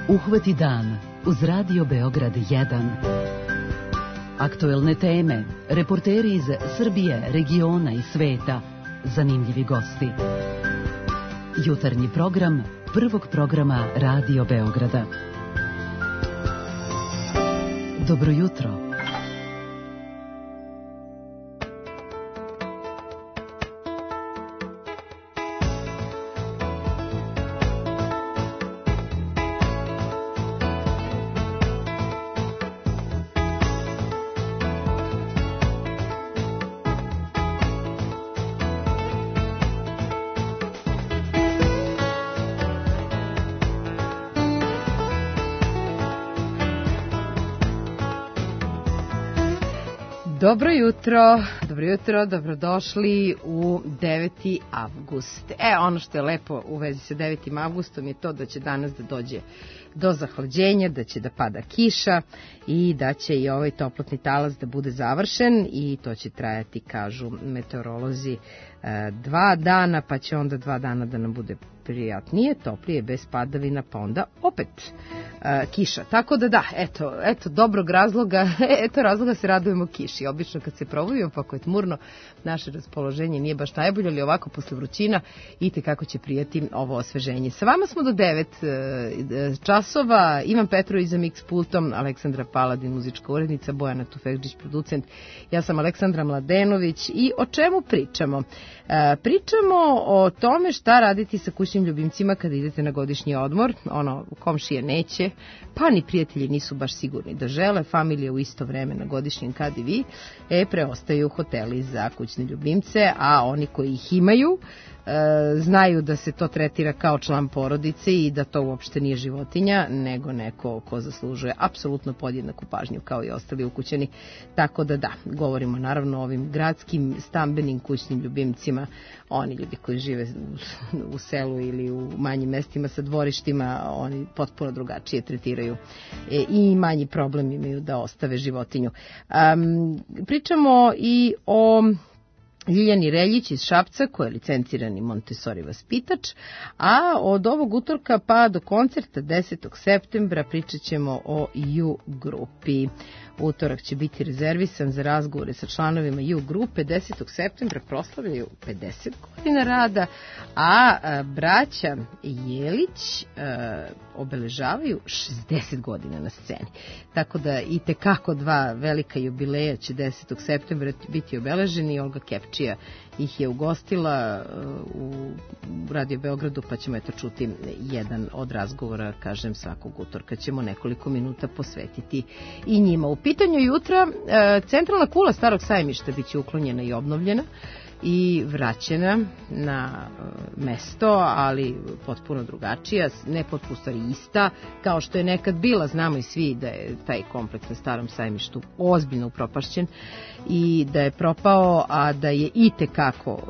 Uhvati dan uz Radio Beograd 1. Aktuelne teme, reporteri iz Srbije, regiona i sveta, zanimljivi gosti. Jutarnji program prvog programa Radio Beograda. Dobro jutro. Dobro jutro, dobrodošli u 9. avgust. Ono što je lepo u vezi sa 9. avgustom je to da će danas da dođe do zahlađenja, da će da pada kiša i da će i ovaj toplotni talas da bude završen i to će trajati, kažu meteorolozi, 2 dana, pa će onda 2 dana da nam bude prijatnije, toplije, bez padavina, pa onda opet kiša. Tako da, eto dobrog razloga, razloga se radujemo kiši. Obično kad se probujemo, pa ako je tmurno, naše raspoloženje nije baš najbolje, ali ovako posle vrućina, vidite kako će prijati ovo osveženje. Sa vama smo do 9 časova, Ivan Petrović za mix pultom, Aleksandra Paladin, muzička urednica, Bojana Tufekđić, producent, ja sam Aleksandra Mladenović i o čemu pričamo? Pričamo o tome šta raditi sa kućnim ljubimcima kada idete na godišnji odmor. Komšije neće, pa ni prijatelji nisu baš sigurni da žele, familije u isto vreme na godišnjem kad i vi, preostaju hoteli za kućne ljubimce, a oni koji ih imaju znaju da se to tretira kao član porodice i da to uopšte nije životinja, nego neko ko zaslužuje apsolutno podjednaku pažnju kao i ostali ukućeni. Tako da, govorimo naravno o ovim gradskim stambenim kućnim ljubimcima, oni ljudi koji žive u selu ili u manjim mestima sa dvorištima, oni potpuno drugačije tretiraju i manji problem imaju da ostave životinju. Pričamo i o Ljiljani Reljić iz Šapca, koja je licencirani Montessori vaspitač, a od ovog utorka pa do koncerta 10. septembra pričat ćemo o U grupi. Utorak će biti rezervisan za razgovore sa članovima U grupe. 10. septembra proslavljaju 50 godina rada, a braća Jelić obeležavaju 60 godina na sceni. Tako da i tekako 2 velika jubileja će 10. septembra biti obeleženi. Olga Kepčija ih je ugostila u Radio Beogradu, pa ćemo čuti jedan od razgovora, kažem, svakog utorka ćemo nekoliko minuta posvetiti i njima. U pitanju jutra centralna kula Starog sajmišta biće uklonjena i obnovljena i vraćena na mesto, ali potpuno drugačija, ne potpuno stvari ista, kao što je nekad bila. Znamo i svi da je taj kompleks na Starom sajmištu ozbiljno upropašćen i da je propao, a da je itekako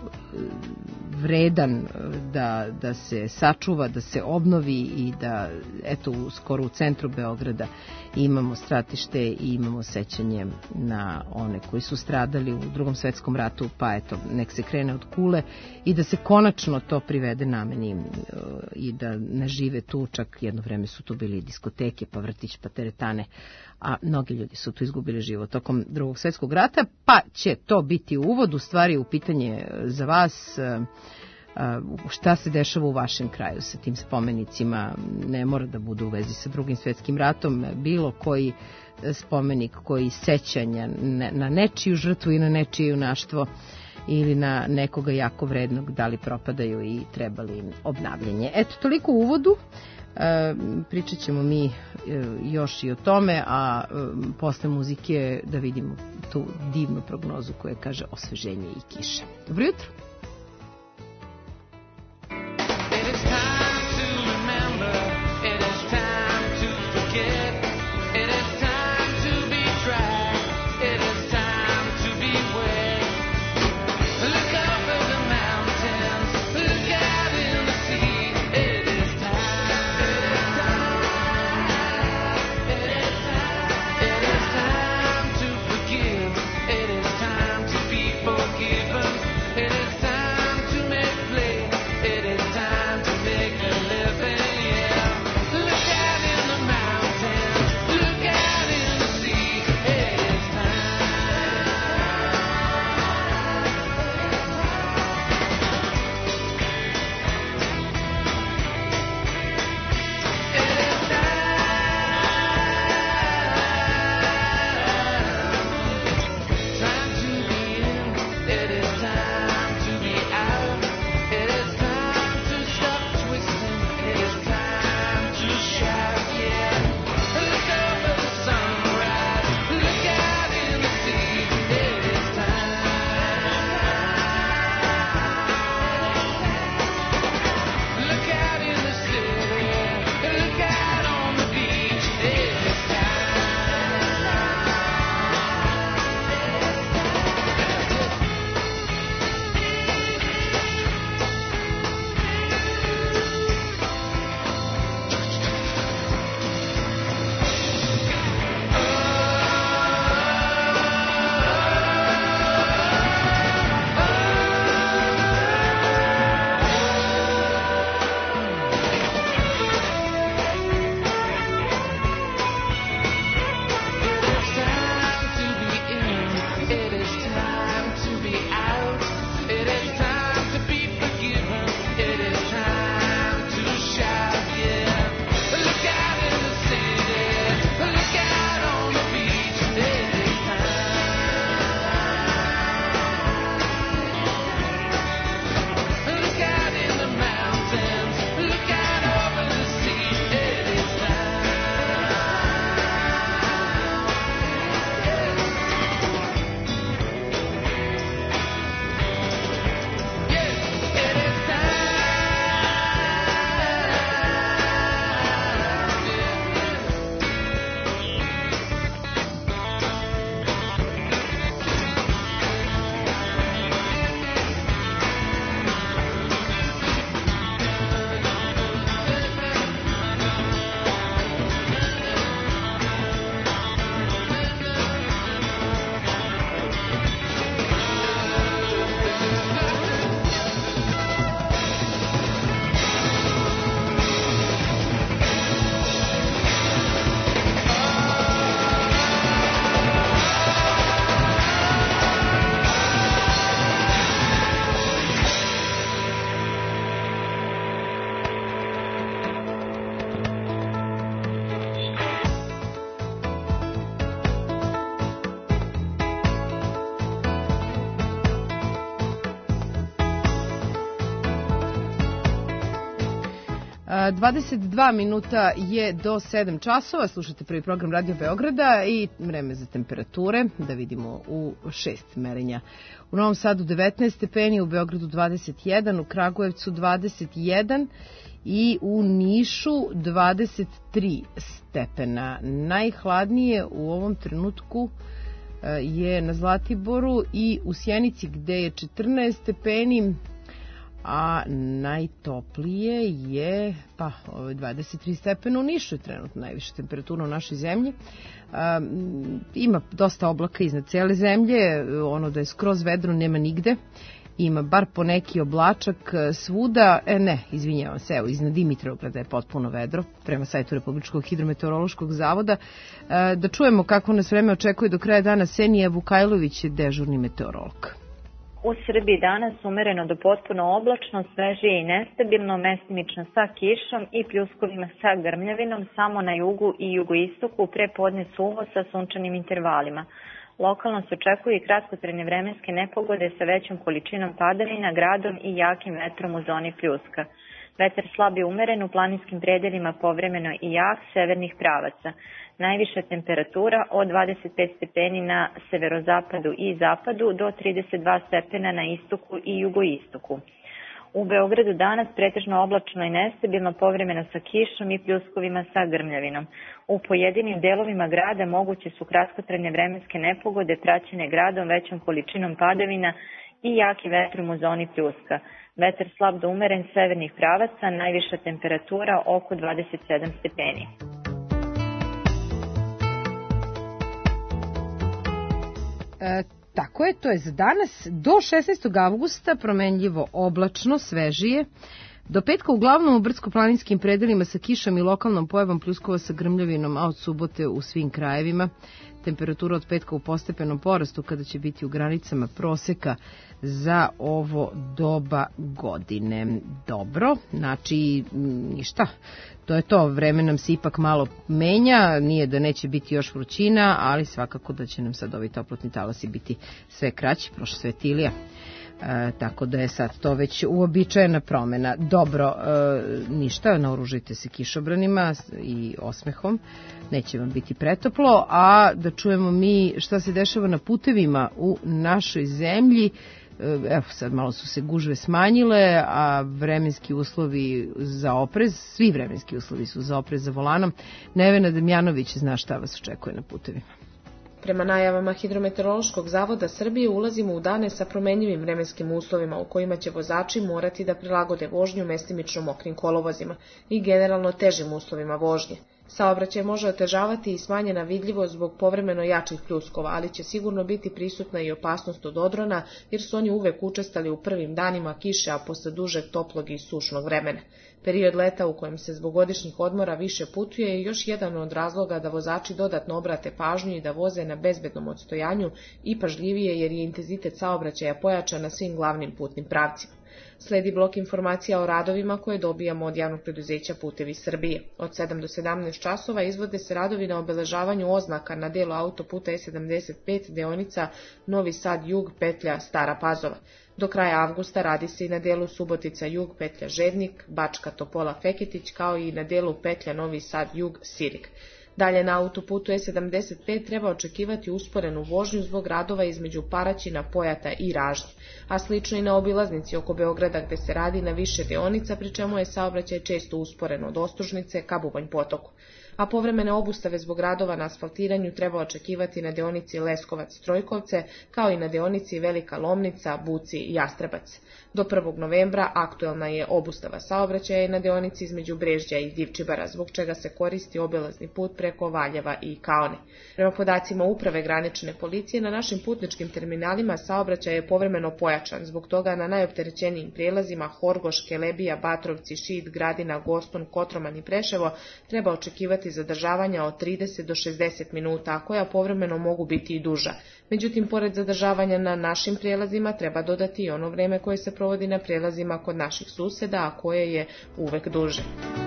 vredan da se sačuva, da se obnovi i da, skoro u centru Beograda imamo stratište i imamo sećanje na one koji su stradali u Drugom svetskom ratu, pa nek se krene od kule i da se konačno to privede nameni i da ne žive tu. Čak jedno vreme su tu bili diskoteke, pa vrtić, pa teretane, a mnogi ljudi su tu izgubili život tokom Drugog svjetskog rata, pa će to biti uvod u stvari u pitanje za vas. Šta se dešava u vašem kraju sa tim spomenicima? Ne mora da bude u vezi sa Drugim svjetskim ratom, bilo koji spomenik koji sećanja na nečiju žrtvu i na nečije junaštvo ili na nekoga jako vrednog, da li propadaju i trebali obnavljanje. Toliko u uvodu. Pričat ćemo mi još i o tome, a posle muzike da vidimo tu divnu prognozu koja kaže osveženje i kiše. Dobro jutro! It is time to be forgiven. It is time 22 minuta je do 7 časova, slušate prvi program Radio Beograda i vreme za temperature, da vidimo u 6 merenja. U Novom Sadu 19 stepeni, u Beogradu 21, u Kragujevcu 21 i u Nišu 23 stepena. Najhladnije u ovom trenutku je na Zlatiboru i u Sjenici gde je 14 stepeni, a najtoplije je 23 stepena u Nišu je trenutno najviša temperatura u našoj zemlji. Ima dosta oblaka iznad cele zemlje, ono da je skroz vedro nema nigde. Ima bar poneki oblačak svuda, izvinjavam se, evo, iznad Dimitrovgrada je potpuno vedro, prema sajtu Republičkog hidrometeorološkog zavoda. Da čujemo kako nas vreme očekuje do kraja dana. Senija Vukajlović je dežurni meteorolog. U Srbiji danas umereno do potpuno oblačno, svežije i nestabilno, mestimično sa kišom i pljuskovima sa grmljavinom, samo na jugu i jugoistoku, pre podne suvo sa sunčanim intervalima. Lokalno se očekuju i kratkotrajne vremenske nepogode sa većom količinom padavina, gradom i jakim vetrom u zoni pljuska. Vetar slab i umeren, u planinskim predelima povremeno i jak, severnih pravaca. Najviša temperatura od 25 stepeni na severozapadu i zapadu do 32 stepena na istoku i jugoistoku. U Beogradu danas pretežno oblačno i nestabilno, povremeno sa kišom i pljuskovima sa grmljavinom. U pojedinim delovima grada moguće su kratkotrajne vremenske nepogode praćene gradom, većom količinom padavina i jakim vetrom u zoni pljuska. Vetar slab do umeren, severnih pravaca, najviša temperatura oko 27 stepeni. Tako je, to je za danas. Do 16. avgusta promenljivo oblačno, svežije. Do petka uglavnom u brdsko-planinskim predelima sa kišom i lokalnom pojavom pljuskova sa grmljavinom, a od subote u svim krajevima. Temperatura od petka u postepenom porastu kada će biti u granicama proseka za ovo doba godine. Dobro, znači ništa, to je to, vreme nam se ipak malo menja, nije da neće biti još vrućina, ali svakako da će nam sad ovi toplotni talasi biti sve kraći, prošlo svetilija. Tako da je sad to već uobičajena promena. Dobro, ništa, naoružajte se kišobranima i osmehom, neće vam biti pretoplo, a da čujemo mi šta se dešava na putevima u našoj zemlji. Evo sad malo su se gužve smanjile, a vremenski uslovi za oprez, svi vremenski uslovi su za oprez za volanom. Nevena Damjanović zna šta vas očekuje na putevima. Prema najavama Hidrometeorološkog zavoda Srbije ulazimo u dane sa promenjivim vremenskim uslovima u kojima će vozači morati da prilagode vožnju mestimično mokrim kolovozima i generalno težim uslovima vožnje. Saobraćaj može otežavati i smanjena vidljivost zbog povremeno jačih pljuskova, ali će sigurno biti prisutna i opasnost od odrona, jer su oni uvek učestali u prvim danima kiše, a posle dužeg toplog i sušnog vremena. Period leta u kojem se zbog godišnjih odmora više putuje je još jedan od razloga da vozači dodatno obrate pažnju i da voze na bezbednom odstojanju i pažljivije, jer je intenzitet saobraćaja pojačan na svim glavnim putnim pravcima. Sledi blok informacija o radovima koje dobijamo od javnog preduzeća Putevi Srbije. Od 7 do 17 časova izvode se radovi na obeležavanju oznaka na delu autoputa E75 deonica Novi Sad Jug petlja Stara Pazova. Do kraja avgusta radi se i na delu Subotica Jug petlja Žednik, Bačka Topola Feketić, kao i na delu petlja Novi Sad Jug Sirig. Dalje na autoputu E75 treba očekivati usporenu vožnju zbog radova između Paraćina, Pojata i Ražnje, a slično i na obilaznici oko Beograda gde se radi na više deonica, pri čemu je saobraćaj često usporen od Ostružnice ka Bubanj potoku. A povremene obustave zbog radova na asfaltiranju treba očekivati na deonici Leskovac-Trojkovce, kao i na deonici Velika Lomnica, Buci i Jastrebac. Do 1. novembra aktuelna je obustava saobraćaja na deonici između Brežđa i Divčibara, zbog čega se koristi obilazni put preko Valjeva i Kaone. Prema podacima Uprave granične policije, na našim putničkim terminalima saobraćaj je povremeno pojačan, zbog toga na najopterećenijim prijelazima Horgoš, Kelebija, Batrovci, Šid, Gradina, Goston, Kotroman i Preševo treba očekivati zadržavanja od 30 do 60 minuta, a koja povremeno mogu biti i duža. Međutim, pored zadržavanja na našim prijelazima treba dodati i ono vreme koje se provodi na prijelazima kod naših suseda, a koje je uvek duže.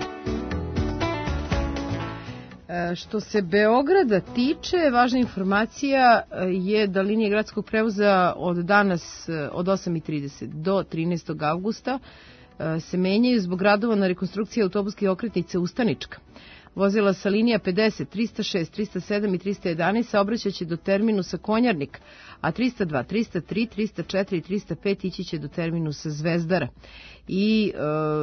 Što se Beograda tiče, važna informacija je da linije gradskog prevoza od danas od 8:30 do 13. avgusta se menjaju zbog radova na rekonstrukciji autobuske okretnice Ustanička. Vozila sa linija 50, 306, 307 i 311 saobraćaće do terminusa Konjarnik, a 302, 303, 304 i 305 ići će do terminusa Zvezdara. I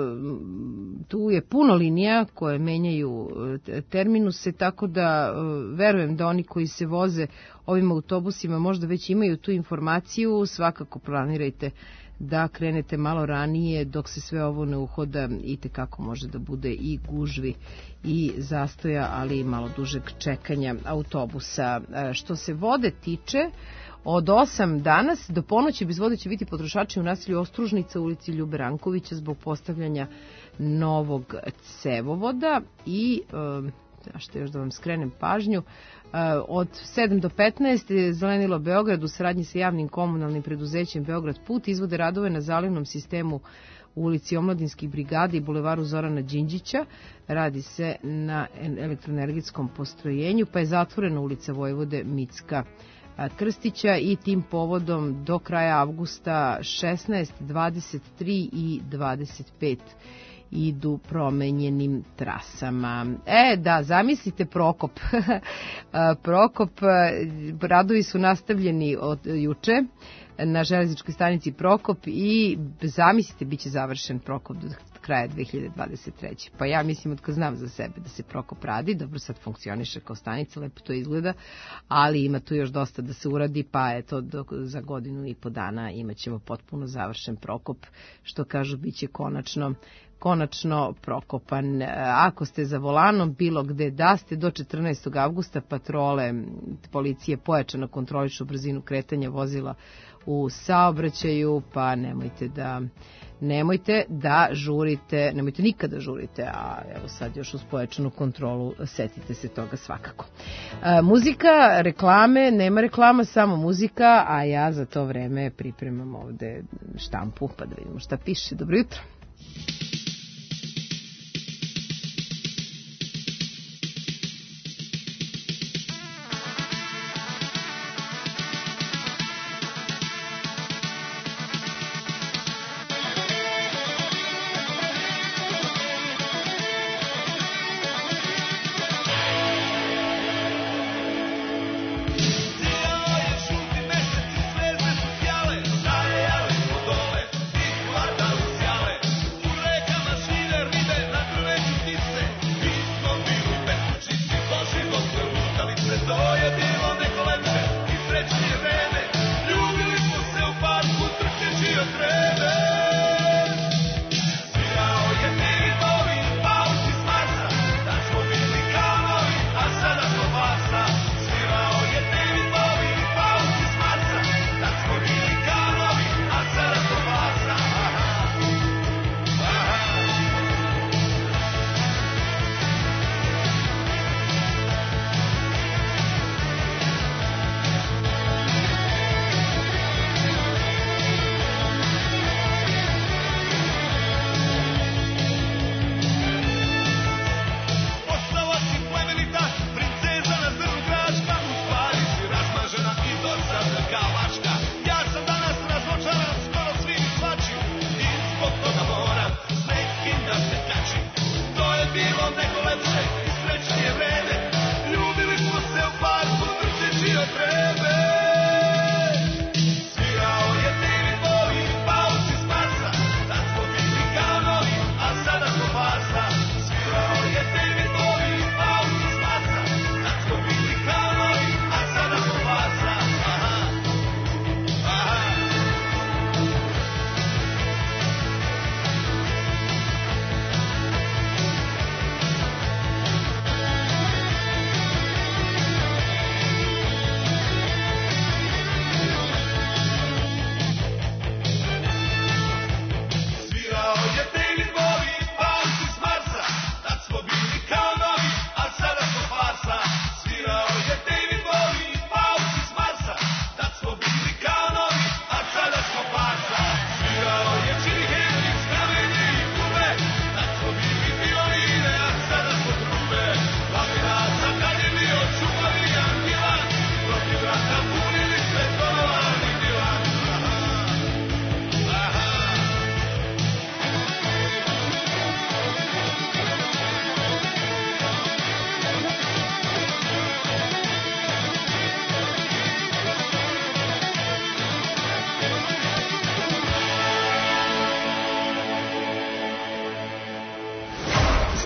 tu je puno linija koje menjaju terminuse, tako da verujem da oni koji se voze ovim autobusima možda već imaju tu informaciju. Svakako planirajte da krenete malo ranije dok se sve ovo ne uhoda, i tekako može da bude i gužvi i zastoja, ali i malo dužeg čekanja autobusa. Što se vode tiče, od 8 danas do ponoći bez vode će biti potrošači u naselju Ostružnica u ulici Ljube Rankovića zbog postavljanja novog cevovoda. I što još da vam skrenem pažnju, od 7 do 15 Zelenilo Beograd u saradnji sa javnim komunalnim preduzećem Beograd Put izvode radove na zalivnom sistemu u ulici Omladinskih brigada i bulevaru Zorana Đinđića. Radi se na elektroenergetskom postrojenju, pa je zatvorena ulica Vojvode Micka Krstića i tim povodom do kraja avgusta 16, 23 i 25 idu promenjenim trasama. Da, zamislite Prokop. Prokop, radovi su nastavljeni od juče na železničkoj stanici Prokop i zamislite, bit će završen Prokop do kraja 2023. Pa ja mislim, od ko znam za sebe da se Prokop radi, dobro sad funkcioniše kao stanica, lepo to izgleda, ali ima tu još dosta da se uradi, pa eto za godinu i po dana imat ćemo potpuno završen Prokop, što kažu bit će konačno prokopan. Ako ste za volanom bilo gde da ste, do 14. avgusta patrole policije pojačano kontrolišu brzinu kretanja vozila u saobraćaju, pa nemojte da žurite, nemojte nikada žurite, a evo sad još uz pojačanu kontrolu setite se toga svakako. Muzika, reklame, nema reklama, samo muzika, a ja za to vreme pripremam ovde štampu, pa da vidimo šta piše. Dobro jutro. Sve se su sjale, stajale smo dole, i hvatali sjale.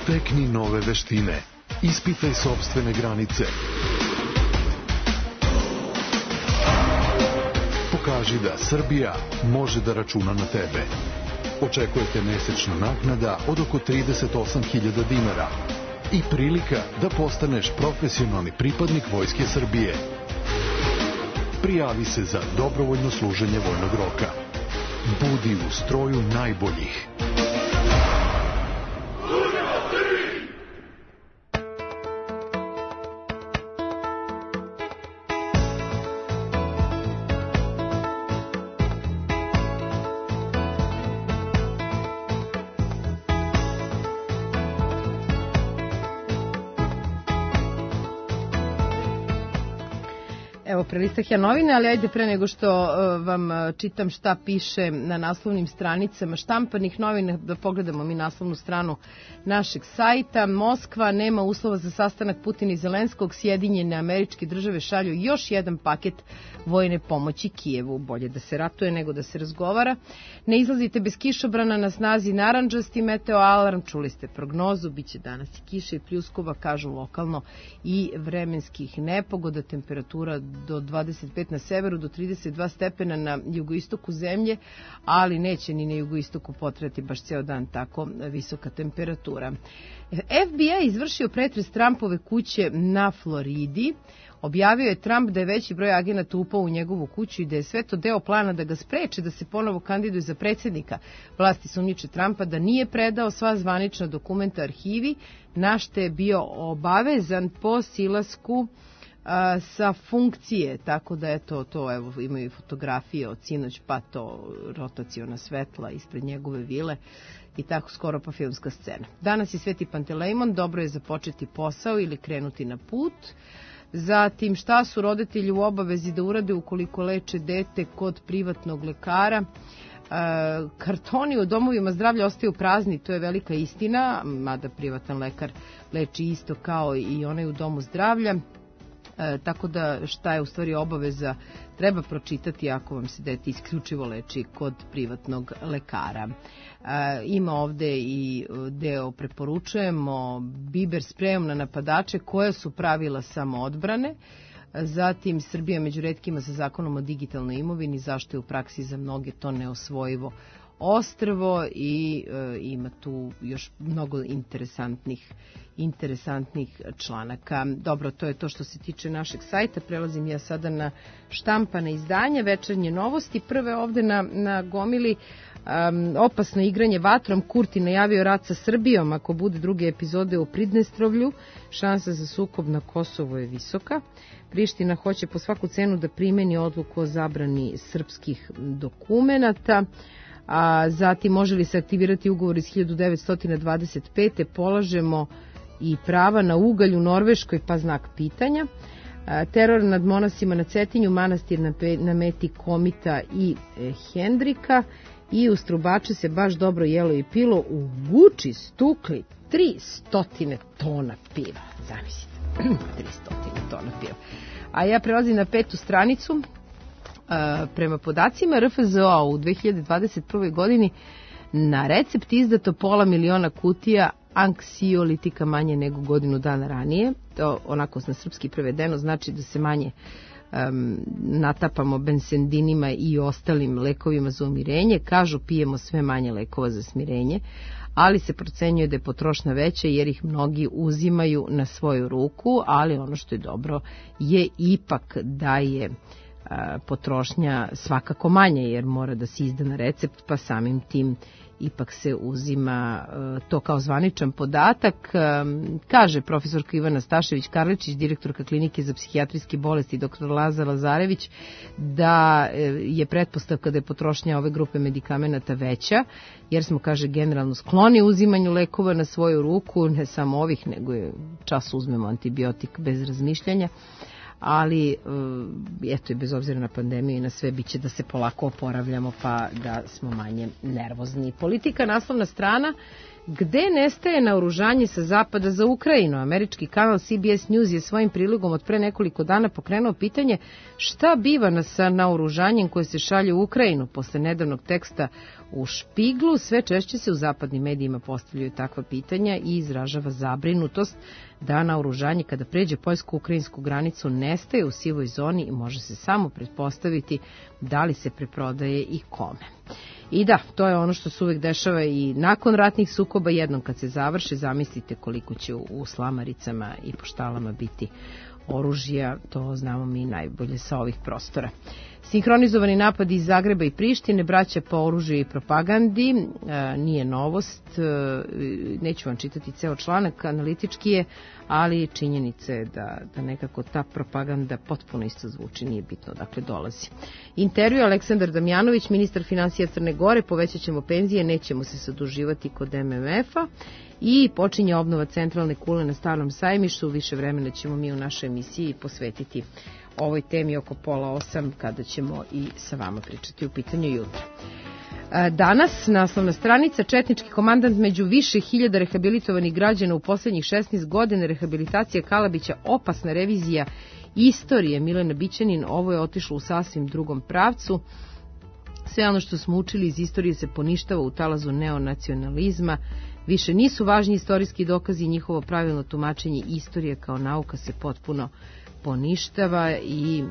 Stekni nove veštine. Ispitaj sopstvene granice. Pokaži da Srbija može da računa na tebe. Očekujete mesečna naknada od oko 38.000 dinara i prilika da postaneš profesionalni pripadnik Vojske Srbije. Prijavi se za dobrovoljno služenje vojnog roka. Budi u stroju najboljih. Evo, prelistah ja novine, ali ajde pre nego što vam čitam šta piše na naslovnim stranicama štampanih novina, da pogledamo mi naslovnu stranu našeg sajta. Moskva nema uslova za sastanak Putina i Zelenskog, Sjedinjene Američke Države šalju još jedan paket vojne pomoći Kijevu. Bolje da se ratuje nego da se razgovara. Ne izlazite bez kišobrana, na snazi narandžasti meteo alarm, čuli ste prognozu, biće danas i kiše i pljuskova, kažu lokalno, i vremenskih nepogoda, temperatura do 25 na severu, do 32 stepena na jugoistoku zemlje, ali neće ni na jugoistoku potrajati baš ceo dan tako visoka temperatura. FBI izvršio pretres Trumpove kuće na Floridi. Objavio je Trump da je veći broj agenata upao u njegovu kuću i da je sve to deo plana da ga spreče da se ponovo kandiduje za predsjednika. Vlasti sumnjiče Trumpa da nije predao sva zvanična dokumenta arhivi, na što je bio obavezan po silasku sa funkcije, tako da eto to, evo imaju fotografije od sinoć, pa to rotaciona svetla ispred njegove vile i tako skoro pa filmska scena. Danas je Sveti Pantelejmon, dobro je započeti posao ili krenuti na put. Zatim, šta su roditelji u obavezi da urade ukoliko leče dete kod privatnog lekara? Kartoni u domovima zdravlja ostaju prazni, to je velika istina, mada privatan lekar leči isto kao i onaj u domu zdravlja. Tako da šta je u stvari obaveza treba pročitati ako vam se dete isključivo leči kod privatnog lekara. Ima ovde i deo preporučujemo biber sprejom na napadače, koje su pravila samoodbrane. Zatim Srbija među retkima sa zakonom o digitalnoj imovini, zašto je u praksi za mnoge to neosvojivo ostrvo i ima tu još mnogo interesantnih članaka. Dobro, to je to što se tiče našeg sajta. Prelazim ja sada na štampane izdanja, Večernje novosti. Prve ovde na gomili, opasno igranje vatrom, Kurti najavio rat sa Srbijom ako bude druge epizode u Pridnestrovlju, šansa za sukob na Kosovo je visoka. Priština hoće po svaku cenu da primeni odluku o zabrani srpskih dokumenata. Zatim, može li se aktivirati ugovor iz 1925. Polažemo i prava na ugalj u Norveškoj, pa znak pitanja. Teror nad monasima na Cetinju, manastir na meti Komita i Hendrika. I u Strubače se baš dobro jelo i pilo, u Guči stukli 300 tona piva. Zamislite, 300 tona piva. A ja prelazim na 5. stranicu. Prema podacima RFZO u 2021. godini na recept izdato 500.000 kutija anksiolitika, manje nego godinu dana ranije. To onako na srpski prevedeno znači da se manje natapamo bensendinima i ostalim lekovima za umirenje. Kažu pijemo sve manje lekova za smirenje, ali se procenjuje da je potrošnja veća jer ih mnogi uzimaju na svoju ruku, ali ono što je dobro je ipak da je potrošnja svakako manja jer mora da se izda na recept, pa samim tim ipak se uzima to kao zvaničan podatak. Kaže profesorka Ivana Stašević-Karličić, direktorka klinike za psihijatrijske bolesti, dr. Lazar Lazarević, da je pretpostavka da je potrošnja ove grupe medikamenata veća, jer smo, kaže, generalno skloni uzimanju lekova na svoju ruku, ne samo ovih, nego je čas uzmemo antibiotik bez razmišljanja. Ali, eto, i bez obzira na pandemiju i na sve, biće da se polako oporavljamo, pa da smo manje nervozni. Politika, naslovna strana, Gde nestaje naoružanje sa zapada za Ukrajinu? Američki kanal CBS News je svojim prilogom od pre nekoliko dana pokrenuo pitanje šta biva sa naoružanjem koje se šalje u Ukrajinu. Posle nedavnog teksta u Špiglu sve češće se u zapadnim medijima postavljaju takva pitanja i izražava zabrinutost da naoružanje kada pređe poljsko-ukrajinsku granicu nestaje u sivoj zoni i može se samo pretpostaviti da li se preprodaje i kome. I da, to je ono što se uvek dešava i nakon ratnih sukoba, jednom kad se završe, zamislite koliko će u slamaricama i poštalama biti oružja, to znamo mi najbolje sa ovih prostora. Sinhronizovani napadi iz Zagreba i Prištine, braća po oružju i propagandi, nije novost, neću vam čitati ceo članak, analitički je, ali činjenica je da nekako ta propaganda potpuno isto zvuči, nije bitno dakle dolazi. Intervju Aleksandar Damjanović, ministar finansija Crne Gore, povećat ćemo penzije, nećemo se zaduživati kod MMF-a i počinje obnova centralne kule na Starom sajmištu, više vremena ćemo mi u našoj emisiji posvetiti ovoj temi oko 7:30 kada ćemo i sa vama pričati u pitanju jutra. Danas, naslovna stranica, četnički komandant među više hiljada rehabilitovanih građana u poslednjih 16 godina, rehabilitacija Kalabića, opasna revizija istorije. Milena Bićanin, ovo je otišlo u sasvim drugom pravcu. Sve ono što smo učili iz istorije se poništava u talazu neonacionalizma. Više nisu važni istorijski dokazi, njihovo pravilno tumačenje istorije kao nauka se potpuno poništava i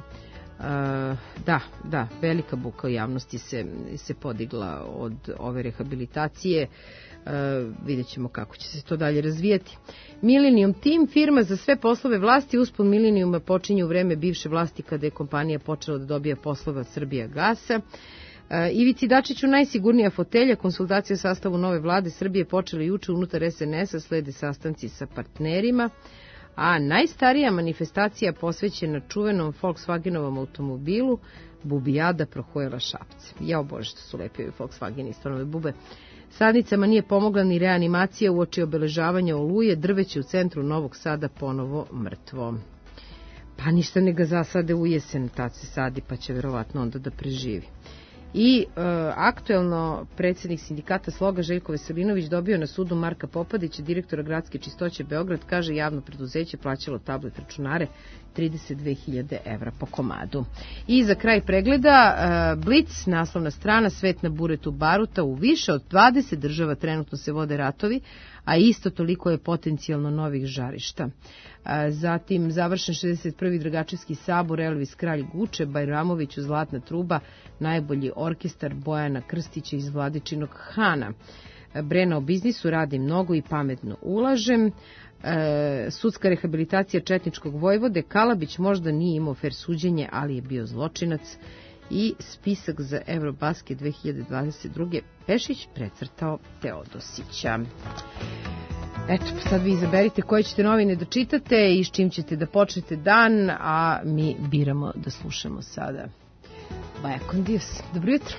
da, velika buka u javnosti se podigla od ove rehabilitacije. Vidjet ćemo kako će se to dalje razvijati. Millennium Team, firma za sve poslove vlasti. Uspon Millenniuma počinje u vreme bivše vlasti kada je kompanija počela da dobija poslove od Srbijagasa. Ivici Dačiću najsigurnija fotelja, konsultacije o sastavu nove vlade Srbije počele juče unutar SNS-a, slede sastanci sa partnerima, a najstarija manifestacija posvećena čuvenom Volkswagenovom automobilu Bubijada prohojela Šapce. Jao Bože, što su lepi ovi Volkswageni i stvarno bube. Sadnicama nije pomogla ni reanimacija uoči obeležavanja Oluje, drveće u centru Novog Sada ponovo mrtvo. Pa ništa ne ga zasade u jesen, tad se sadi pa će verovatno onda da preživi. I aktuelno predsjednik sindikata Sloga Željko Veselinović dobio na sudu Marka Popadića, direktora gradske čistoće Beograd, kaže javno preduzeće plaćalo tablet računare 32.000 evra po komadu. I za kraj pregleda Blic, naslovna strana, svet na buretu baruta, u više od 20 država trenutno se vode ratovi, a isto toliko je potencijalno novih žarišta. Zatim završen 61. Dragačevski sabor, Elvis Kralj Guče, Bajramoviću Zlatna truba, najbolji orkestar Bojana Krstića iz Vladičinog Hana. Brena o biznisu, radi mnogo i pametno ulažem. Sudska rehabilitacija četničkog vojvode, Kalabić možda nije imao fer suđenje, ali je bio zločinac. I spisak za Eurobasket 2022. Pešić precrtao Teodosića. Eto, sad vi izaberite koje ćete novine da čitate i s čim ćete da počnete dan, a mi biramo da slušamo sada Baja con Dios. Dobro jutro.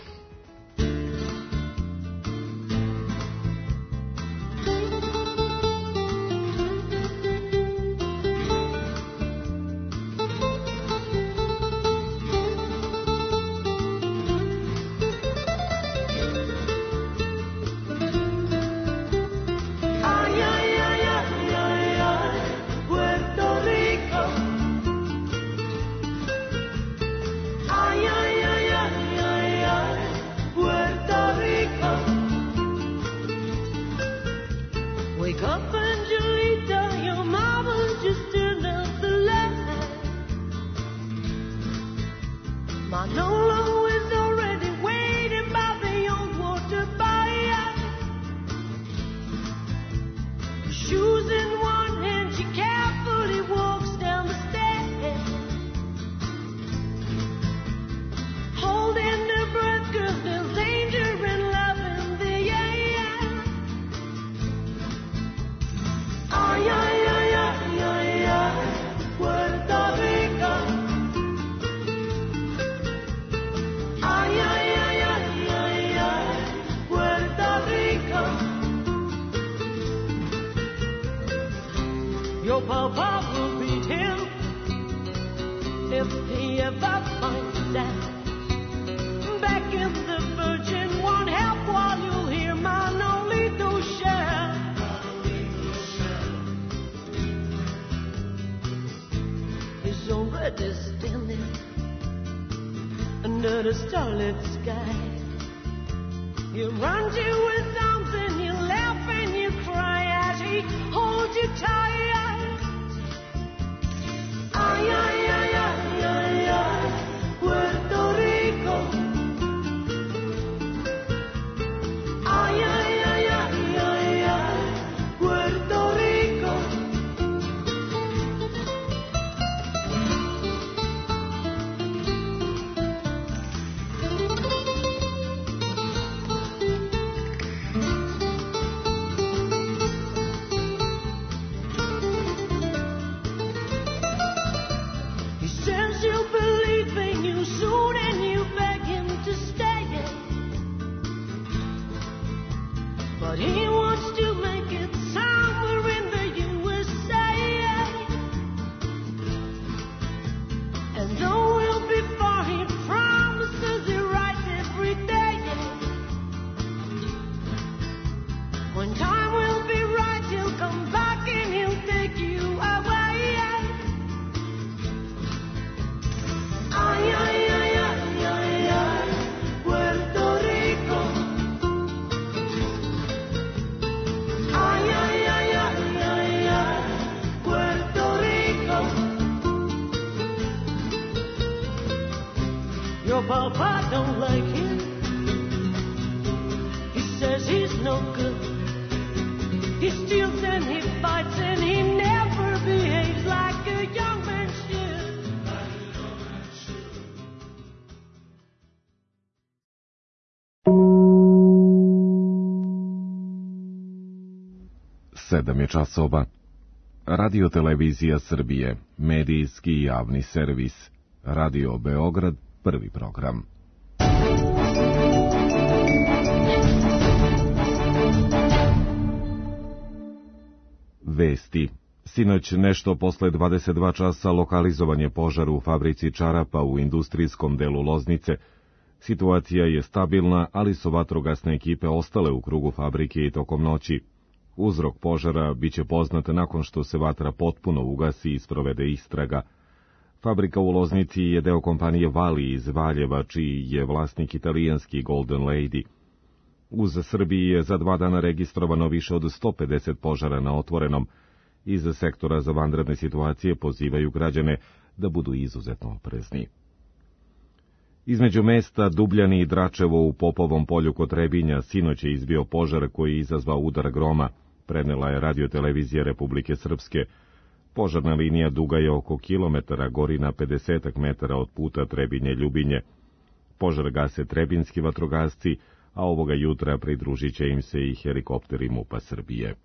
Your papa will beat him if he ever finds out. Back in the Virgin, won't help while you'll hear my Nolito shout. that is standing under the starlit sky. You run to his arms and you laugh and you cry as he holds you tight. Ay, ay, ay, ay, ay, ay, Puerto Rico. Ay, ay, ay, ay, ay, ay, Puerto Rico. He says he'll believe in you soon and you beg him to stay. But he wants to make it somewhere in the USA. And though we'll be far, he promises he writes every day. When time will be right, he'll come back and he'll take you away. Ay, ay, ay, ay, ay, ay, Puerto Rico. Ay, ay, ay, ay, ay, ay, Puerto Rico. Your papa don't like him. He says he's no good. He steals and he fights and he never behaves like a young man should. 7 je časova. Radio Televizija Srbije, medijski i javni servis. Radio Beograd, prvi program. Vesti. Sinoć nešto posle 22 časa lokalizovan je požar u fabrici čarapa u industrijskom delu Loznice. Situacija je stabilna, ali su vatrogasne ekipe ostale u krugu fabrike i tokom noći. Uzrok požara biće poznat nakon što se vatra potpuno ugasi i sprovede istraga. Fabrika u Loznici je deo kompanije Vali iz Valjeva, čiji je vlasnik italijanski Golden Lady. Uz Srbiji je za 2 dana registrovano više od 150 požara na otvorenom. Iz sektora za vanredne situacije pozivaju građane da budu izuzetno oprezni. Između mesta Dubljani i Dračevo u Popovom polju kod Trebinja sinoć je izbio požar koji je izazvao udar groma, prenela je Radio-televizija Republike Srpske. Požarna linija duga je oko kilometara, gori na 50 metara od puta Trebinje-Ljubinje. Požar gase trebinski vatrogasci, a ovoga jutra pridružit će im se i helikopteri MUP-a Srbije.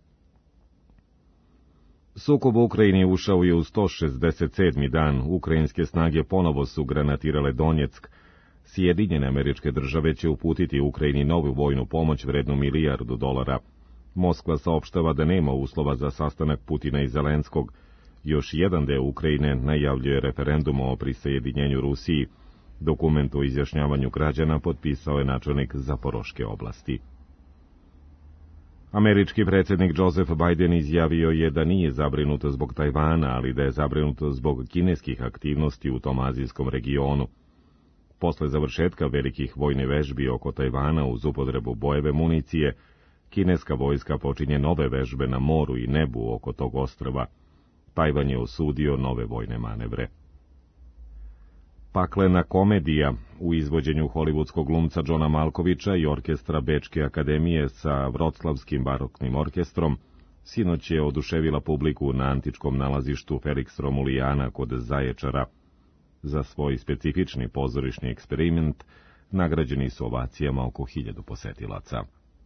Sukob u Ukrajini ušao je u 167. dan. Ukrajinske snage ponovo su granatirale Donjeck. Sjedinjene Američke Države će uputiti Ukrajini novu vojnu pomoć vrednu $1 milijardu. Moskva saopštava da nema uslova za sastanak Putina i Zelenskog. Još jedan deo Ukrajine najavljuje referendum o prisajedinjenju Rusiji. Dokument o izjašnjavanju građana potpisao je načelnik Zaporoške oblasti. Američki predsjednik Joseph Biden izjavio je da nije zabrinut zbog Tajvana, ali da je zabrinut zbog kineskih aktivnosti u tom azijskom regionu. Posle završetka velikih vojnih vežbi oko Tajvana uz upotrebu bojeve municije, kineska vojska počinje nove vežbe na moru i nebu oko tog ostrva. Tajvan je osudio nove vojne manevre. Paklena komedija u izvođenju hollywoodskog glumca Johna Malkovića i orkestra Bečke akademije sa Vroclavskim baroknim orkestrom sinoć je oduševila publiku na antičkom nalazištu Felix Romulijana kod Zaječara. Za svoj specifični pozorišni eksperiment nagrađeni su ovacijama oko 1000 posetilaca.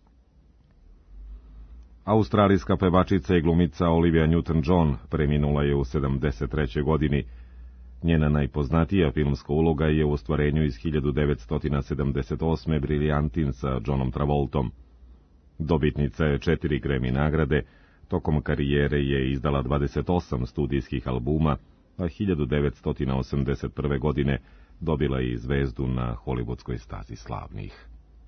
Australijska pevačica i glumica Olivia Newton-John preminula je u 73. godini. Njena najpoznatija filmska uloga je u ostvarenju iz 1978. Briljantin sa Johnom Travoltom. Dobitnica je 4 Grammy nagrade, tokom karijere je izdala 28 studijskih albuma, a 1981. godine dobila je i zvezdu na hollywoodskoj stazi slavnih.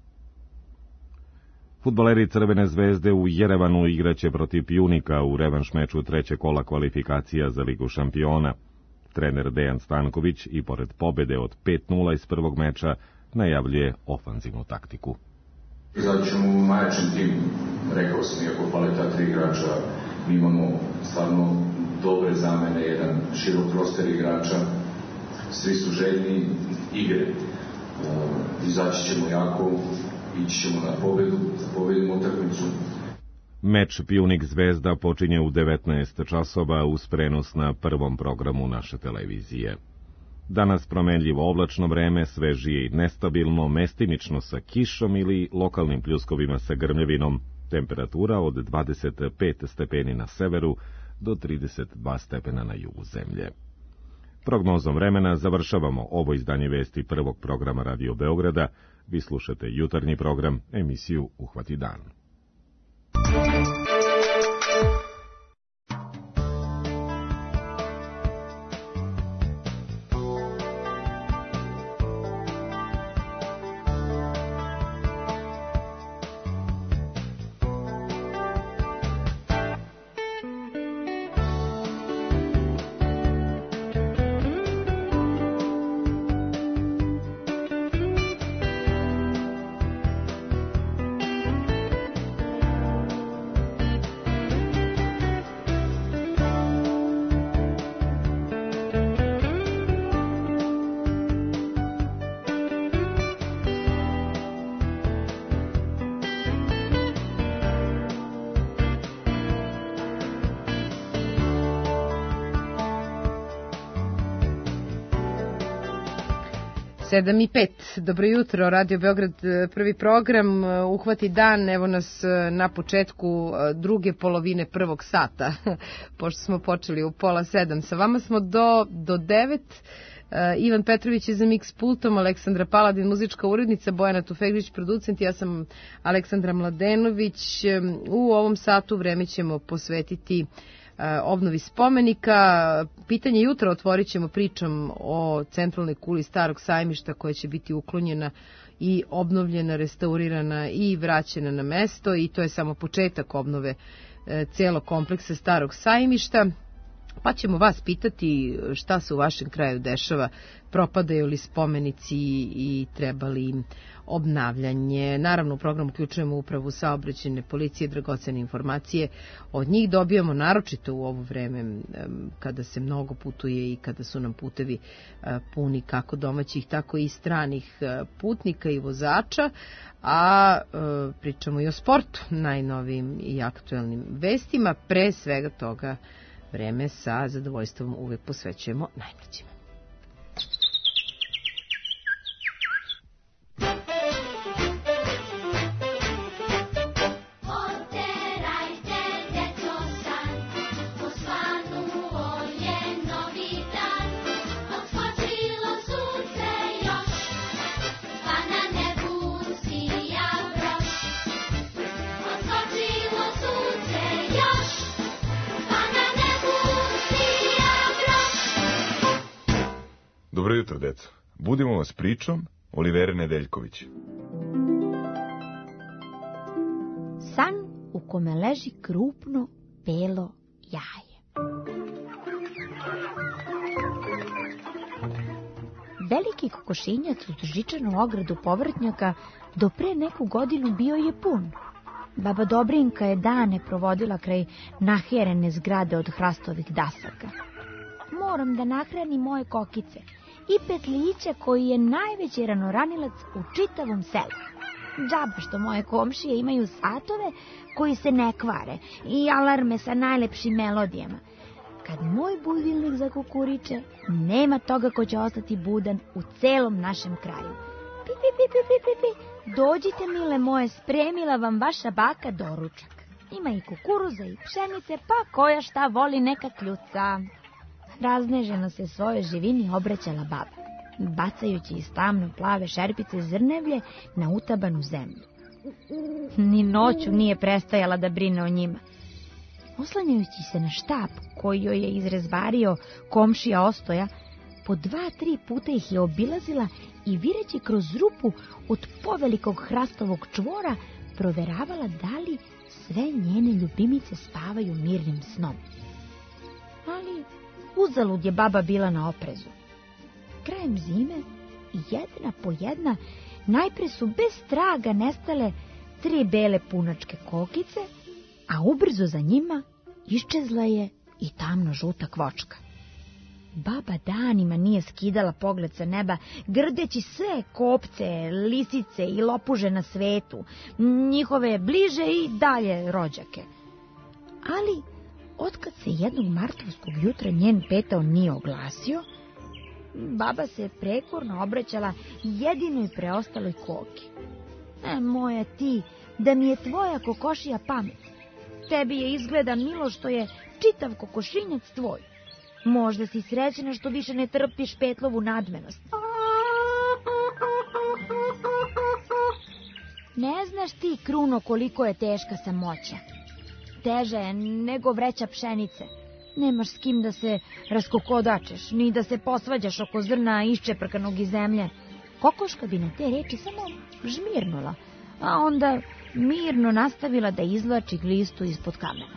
Fudbaleri Crvene zvezde u Jerevanu igraće protiv Pjunika u revanš meču 3. kola kvalifikacija za Ligu šampiona. Trener Dejan Stanković i pored pobede od 5:0 iz prvog meča najavljuje ofanzivnu taktiku. Izaći ćemo u najjačem timu, rekao sam, iako fale ta 3 igrača, mi imamo stvarno dobre zamene, jedan širok roster igrača, svi su željni igre. Izaći ćemo jako, ići ćemo na pobedu, da pobedimo utakmicu. Meč Pjunik Zvezda počinje u 19 časova uz prenos na prvom programu naše televizije. Danas promenljivo oblačno vreme, svežije i nestabilno, mestimično sa kišom ili lokalnim pljuskovima sa grmljavinom, temperatura od 25 stepeni na severu do 32 stepena na jugu zemlje. Prognozom vremena završavamo ovo izdanje vesti prvog programa Radio Beograda. Vi slušate jutarnji program, emisiju Uhvati dan. Sedam i 5. Dobro jutro, Radio Beograd, prvi program, Uhvati dan, evo nas na početku druge polovine prvog sata, pošto smo počeli u 6:30. Sa vama smo do 9. Ivan Petrović je za mix pultom, Aleksandra Paladin, muzička urednica, Bojana Tufegžić, producent, ja sam Aleksandra Mladenović. U ovom satu vreme ćemo posvetiti obnovi spomenika. Pitanje jutra otvorit ćemo pričom o centralnoj kuli Starog sajmišta koja će biti uklonjena i obnovljena, restaurirana i vraćena na mesto, i to je samo početak obnove celog kompleksa Starog sajmišta. Pa ćemo vas pitati šta se u vašem kraju dešava, propadaju li spomenici i treba li im obnavljanje. Naravno, u program uključujemo upravu saobraćajne policije, dragocene informacije od njih dobijamo naročito u ovo vreme kada se mnogo putuje i kada su nam putevi puni kako domaćih tako i stranih putnika i vozača, a pričamo i o sportu, najnovijim i aktuelnim vestima. Pre svega toga vreme sa zadovoljstvom uvek posvećujemo najmlađima. Dobro jutro, deco. Budimo vas pričom Olivere Nedeljković. San u kome leži krupno belo jaje. Veliki kokošinjac uz žičanu ogradu povrtnjaka do pre neku godinu bio je pun. Baba Dobrinka je dane provodila kraj naherene zgrade od hrastovih dasaka. Moram da nahranim moje kokice i petlića koji je najveći ranoranilac u čitavom selu. Džaba što moje komšije imaju satove koji se ne kvare i alarme sa najlepšim melodijama. Kad moj budilnik zakukuriče, nema toga ko će ostati budan u celom našem kraju. Pi, pi, pi, pi, pi, pi, pi. Dođite, mile moje, spremila vam vaša baka doručak. Ima i kukuruza i pšenice, pa koja šta voli neka kljuca. Razneženo se svojoj živini obraćala baba, bacajući iz tamno plave šerpice zrnevlje na utabanu zemlju. Ni noću nije prestajala da brine o njima. Oslanjajući se na štap koji joj je izrezbario komšija Ostoja, po 2-3 puta ih je obilazila i vireći kroz rupu od povelikog hrastovog čvora proveravala da li sve njene ljubimice spavaju mirnim snom. Ali Uzalud je baba bila na oprezu. Krajem zime, jedna po jedna, najpre su bez traga nestale 3 bele punačke kokice, a ubrzo za njima iščezla je i tamno žuta kvočka. Baba danima nije skidala pogled sa neba, grdeći sve kopce, lisice i lopuže na svetu, njihove bliže i dalje rođake. Ali, otkad se jednog martovskog jutra njen petao nije oglasio, baba se prekorno obraćala jedinoj preostaloj koki. Moja ti, da mi je tvoja kokošija pamet. Tebi je izgleda milo što je čitav kokošinjac tvoj. Možda si srećna što više ne trpiš petlovu nadmenost. Ne znaš ti, Kruno, koliko je teška samoća. Teža je nego vreća pšenice. Nemaš s kim da se raskokodačeš, ni da se posvađaš oko zrna iščeprkanog iz zemlje. Kokoška bi na te reči samo žmirnula, a onda mirno nastavila da izvlači glistu ispod kamena.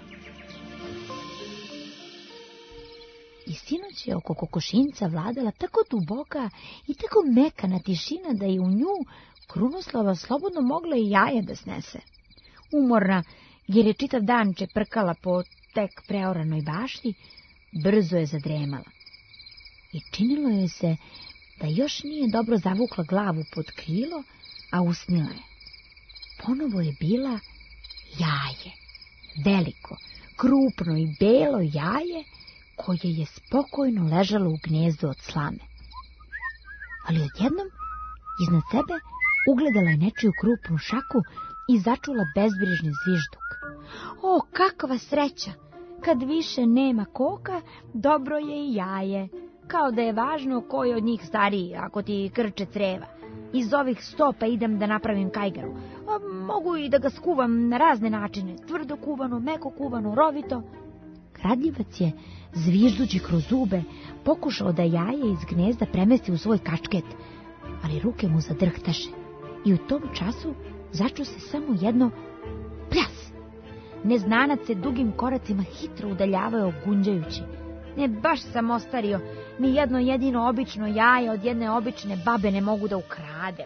I sinoć je oko kokošinca vladala tako duboka i tako mekana tišina da je u nju Krunoslava slobodno mogla i jaje da snese. Umorna, jer je čitav dan čeprkala po tek preoranoj bašti, brzo je zadremala. I činilo joj se da još nije dobro zavukla glavu pod krilo, a usnila je. Ponovo je bila jaje, veliko, krupno i belo jaje, koje je spokojno ležalo u gnezdu od slame. Ali odjednom, iznad sebe, ugledala je nečiju krupnu šaku i začula bezbrižni zvižduk. O, kakva sreća! Kad više nema koka, dobro je i jaje. Kao da je važno ko je od njih stariji, ako ti krče creva. Iz ovih stopa idem da napravim kajgaru. Mogu i da ga skuvam na razne načine. Tvrdo kuvano, meko kuvano, rovito. Kradljivac je, zviždući kroz zube, pokušao da jaje iz gnezda premesti u svoj kačket, ali ruke mu zadrhtaše i u tom času začu se samo jedno pljas. Neznanac se dugim koracima hitro udaljavao gunđajući. Ne, baš sam ostario, ni jedno jedino obično jaje od jedne obične babe ne mogu da ukradem.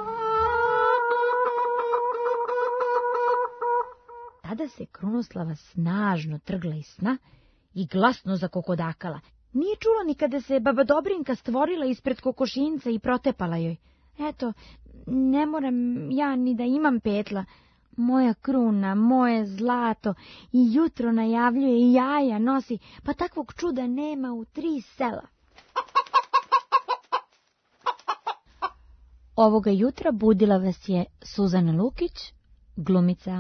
Tada se Krunoslava snažno trgla iz sna i glasno zakokodakala. Nije čula ni kada se baba Dobrinka stvorila ispred kokošinca i protepala joj. Eto, ne moram ja ni da imam petla. Moja kruna, moje zlato, i jutro najavljuje i jaja nosi, pa takvog čuda nema u 3 sela. Ovoga jutra budila vas je Suzana Lukić, glumica.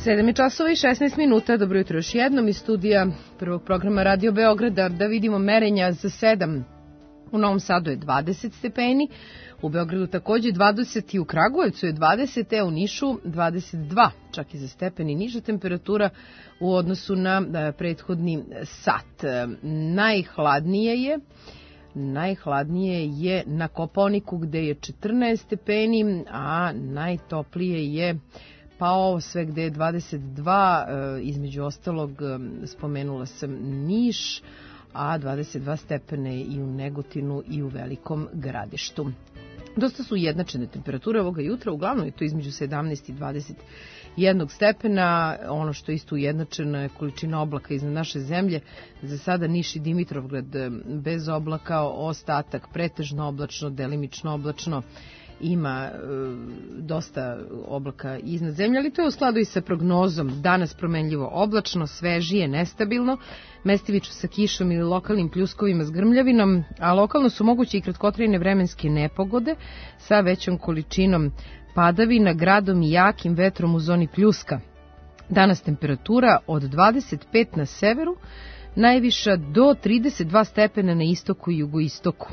7 časova i 16 minuta, dobro jutro još jednom iz studija prvog programa Radio Beograda, da vidimo merenja za 7. U Novom Sadu je 20 stepeni, u Beogradu takođe 20 i u Kragujevcu je 20, u Nišu 22, čak i za stepeni niža temperatura u odnosu na prethodni sat. Najhladnije je na Kopaoniku gde je 14 stepeni, a najtoplije je pa ovo sve gde je 22, između ostalog spomenula sam Niš, a 22 stepene i u Negotinu i u Velikom Gradištu. Dosta su ujednačene temperature ovoga jutra, uglavnom je to između 17 i 21 stepena, ono što je isto ujednačena je količina oblaka iznad naše zemlje, za sada Niš i Dimitrovgrad bez oblaka, ostatak pretežno oblačno, delimično oblačno, ima dosta oblaka iznad zemlje, ali to je u skladu i sa prognozom. Danas promenljivo oblačno, svežije, nestabilno, mestivično sa kišom ili lokalnim pljuskovima s grmljavinom, a lokalno su moguće i kratkotrajne vremenske nepogode sa većom količinom padavina, gradom i jakim vetrom u zoni pljuska. Danas temperatura od 25 na severu, najviša do 32 stepena na istoku i jugoistoku.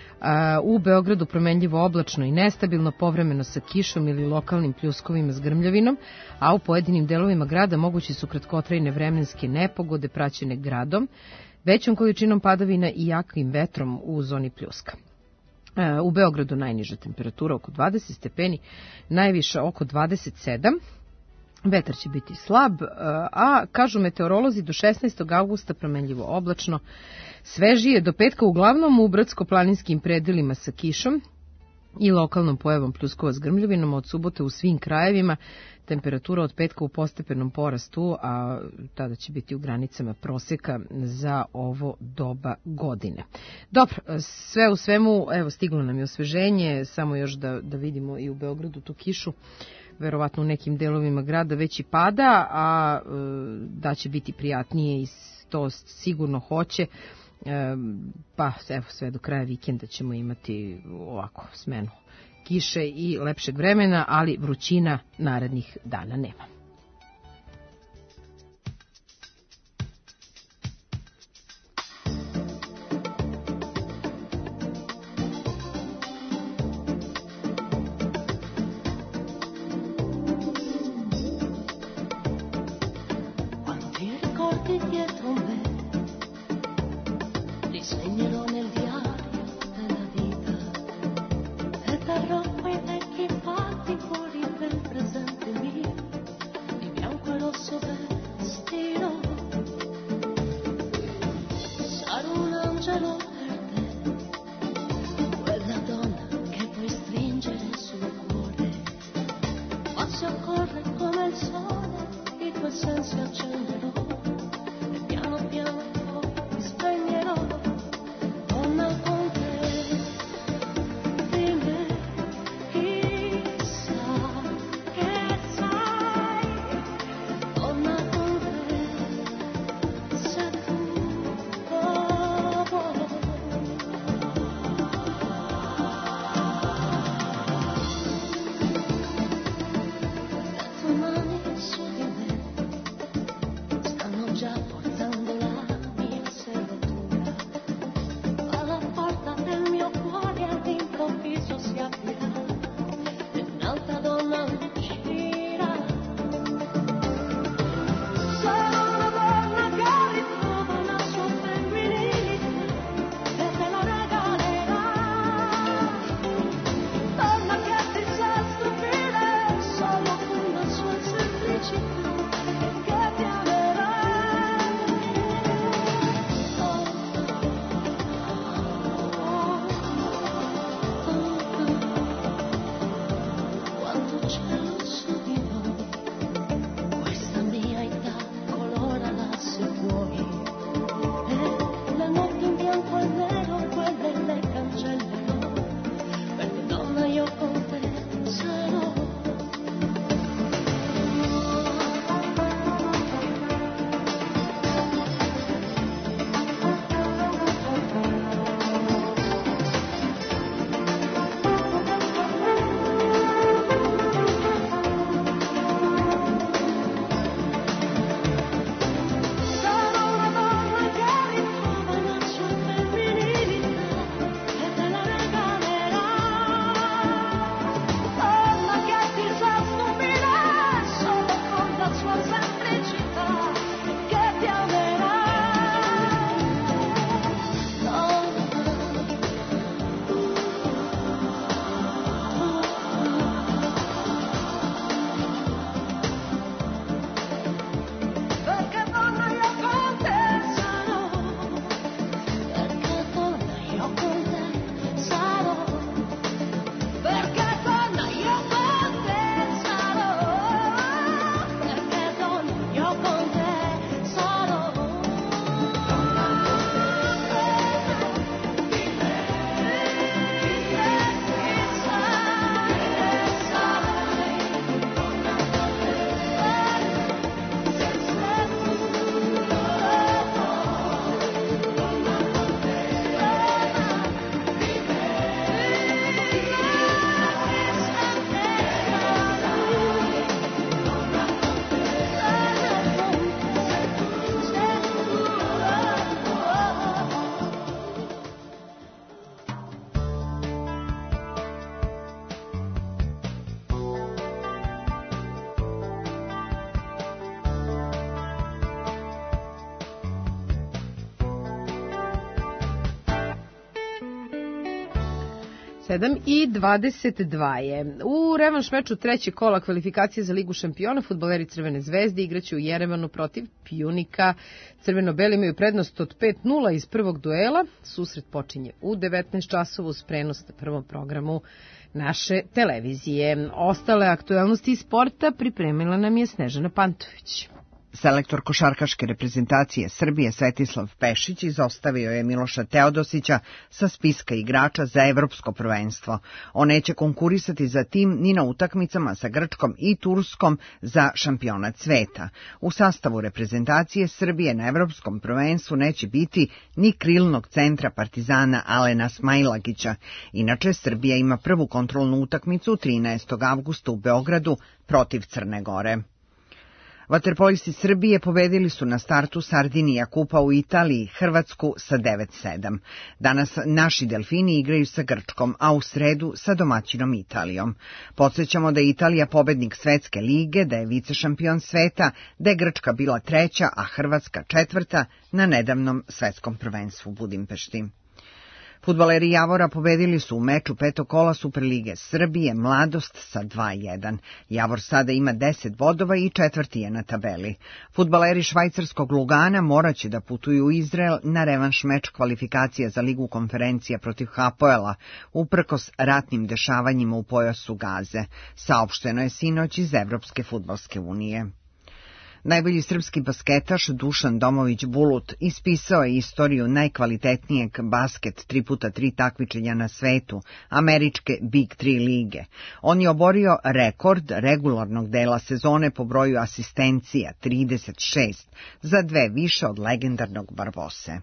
U Beogradu promenljivo oblačno i nestabilno, povremeno sa kišom ili lokalnim pljuskovima s grmljavinom, a u pojedinim delovima grada mogući su kratkotrajne vremenske nepogode praćene gradom, većom količinom padavina i jakim vetrom u zoni pljuska. U Beogradu najniža temperatura oko 20 stepeni, najviša oko 27. Vetar će biti slab, a kažu meteorolozi do 16. augusta promenljivo oblačno, svežije do petka uglavnom u brdsko-planinskim predelima sa kišom i lokalnom pojavom pljuskova s grmljavinom, od subote u svim krajevima, temperatura od petka u postepenom porastu, a tada će biti u granicama proseka za ovo doba godine. Dobro, sve u svemu, evo stiglo nam je osveženje, samo još da vidimo i u Beogradu tu kišu, verovatno u nekim delovima grada već i pada, a da će biti prijatnije i to sigurno hoće, pa evo sve do kraja vikenda ćemo imati ovako smenu kiše i lepšeg vremena, ali vrućina narednih dana nema. 7:22 je. U revanš meču trećeg kola kvalifikacije za Ligu šampiona fudbaleri Crvene zvezde igraće u Jerevanu protiv Pjunika. Crveno-beli imaju prednost od 5:0 iz prvog duela. Susret počinje u 19 časova uz prenos na prvom programu naše televizije. Ostale aktuelnosti iz sporta pripremila nam je Snežana Pantović. Selektor košarkaške reprezentacije Srbije Svetislav Pešić izostavio je Miloša Teodosića sa spiska igrača za evropsko prvenstvo. On neće konkurisati za tim ni na utakmicama sa Grčkom i Turskom za šampionat sveta. U sastavu reprezentacije Srbije na evropskom prvenstvu neće biti ni krilnog centra Partizana Alena Smailagića. Inače, Srbija ima prvu kontrolnu utakmicu 13. avgusta u Beogradu protiv Crne Gore. Vaterpolisti Srbije pobedili su na startu Sardinija kupa u Italiji Hrvatsku sa 9:7. Danas naši delfini igraju sa Grčkom, a u sredu sa domaćinom Italijom. Podsjećamo da je Italija pobednik svetske lige, da je vicešampion sveta, da je Grčka bila treća, a Hrvatska četvrta na nedavnom svetskom prvenstvu u Budimpešti. Fudbaleri Javora pobedili su u meču petog kola Superlige Srbije Mladost sa 2:1. Javor sada ima 10 bodova i četvrti je na tabeli. Fudbaleri švajcarskog Lugana moraće da putuju u Izrael na revanš meč kvalifikacija za Ligu konferencija protiv Hapoela, uprkos ratnim dešavanjima u pojasu Gaze, saopšteno je sinoć iz Evropske fudbalske unije. Najbolji srpski basketaš Dušan Domović Bulut ispisao je istoriju najkvalitetnijeg basket 3x3 takmičenja na svetu, američke Big 3 lige. On je oborio rekord regularnog dela sezone po broju asistencija 36, za 2 više od legendarnog Barbose.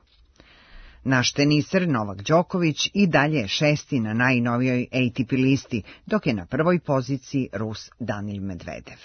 Naš teniser Novak Đoković i dalje je 6. na najnovijoj ATP listi, dok je na prvoj poziciji Rus Danil Medvedev.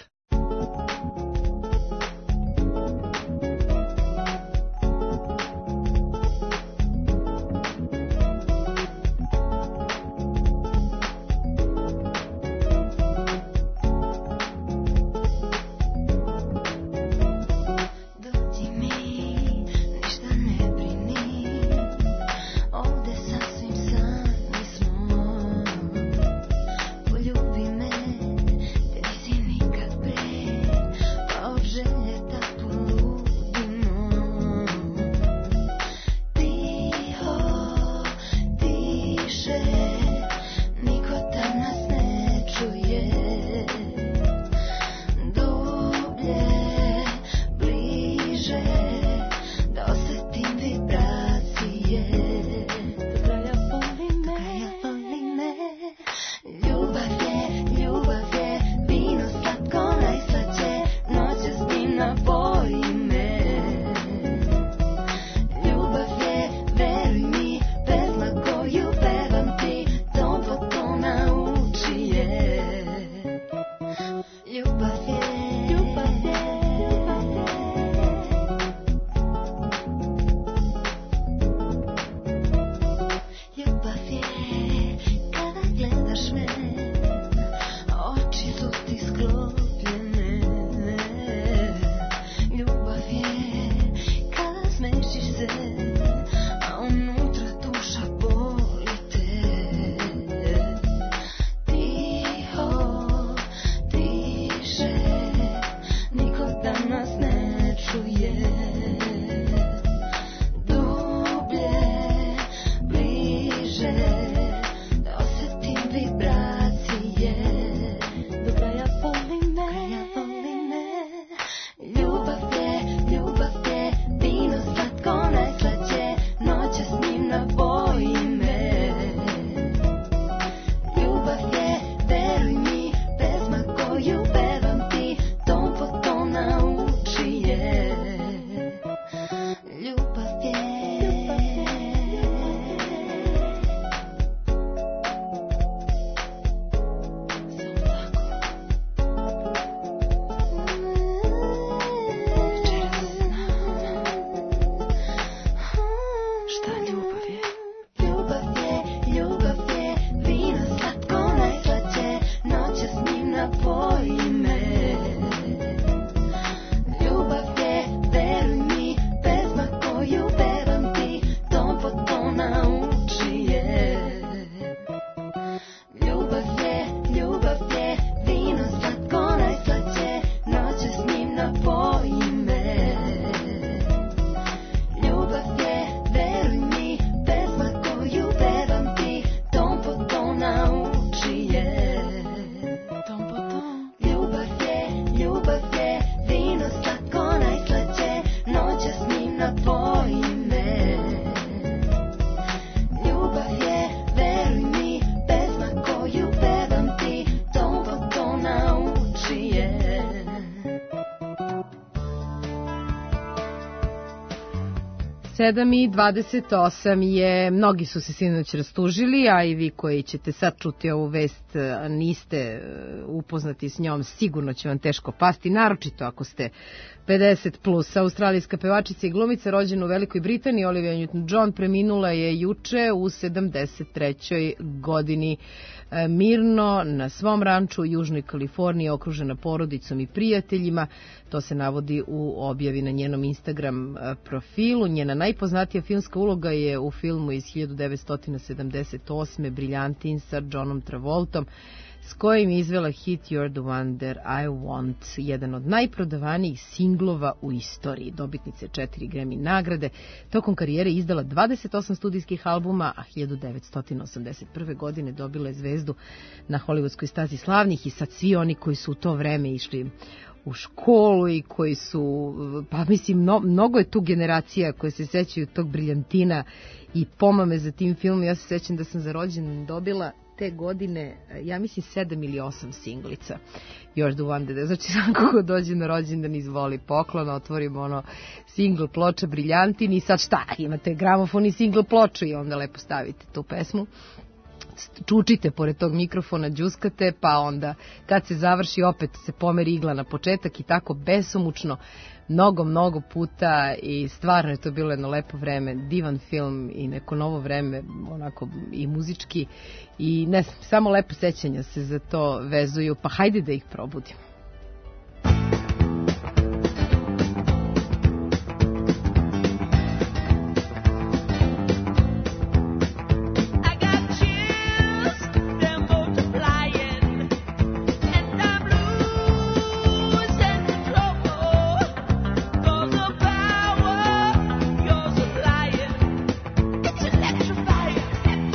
7:28 je, mnogi su se sinoć rastužili, a i vi koji ćete sad čuti ovu vest, a niste upoznati s njom, sigurno će vam teško pasti, naročito ako ste 50+. Australijska pevačica i glumica rođena u Velikoj Britaniji, Olivia Newton-John, preminula je juče u 73. godini mirno na svom ranču u Južnoj Kaliforniji, okružena porodicom i prijateljima. To se navodi u objavi na njenom Instagram profilu. Njena najpoznatija filmska uloga je u filmu iz 1978. Briljantin sa Johnom Travoltom, s kojim je izvela hit You're the one that I want, jedan od najprodavanijih singlova u istoriji. Dobitnice 4 Grammy nagrade. Tokom karijere izdala 28 studijskih albuma, a 1981. godine dobila je zvezdu na hollywoodskoj stazi slavnih. I sad svi oni koji su u to vreme išli u školu i koji su, pa mislim, mnogo je tu generacija koje se sećaju tog Briljantina i pomame za tim filmom. Ja se sećam da sam za rođendan dobila te godine, ja mislim 7 ili 8 singlica You're the one that, znači kako dođe na rođendan izvoli poklon, otvorimo single ploča Briljantin i sad šta, imate gramofon i single ploču i onda lepo stavite tu pesmu, čučite pored tog mikrofona, džuskate, pa onda kad se završi opet se pomeri igla na početak i tako besomučno mnogo puta i stvarno je to bilo jedno lepo vreme, divan film i neko novo vreme, onako i muzički i ne znam, samo lepo sećanja se za to vezuju, pa hajde da ih probudimo.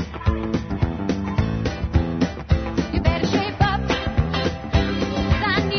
I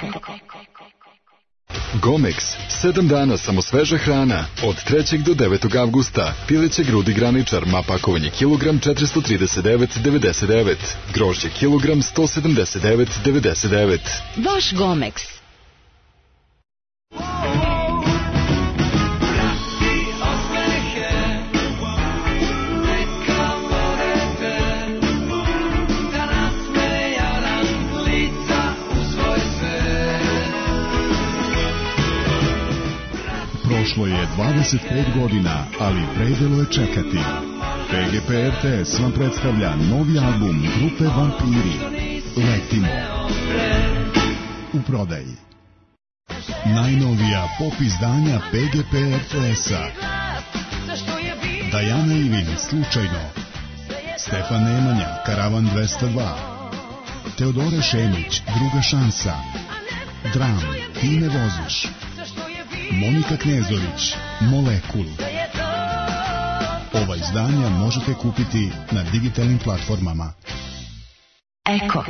Gomex, 7 dana samo sveža hrana, od 3. do 9. avgusta. Pileće grudi graničar, ma pakovanje kilogram 439,99, grožđe kilogram 179,99. Vaš Gomex. Prošlo je 25 godina, ali vredelo je čekati. PGP RTS vam predstavlja novi album grupe Vampiri. Letimo. U prodaji. Najnovija pop izdanja PGP RTS-a. Dajana Ivin, Slučajno. Stefan Nemanja, Karavan 202. Teodora Šemić, Druga šansa. Dram, Ti ne voziš. Monika Knezović, Molekul. Ova izdanja možete kupiti na digitalnim platformama. Eko.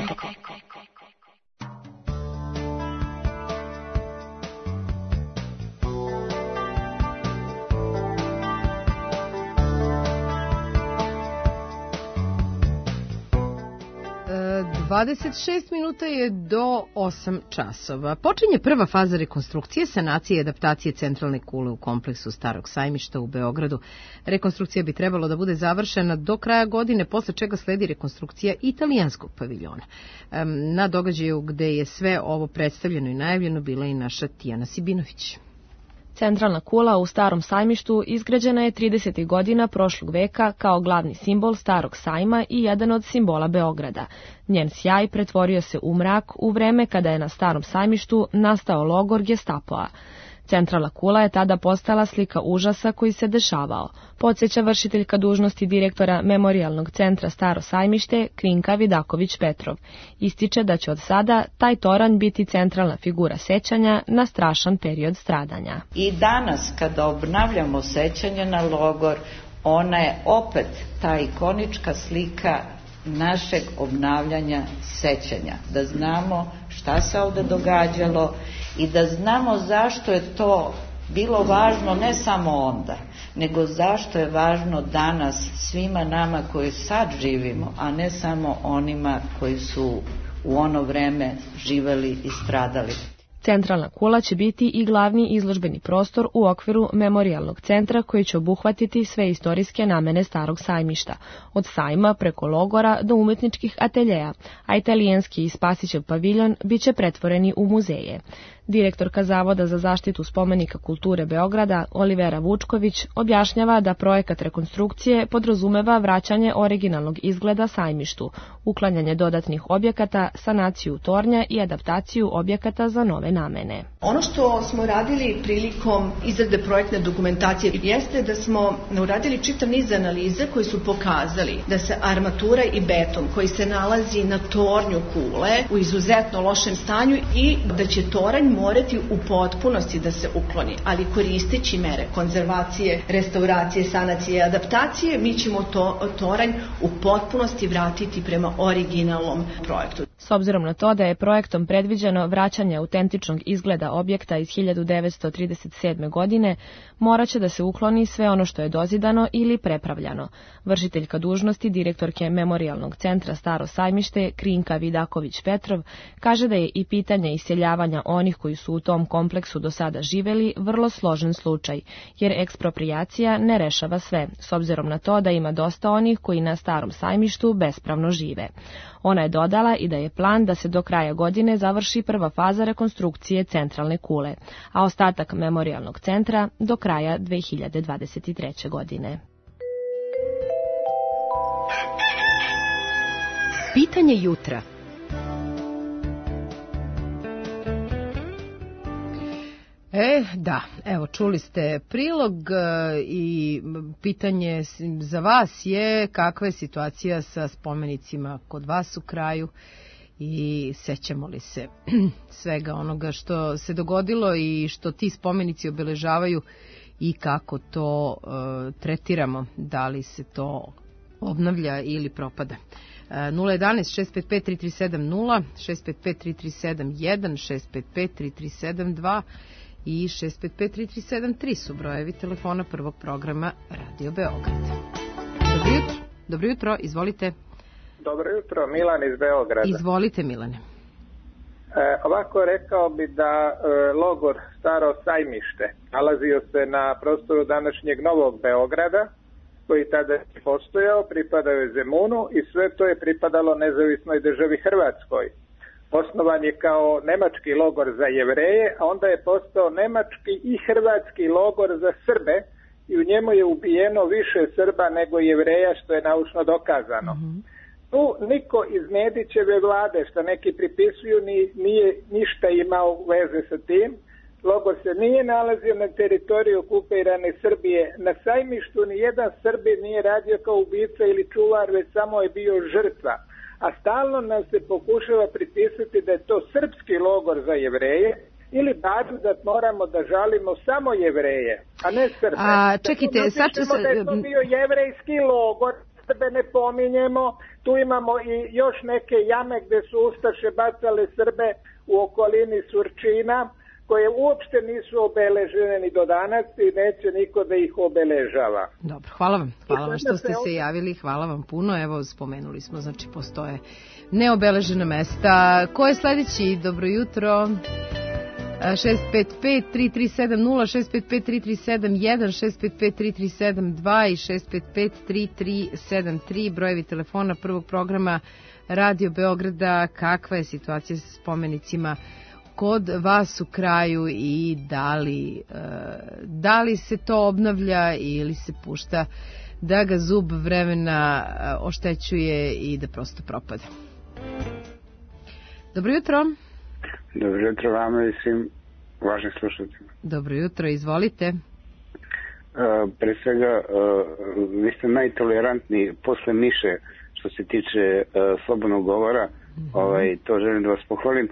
26 minuta je do 8 časova. Počinje prva faza rekonstrukcije, sanacije i adaptacije centralne kule u kompleksu Starog sajmišta u Beogradu. Rekonstrukcija bi trebalo da bude završena do kraja godine, posle čega sledi rekonstrukcija italijanskog paviljona. Na događaju gde je sve ovo predstavljeno i najavljeno bila i naša Tijana Sibinović. Centralna kula u Starom sajmištu izgrađena je 30. godina prošlog veka kao glavni simbol Starog sajma i jedan od simbola Beograda. Njen sjaj pretvorio se u mrak u vreme kada je na Starom sajmištu nastao logor Gestapoa. Centralna kula je tada postala slika užasa koji se dešavao, podsjeća vršiteljka dužnosti direktora Memorijalnog centra Staro sajmište Krinka Vidaković-Petrov. Ističe da će od sada taj toranj biti centralna figura sećanja na strašan period stradanja. I danas kada obnavljamo sećanje na logor, ona je opet ta ikonička slika našeg obnavljanja sećanja. Da znamo šta se ovde događalo i da znamo zašto je to bilo važno ne samo onda, nego zašto je važno danas svima nama koji sad živimo, a ne samo onima koji su u ono vreme živeli i stradali. Centralna kula će biti i glavni izložbeni prostor u okviru Memorijalnog centra koji će obuhvatiti sve istorijske namene Starog sajmišta, od sajma preko logora do umetničkih ateljeja, a italijanski i Spasićev paviljon biće pretvoreni u muzeje. Direktorka Zavoda za zaštitu spomenika kulture Beograda, Olivera Vučković, objašnjava da projekat rekonstrukcije podrazumeva vraćanje originalnog izgleda sajmištu, uklanjanje dodatnih objekata, sanaciju tornja i adaptaciju objekata za nove namene. Ono što smo radili prilikom izrade projektne dokumentacije jeste da smo uradili čitav niz analize koji su pokazali da se armatura i beton koji se nalazi na tornju kule u izuzetno lošem stanju i da će toranj morati u potpunosti da se ukloni, ali koristeći mere konzervacije, restauracije, sanacije i adaptacije, mi ćemo toranj u potpunosti vratiti prema originalnom projektu. S obzirom na to da je projektom predviđeno vraćanje autentičnog izgleda objekta iz 1937. godine, morat će da se ukloni sve ono što je dozidano ili prepravljano. Vršiteljka dužnosti direktorke Memorijalnog centra Staro sajmište Krinka Vidaković-Petrov kaže da je i pitanje iseljavanja onih koji su u tom kompleksu do sada živeli vrlo složen slučaj, jer eksproprijacija ne rešava sve, s obzirom na to da ima dosta onih koji na Starom sajmištu bespravno žive. Ona je dodala i da je plan da se do kraja godine završi prva faza rekonstrukcije centralne kule, a ostatak Memorijalnog centra do kraja 2023. godine. Pitanje jutra. Da, evo, čuli ste prilog i pitanje za vas je kakva je situacija sa spomenicima kod vas u kraju i sećamo li se svega onoga što se dogodilo i što ti spomenici obeležavaju i kako to tretiramo, da li se to obnavlja ili propada. 011-655-3370, 655-3371, 655-3372 i 655-3373 su brojevi telefona prvog programa Radio Beograd. Dobro jutro, izvolite. Dobro jutro, Milan iz Beograda. Izvolite, Milane. Ovako rekao bi da logor Staro Sajmište nalazio se na prostoru današnjeg Novog Beograda, koji tada je postojao, pripadao je Zemunu i sve to je pripadalo nezavisnoj državi Hrvatskoj. Osnovan je kao nemački logor za Jevreje, a onda je postao nemački i hrvatski logor za Srbe i u njemu je ubijeno više Srba nego Jevreja, što je naučno dokazano. Tu niko iz Nedićeve vlade, što neki pripisuju, nije ništa imao veze sa tim. Logor se nije nalazio na teritoriju okupirane Srbije. Na Sajmištu ni jedan Srbin nije radio kao ubica ili čuvar, već samo je bio žrtva. A stalno nam se pokušava pripisati da je to srpski logor za Jevreje, ili bar da moramo da žalimo samo Jevreje, a ne Srbe. Čekajte, sad ću se... Da je to bio jevrejski logor, Srbe ne pominjemo, tu imamo i još neke jame gde su ustaše bacale Srbe u okolini Surčina, koje uopšte nisu obeležene ni do danas i neće niko da ih obeležava. Dobro, hvala vam što ste se javili, hvala vam puno, evo spomenuli smo, znači postoje neobeležena mesta. Ko je sledeći? Dobro jutro. 655-3370, 655-3371, 655-3372 i 655-3373, brojevi telefona prvog programa Radio Beograda. Kakva je situacija sa spomenicima kod vas u kraju i da li se to obnavlja ili se pušta da ga zub vremena oštećuje i da prosto propada? Dobro jutro. Dobro jutro vama i svim vašim slušateljima. Dobro jutro, izvolite. Pre svega, vi ste najtolerantniji posle Miše što se tiče slobodnog govora. To želim da vas pohvalim.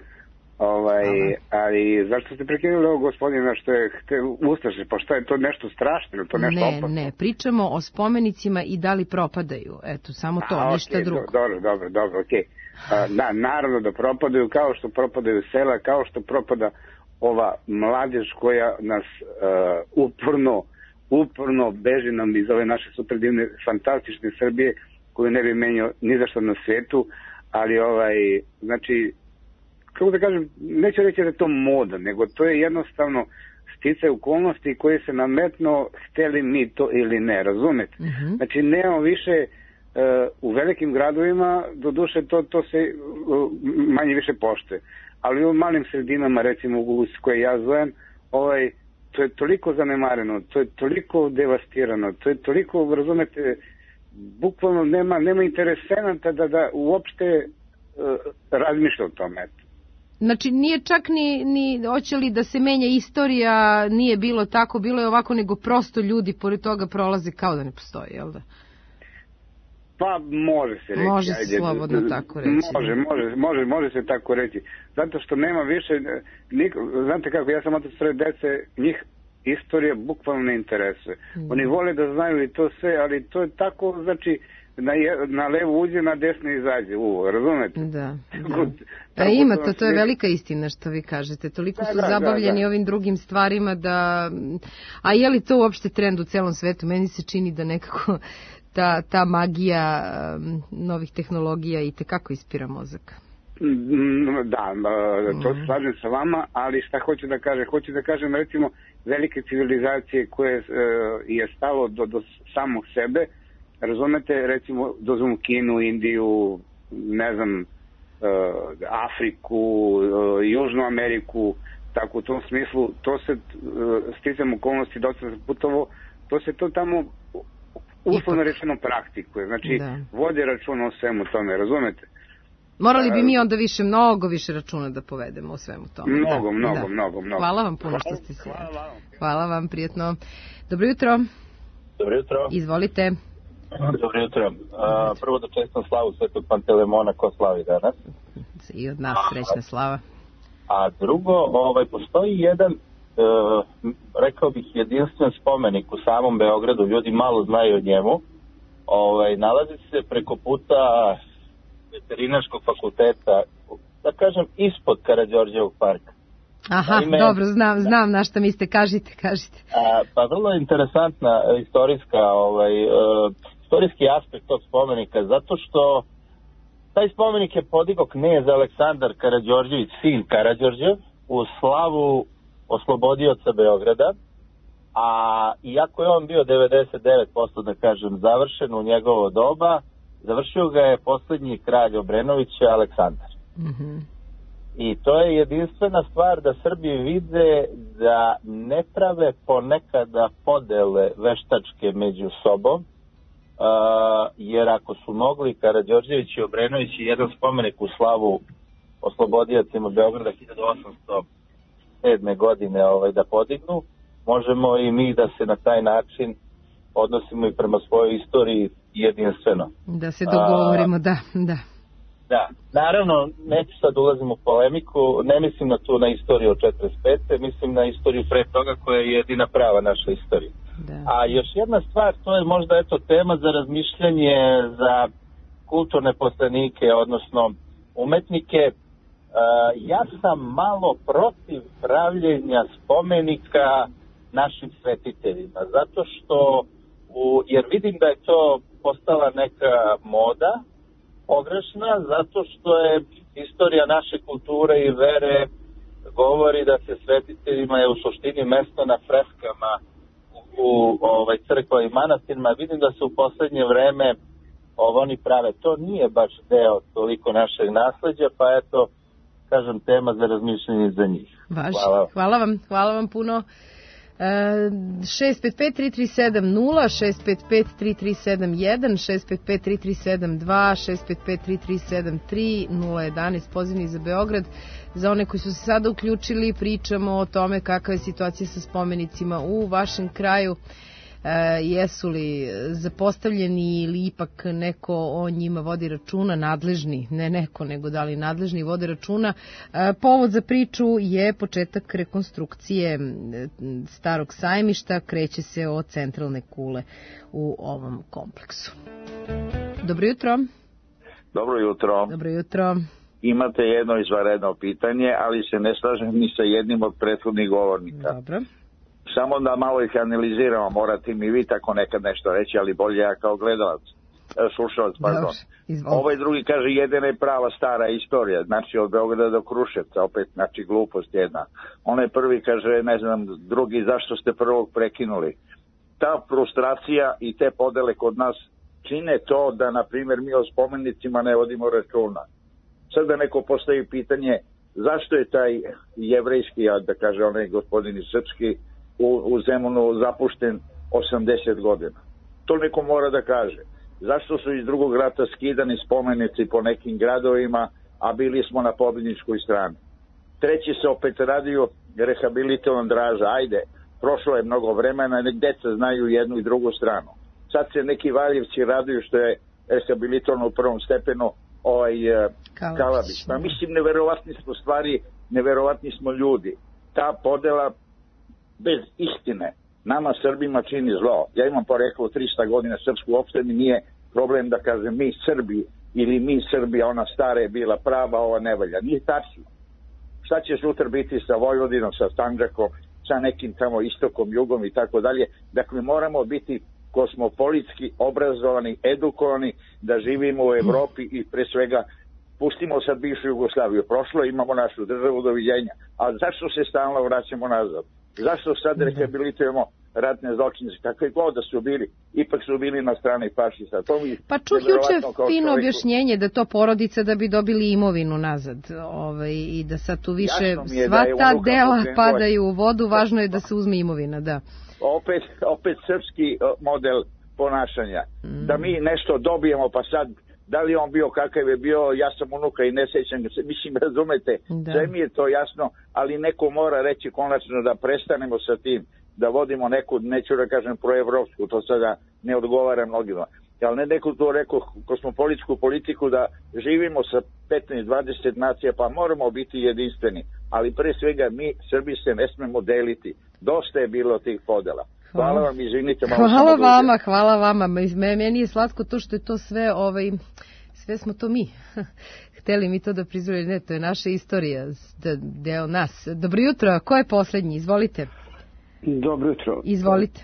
Ali zašto ste prekinuli ovog gospodina što je ustaše? Pa šta je to nešto strašno ili to nešto opasno? Ne, pričamo o spomenicima i da li propadaju. Eto, samo to, ništa drugo. Dobro, okej. Da, naravno da propadaju, kao što propadaju sela, kao što propada ova mladež koja nas uporno beži nam iz ove naše super divne, fantastične Srbije, koju ne bi menjao ni za što na svetu, ali znači, kako da kažem, neću reći da je to moda, nego to je jednostavno sticaj okolnosti koje se nametno, hteli mi to ili ne, razumete? Znači, nemamo više u velikim gradovima, doduše to se manje više poštuje, ali u malim sredinama, recimo u koje ja zovem, to je toliko zanemareno, to je toliko devastirano, to je toliko, razumete, bukvalno nema interesenata da uopšte razmišlja o tome. Znači, nije čak ni hoće li da se menja istorija, nije bilo tako, bilo je ovako, nego prosto ljudi pored toga prolaze kao da ne postoji, jel da? Pa može se reći. Može se slobodno tako reći. Može se tako reći. Zato što nema više, znate kako, ja sam od svoje dece, njih istorija bukvalno ne interesuje. Oni vole da znaju i to sve, ali to je tako, znači, na levo uđe, na desno izađe, razumete? Da. Ima to je velika istina što vi kažete, toliko su zabavljeni ovim drugim stvarima da, a je li to uopšte trend u celom svetu? Meni se čini da nekako ta magija novih tehnologija i tekako ispira mozak. Da, to slažem sa vama, ali šta hoću da kažem? Hoću da kažem, recimo, velike civilizacije koje je stalo do samog sebe, razumete, recimo, dozvom Kinu, Indiju, ne znam, Afriku, Južnu Ameriku, tako u tom smislu, to se, sticam okolnosti, dosta sam putovo, to se to tamo uslovno rečeno praktikuje, znači vode računa o svemu tome, razumete? Morali bi mi onda mnogo više računa da povedemo o svemu tome. Mnogo. Hvala vam puno što ste se. Hvala vam, prijatno. Dobro jutro. Dobro jutro. Izvolite. Dobro jutro. Prvo da čestam slavu Svetog Pantelemona, ko slavi danas. I od nas srećna slava. A drugo, postoji jedan, rekao bih, jedinstven spomenik u samom Beogradu, ljudi malo znaju o njemu. Nalazi se preko puta veterinarskog fakulteta, da kažem, ispod Karađorđevog parka. Aha, dobro, znam na šta mislite, kažite. Pa vrlo je interesantna istorijski aspekt tog spomenika, zato što taj spomenik je podigao knez Aleksandar Karađorđević, sin Karađorđev, u slavu oslobodioca Beograda, a iako je on bio 99%, da kažem, završen u njegovo doba, završio ga je poslednji kralj Obrenovića, Aleksandar. I to je jedinstvena stvar da Srbi vide da ne prave ponekada podele veštačke među sobom, jer ako su mogli Karađorđević i Obrenović i jedan spomenik u slavu oslobodiocima Beograda 1807. godine da podignu, možemo i mi da se na taj način odnosimo i prema svojoj istoriji jedinstveno. Da se dogovorimo, da. Da, naravno, neću sad ulazim u polemiku, ne mislim na istoriju od 45. Mislim na istoriju pre toga koja je jedina prava naša istorija. Da. A još jedna stvar, to je možda tema za razmišljanje za kulturne poslanike, odnosno umetnike. Ja sam malo protiv pravljenja spomenika našim svetiteljima, zato što, jer vidim da je to postala neka moda, pogrešna, zato što je istorija naše kulture i vere govori da se svetiteljima je u suštini mesto na freskama u crkva i manastirima. Vidim da se u poslednje vreme oni prave. To nije baš deo toliko našeg nasleđa, pa eto, kažem, tema za razmišljanje za njih. Hvala vam puno. 655-3370, 655-3371, 655-3372, 655-3373, 011, pozivni za Beograd. Za one koji su se sada uključili, pričamo o tome kakva je situacija sa spomenicima u vašem kraju. Jesu li zapostavljeni ili ipak neko o njima vodi računa, nadležni, ne neko, nego da li nadležni vode računa. Povod za priču je početak rekonstrukcije Starog sajmišta, kreće se od centralne kule u ovom kompleksu. Dobro jutro. Dobro jutro. Dobro jutro. Imate jedno izvanredno pitanje, ali se ne slažem ni sa jednim od prethodnih govornika. Dobro. Samo da malo ih analiziramo, morate mi vi tako nekad nešto reći, ali bolje ja kao gledalac, slušalac, pardon. Ovaj drugi kaže jedina je prava stara istorija, znači od Beograda do Kruševca, opet znači glupost jedna. Onaj prvi kaže, ne znam, drugi zašto ste prvog prekinuli. Ta frustracija i te podele kod nas čine to da, na primjer, mi o spomenicima ne vodimo računa. Sad da neko postavi pitanje zašto je taj jevrejski, da kaže onaj gospodin iz Srpski, u Zemunu zapušten 80 godina. To neko mora da kaže. Zašto su iz Drugog rata skidani spomenici po nekim gradovima, a bili smo na pobjedničkoj strani? Treći se opet radio rehabilitovan Draža. Ajde, prošlo je mnogo vremena, nek deca znaju jednu i drugu stranu. Sad se neki Valjevci raduju što je rehabilitovan u prvom stepenu Kalabić. Pa mislim, neverovatni smo stvari, neverovatni smo ljudi. Ta podela bez istine nama Srbima čini zlo. Ja imam poreklo 300 godina srpsku, uopšte mi nije problem da kažem mi Srbi ili mi Srbija, ona stara je bila prava, ova ne valja. Nije tačno. Šta će sutra biti sa Vojvodinom, sa Sandžakom, sa nekim tamo istokom, jugom i tako dalje. Dakle, moramo biti kosmopolitski obrazovani, edukovani, da živimo u Evropi i pre svega pustimo sad bivšu Jugoslaviju. Prošlo, imamo našu državu, doviđenja. A zašto se stalno vraćamo nazad? Zašto sad rehabilitujemo ratne zločince? Kakve god da su bili, ipak su bili na strani fašista. Pa čuh juče fino objašnjenje da to porodica da bi dobili imovinu nazad. I da sad tu više sva ta dela padaju u vodu, važno je da se uzme imovina, da. Opet srpski model ponašanja. Da mi nešto dobijemo, pa sad da li on bio kakav je bio, ja sam unuka i ne sećam se, mislim, razumete, sve mi je to jasno, ali neko mora reći konačno da prestanemo sa tim, da vodimo neku, neću da kažem proevropsku, to sada ne odgovara mnogima, ali ne neko to rekao kosmopolitsku politiku, da živimo sa 15-20 nacija, pa moramo biti jedinstveni, ali pre svega mi Srbi se ne smemo deliti, dosta je bilo tih podela. Hvala vam, izvinite. Hvala vama. Meni je slatko to što je to sve smo to mi. Hteli mi to da priznaju, ne, to je naša istorija, deo nas. Dobro jutro, ko je poslednji? Izvolite. Dobro jutro. Izvolite.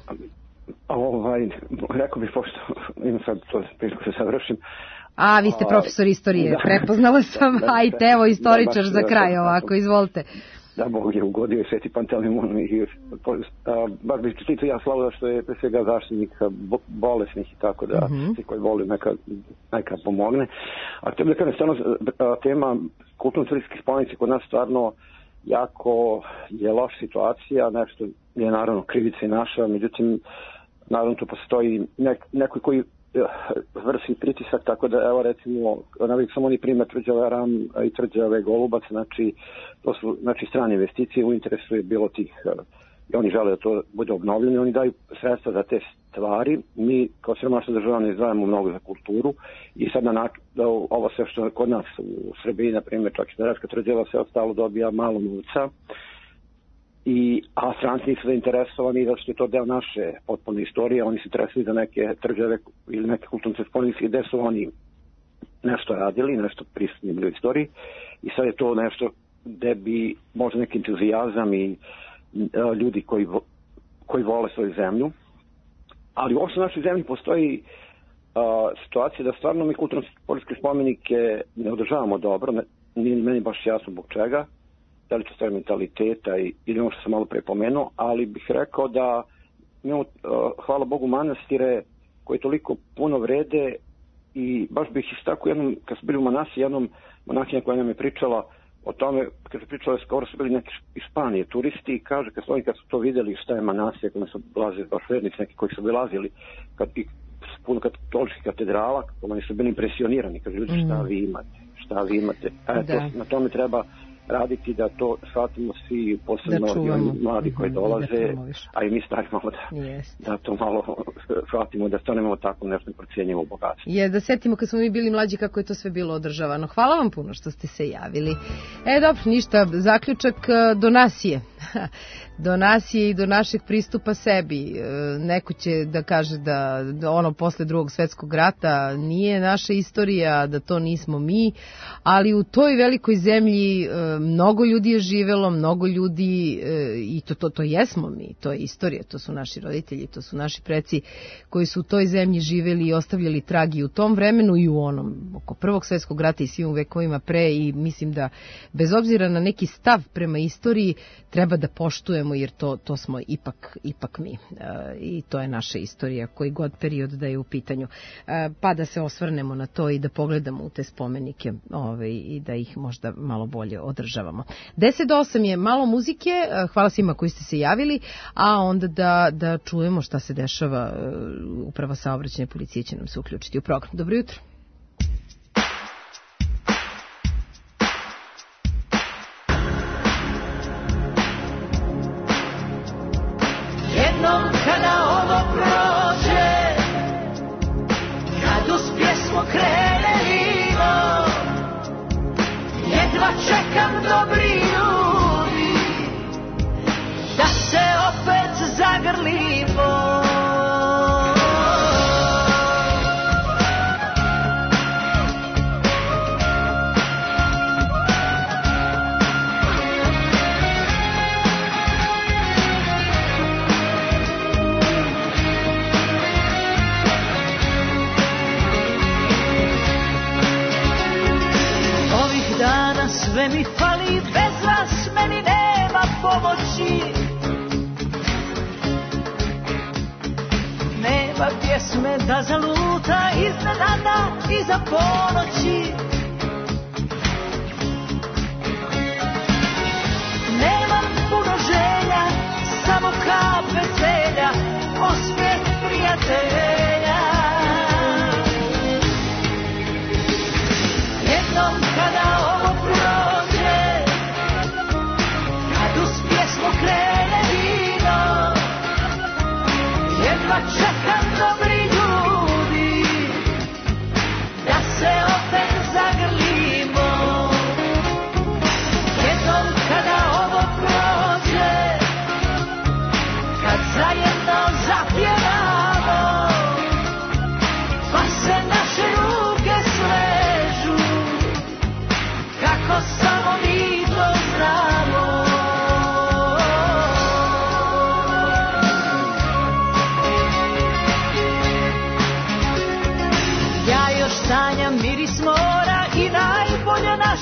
Rekao bih, pošto imam sad to priliku da završim. A, vi ste profesor istorije, prepoznala sam. Ajte, evo, istoričar za kraj ovako, izvolite. Da, Bog je ugodio Sveti Panteleimon i baš bih čestitao ja Slavu da što je pre svega zaštitnik bolesnih i tako da svi koji voli neka pomogne. A htio bih da kažem, stvarno tema kulturno-istorijskih spomenika kod nas stvarno jako je loša situacija, nešto je naravno krivica i naša, međutim naravno tu postoji neko koji vrši pritisak, tako da evo recimo navijek samo oni primjer Tvrđave Ram i Tvrđave Golubac, znači to su strane investicije, u interesu je bilo tih i oni žele da to bude obnovljeno, oni daju sredstva za te stvari, mi kao siromašna država ne izdvajamo mnogo za kulturu i sad da ovo sve što je kod nas u Srbiji, na primjer čak i Smederevska Tvrđava, sve ostalo dobija malo novca, a stranci nisu zainteresovani zato što je to deo naše potpune istorije, oni se interesuju za neke tvrđave ili neke kulturne spomenike gde su oni nešto radili, nešto prisutni bili u istoriji i sad je to nešto gde bi možda neki entuzijazam i ljudi koji vole svoju zemlju, ali uopšte u našoj zemlji postoji situacija da stvarno mi kulturno-istorijske spomenike ne održavamo dobro, nije meni baš jasno zbog čega, da li to stvari mentaliteta ili ono što sam malo pre pomenuo, ali bih rekao da imamo, hvala Bogu, manastire koji toliko puno vrede i baš bih istakao jednom, kad smo bili u Manasi, jednom monahinja koja nam je pričala o tome, kad su pričali, skoro su bili neki iz Španije turisti i kaže, kad su to vidjeli šta je Manasija, kada su dolazili baš vernici neki koji su obilazili puno katoličkih katedrala, oni su bili impresionirani, kaže ljudi šta vi imate. Na tome treba raditi da to shvatimo svi, posebno mladi koji dolaze, a i mi stari malo da to malo shvatimo, da to nemamo tako nešto procjenjivo bogatstvo. Je, da setimo kad smo mi bili mlađi kako je to sve bilo održavano. Hvala vam puno što ste se javili. Dobro, ništa, zaključak do nas je. Do nas je i do našeg pristupa sebi. Neko će da kaže da ono posle Drugog svetskog rata nije naša istorija, da to nismo mi, ali u toj velikoj zemlji mnogo ljudi je živelo, mnogo ljudi i to jesmo mi, to je istorija, to su naši roditelji, to su naši preci koji su u toj zemlji živeli i ostavljali trag i u tom vremenu i u onom oko Prvog svetskog rata i svim vekovima pre i mislim da bez obzira na neki stav prema istoriji treba da poštujemo jer to smo ipak mi i to je naša istorija koji god period da je u pitanju. Pa da se osvrnemo na to i da pogledamo u te spomenike i da ih možda malo bolje održavamo. 10 do 8 je malo muzike, hvala svima koji ste se javili, a onda da čujemo šta se dešava, uprava saobraćajne policije će nam se uključiti u program. Dobro jutro. Jednom kada ovo prođe, kad uz pjesmu krenemo, jedva čekam dobri ljudi, da se opet zagrlimo. Sve mi fali, bez vas meni nema pomoći. Nema pjesme da zaluta iznenada iza ponoći. Nemam puno želja, samo kap veselja, osmijeh prijatelja. Jednom kada ovo prođe, kad uz pjesmu krene vino, jedva čekam dobri ljudi, da se opet zagrlimo.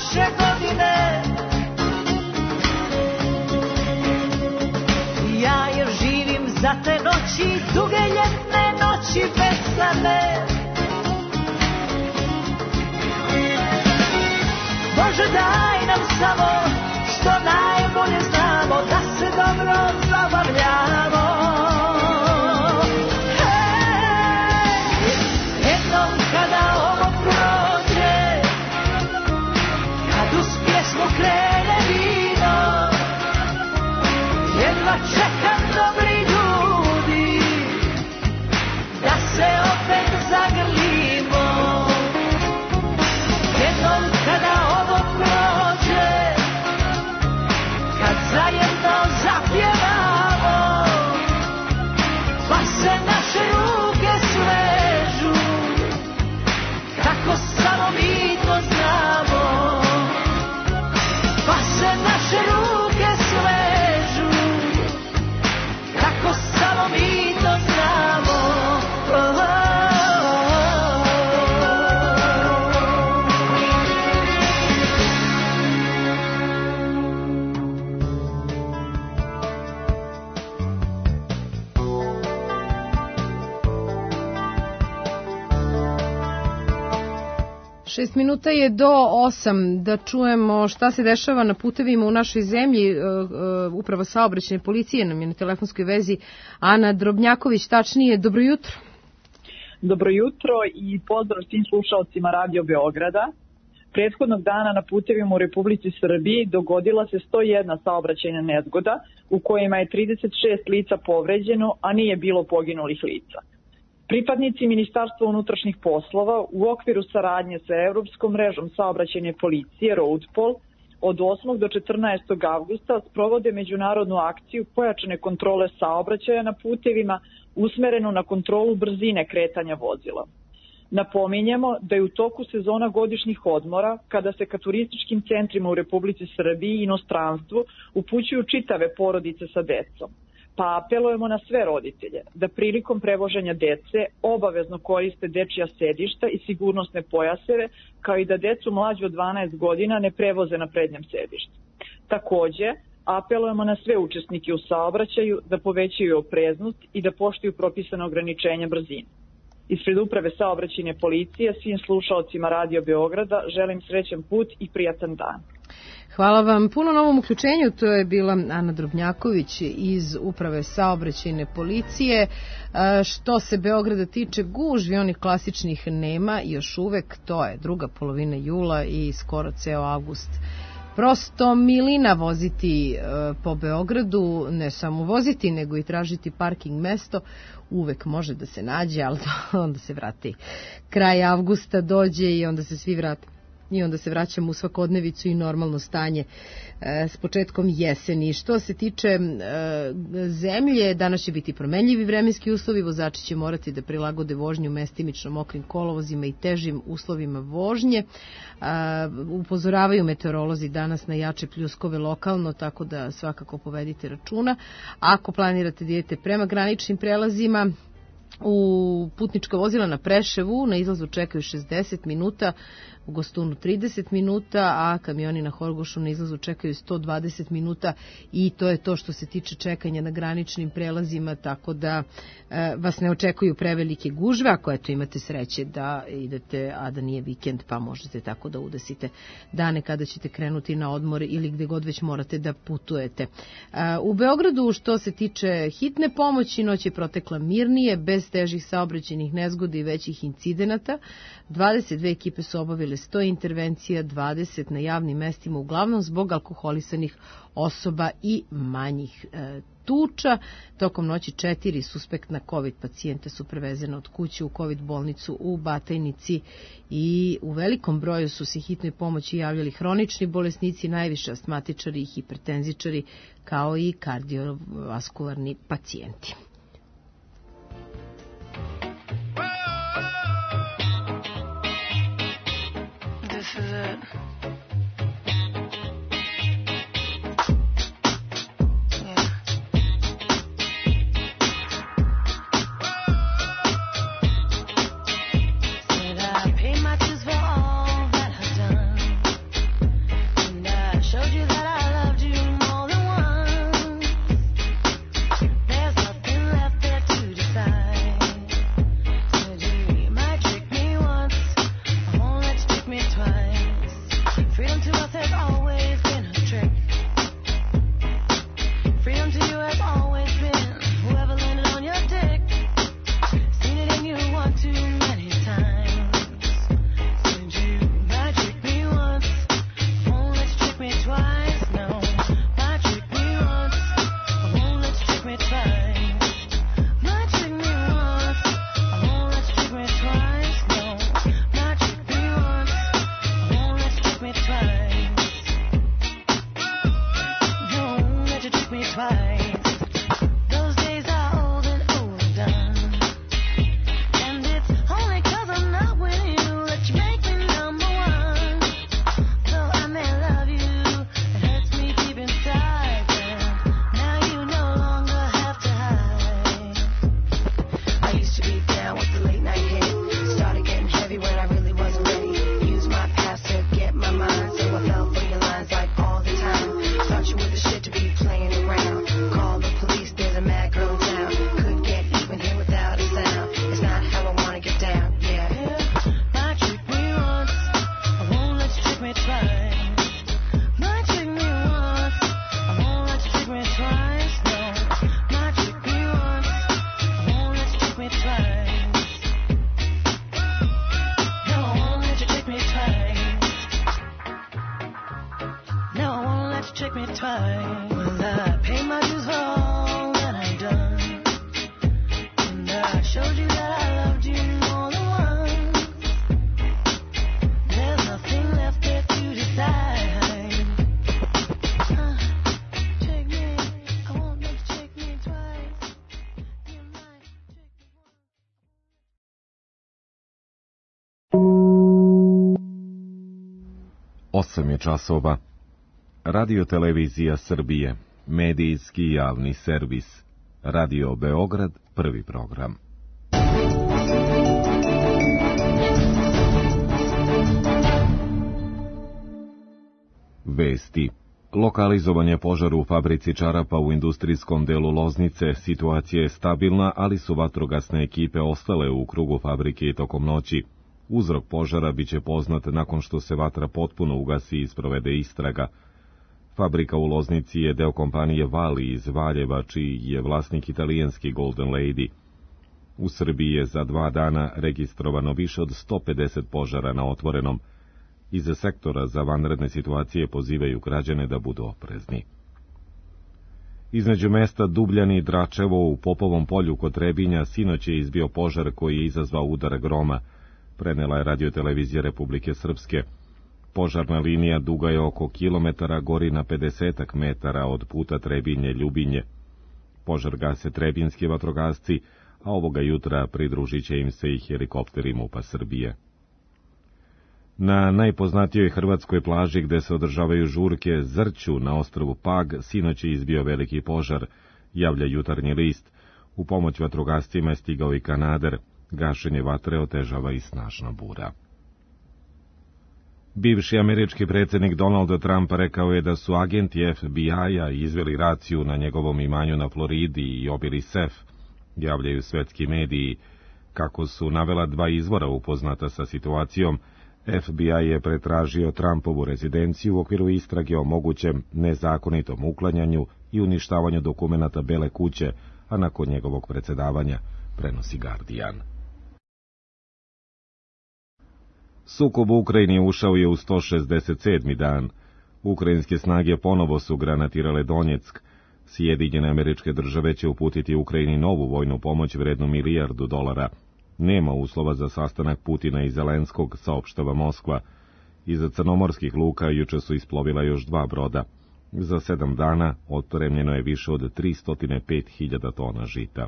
naše godine. Ja jer živim za te noći, duge ljetne noći vesane. Bože daj nam samo što najbolje znamo, da se dobro zabavljamo. Hej, jednom kada ovo prođe, kad uz pjesmu krene vino, jedva čekam dobri ljudi, da se opet zagrlimo. Jednom kada ovo prođe, kad zajedno zapjevamo, pa se naše ruke svežu, kako samo mi to znamo. Pa se naše ruke svežu, kako samo mi to znamo. Šest minuta je do 8 da čujemo šta se dešava na putevima u našoj zemlji. Uprava saobraćajne policije nam je na telefonskoj vezi Ana Drobnjaković, tačnije dobro jutro. Dobro jutro i pozdrav svim slušalcima Radio Beograda. Prethodnog dana na putevima u Republici Srbiji dogodila se 101 saobraćajna nezgoda u kojima je 36 lica povređeno, a nije bilo poginulih lica. Pripadnici Ministarstva unutrašnjih poslova u okviru saradnje sa Evropskom mrežom saobraćajne policije Roadpol od 8. do 14. avgusta sprovode međunarodnu akciju pojačane kontrole saobraćaja na putevima usmerenu na kontrolu brzine kretanja vozila. Napominjemo da je u toku sezona godišnjih odmora, kada se ka turističkim centrima u Republici Srbiji i inostranstvu upućuju čitave porodice sa decom. Pa apelujemo na sve roditelje da prilikom prevoženja dece obavezno koriste dečija sedišta i sigurnosne pojaseve, kao i da decu mlađe od 12 godina ne prevoze na prednjem sedištu. Takođe, apelujemo na sve učesnike u saobraćaju da povećaju opreznost i da poštuju propisane ograničenja brzine. Ispred Uprave saobraćajne policije svim slušaocima Radio Beograda želim srećan put i prijatan dan. Hvala vam puno na ovom uključenju, to je bila Ana Drobnjaković iz Uprave saobraćajne policije. Što se Beograda tiče, gužvi onih klasičnih nema još uvek, to je druga polovina jula i skoro ceo avgust. Prosto milina voziti po Beogradu, ne samo voziti, nego i tražiti parking mesto, uvek može da se nađe, ali onda se vrati. Kraj avgusta dođe i onda se svi vrate. I onda se vraćamo u svakodnevicu i normalno stanje s početkom jeseni. Što se tiče zemlje, danas će biti promenljivi vremenski uslovi, vozači će morati da prilagode vožnju mestimično mokrim kolovozima i težim uslovima vožnje. Upozoravaju meteorolozi danas na jače pljuskove lokalno, tako da svakako povedite računa. Ako planirate da idete prema graničnim prelazima, u putnička vozila na Preševu na izlazu čekaju 60 minuta, u Gostunu 30 minuta, a kamioni na Horgošu na izlazu čekaju 120 minuta i to je to što se tiče čekanja na graničnim prelazima, tako da vas ne očekuju prevelike gužve, ako eto imate sreće da idete, a da nije vikend, pa možete tako da udesite dane kada ćete krenuti na odmor ili gde god već morate da putujete. U Beogradu što se tiče hitne pomoći, noć je protekla mirnije, bez težih saobraćajnih nezgoda i većih incidenata. 22 ekipe su obavile 100 intervencija, 20 na javnim mestima, uglavnom zbog alkoholisanih osoba i manjih tuča. Tokom noći 4 suspektna COVID pacijenta su prevezena od kuće u COVID bolnicu u Batajnici i u velikom broju su se hitnoj pomoći javljali hronični bolesnici, najviše astmatičari i hipertenzičari, kao i kardiovaskularni pacijenti. This is it. časova. Radio Televizija Srbije, medijski javni servis. Radio Beograd, prvi program. Vesti. Lokalizovan je požar u fabrici čarapa u industrijskom delu Loznice. Situacija je stabilna, ali su vatrogasne ekipe ostale u krugu fabrike i tokom noći. Uzrok požara biće poznat nakon što se vatra potpuno ugasi i sprovede istraga. Fabrika u Loznici je deo kompanije Vali iz Valjeva, čiji je vlasnik italijanski Golden Lady. U Srbiji je za 2 dana registrovano više od 150 požara na otvorenom. Iz sektora za vanredne situacije pozivaju građane da budu oprezni. Između mesta Dubljani i Dračevo u Popovom polju kod Trebinja sinoć je izbio požar koji je izazvao udar groma, prenela je Radio-televizija Republike Srpske. Požarna linija duga je oko kilometara, gori na 50 metara od puta Trebinje-Ljubinje. Požar gase trebinski vatrogasci, a ovoga jutra pridružit će im se i helikopteri MUP-a Srbije. Na najpoznatijoj hrvatskoj plaži gde se održavaju žurke Zrću na ostrvu Pag sinoć je izbio veliki požar, javlja Jutarnji list. U pomoć vatrogascima je stigao i kanader. Gašenje vatre otežava i snažna bura. Bivši američki predsjednik Donald Trump rekao je da su agenti FBI-a izveli raciju na njegovom imanju na Floridi i obili sef, javljaju svetski mediji. Kako su navela 2 izvora upoznata sa situacijom, FBI je pretražio Trumpovu rezidenciju u okviru istrage o mogućem nezakonitom uklanjanju i uništavanju dokumenata Bele kuće, a nakon njegovog predsedavanja, prenosi Guardian. Sukob u Ukrajini ušao je u 167. dan. Ukrajinske snage ponovo su granatirale Donjeck. Sjedinjene Američke Države će uputiti Ukrajini novu vojnu pomoć vrednu $1 milijardu. Nema uslova za sastanak Putina i Zelenskog, saopštava Moskva. Iza crnomorskih luka juče su isplovila još 2 broda. Za 7 dana otpremljeno je više od 305.000 tona žita.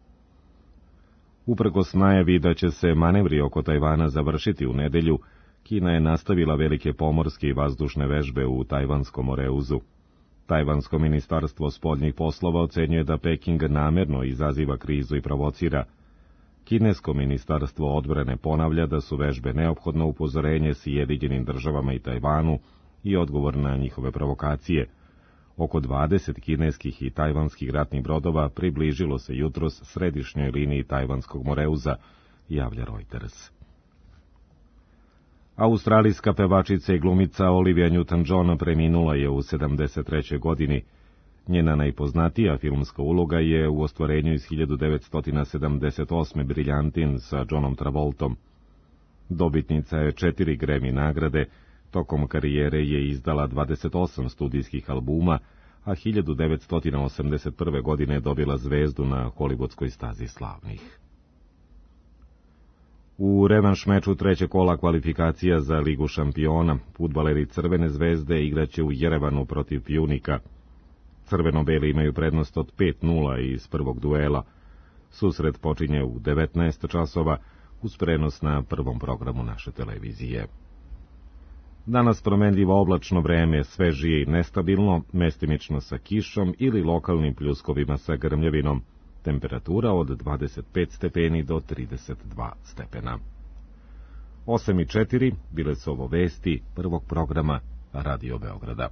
Uprkos najavi da će se manevri oko Tajvana završiti u nedelju, Kina je nastavila velike pomorske i vazdušne vežbe u Tajvanskom Moreuzu. Tajvansko ministarstvo spoljnih poslova ocenjuje da Peking namerno izaziva krizu i provocira. Kinesko ministarstvo odbrane ponavlja da su vežbe neophodno upozorenje Sjedinjenim Državama i Tajvanu i odgovor na njihove provokacije. Oko 20 kineskih i tajvanskih ratnih brodova približilo se jutros središnjoj liniji Tajvanskog Moreuza, javlja Reuters. Australijska pevačica i glumica Olivia Newton-John preminula je u 73. godini. Njena najpoznatija filmska uloga je u ostvarenju iz 1978. Briljantin sa Johnom Travoltom. Dobitnica je 4 Grammy nagrade, tokom karijere je izdala 28 studijskih albuma, a 1981. godine dobila zvezdu na hollywoodskoj stazi slavnih. U revanš meču 3. kola kvalifikacija za Ligu šampiona, fudbaleri Crvene zvezde igraće u Jerevanu protiv Pjunika. Crveno-beli imaju prednost od 5:0 iz prvog duela. Susret počinje u 19 časova uz prenos na prvom programu naše televizije. Danas promenljivo oblačno vreme, svežije i nestabilno, mestimično sa kišom ili lokalnim pljuskovima sa grmljavinom. Temperatura od 25 stepeni do 32 stepena. 8:04 bile su ovo vesti prvog programa Radio Beograda.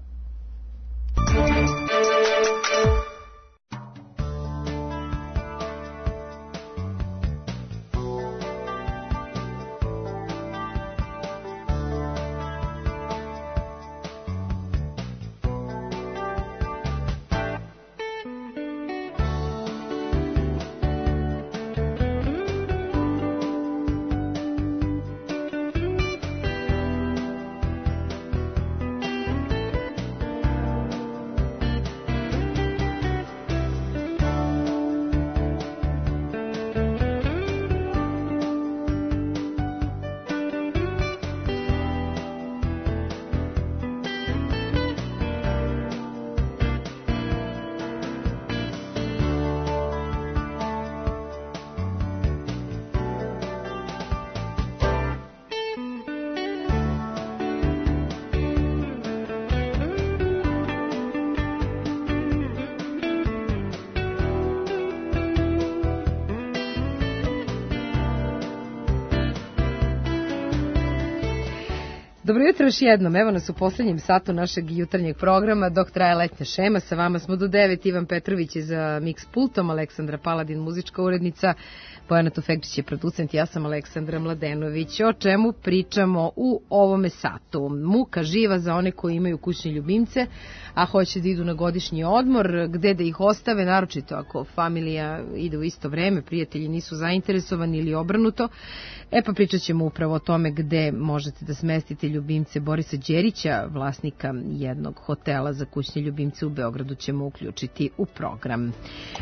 Dobro jutro još jednom, evo nas u posljednjem satu našeg jutarnjeg programa, dok traje letnja šema, sa vama smo do 9, Ivan Petrović je za mix pultom, Aleksandra Paladin muzička urednica, Bojana Tufekčić je producent, ja sam Aleksandra Mladenović. O čemu pričamo u ovome satu? Muka živa za one koji imaju kućne ljubimce, a hoće da idu na godišnji odmor, gde da ih ostave, naročito ako familija ide u isto vreme, prijatelji nisu zainteresovani ili obrnuto. Pa pričat ćemo upravo o tome gde možete da smestite ljubimce. Borisa Đerića, vlasnika jednog hotela za kućne ljubimce u Beogradu, ćemo uključiti u program.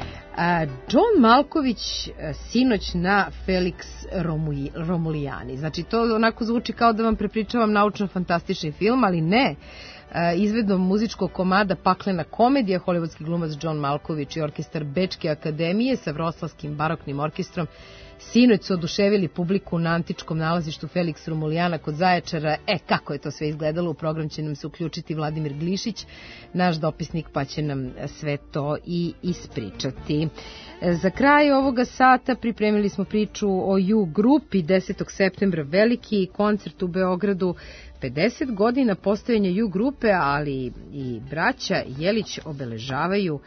John Malković sinoć na Felix Romulijani. Znači to onako zvuči kao da vam prepričavam naučno-fantastični film, ali ne. Izvedbom muzičkog komada Paklena komedija, hollywoodski glumac John Malković i orkestar Bečke akademije sa Vroclavskim baroknim orkestrom sinoć su oduševili publiku na antičkom nalazištu Felix Romulijana kod Zaječara. Kako je to sve izgledalo? U program će nam se uključiti Vladimir Glišić, naš dopisnik, pa će nam sve to i ispričati. Za kraj ovoga sata pripremili smo priču o U grupi. 10. septembra veliki koncert u Beogradu, 50 godina postojanja U grupe, ali i braća Jelić obeležavaju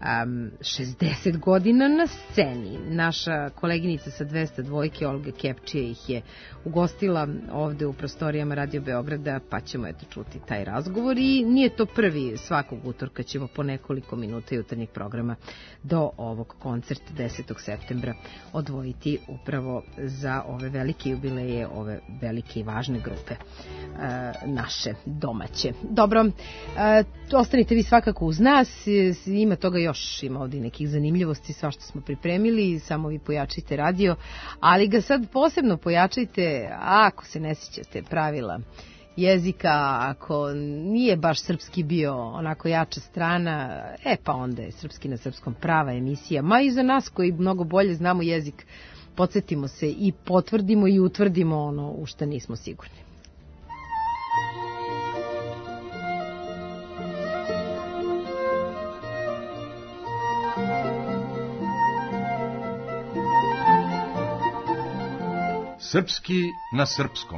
60 godina na sceni. Naša koleginica sa 202 Olga Kepčije ih je ugostila ovde u prostorijama Radio Beograda, pa ćemo čuti taj razgovor i nije to prvi, svakog utorka ćemo po nekoliko minuta jutarnjeg programa do ovog koncerta 10. septembra odvojiti upravo za ove velike jubileje, ove velike i važne grupe naše domaće. Dobro, ostanite vi svakako uz nas, ima toga još, ima ovdje nekih zanimljivosti, sva što smo pripremili, samo vi pojačajte radio, ali ga sad posebno pojačajte ako se ne sjećate pravila jezika, ako nije baš srpski bio onako jača strana, pa onda je Srpski na srpskom prava emisija, ma i za nas koji mnogo bolje znamo jezik, podsjetimo se i potvrdimo i utvrdimo ono u što nismo sigurni. Srpski na srpskom.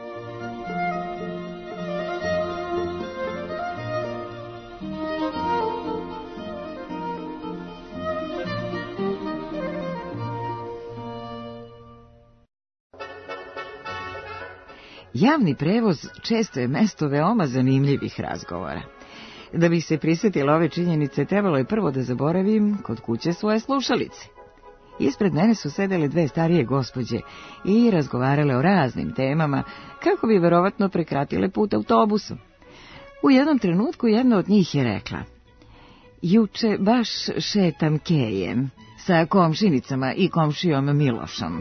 Javni prevoz često je mesto veoma zanimljivih razgovora. Da bih se prisjetila ove činjenice, trebalo je prvo da zaboravim kod kuće svoje slušalice. Ispred mene su sedele dve starije gospođe i razgovarale o raznim temama, kako bi verovatno prekratile put autobusom. U jednom trenutku jedna od njih je rekla: "Juče baš šetam kejem sa komšinicama i komšijom Milošom."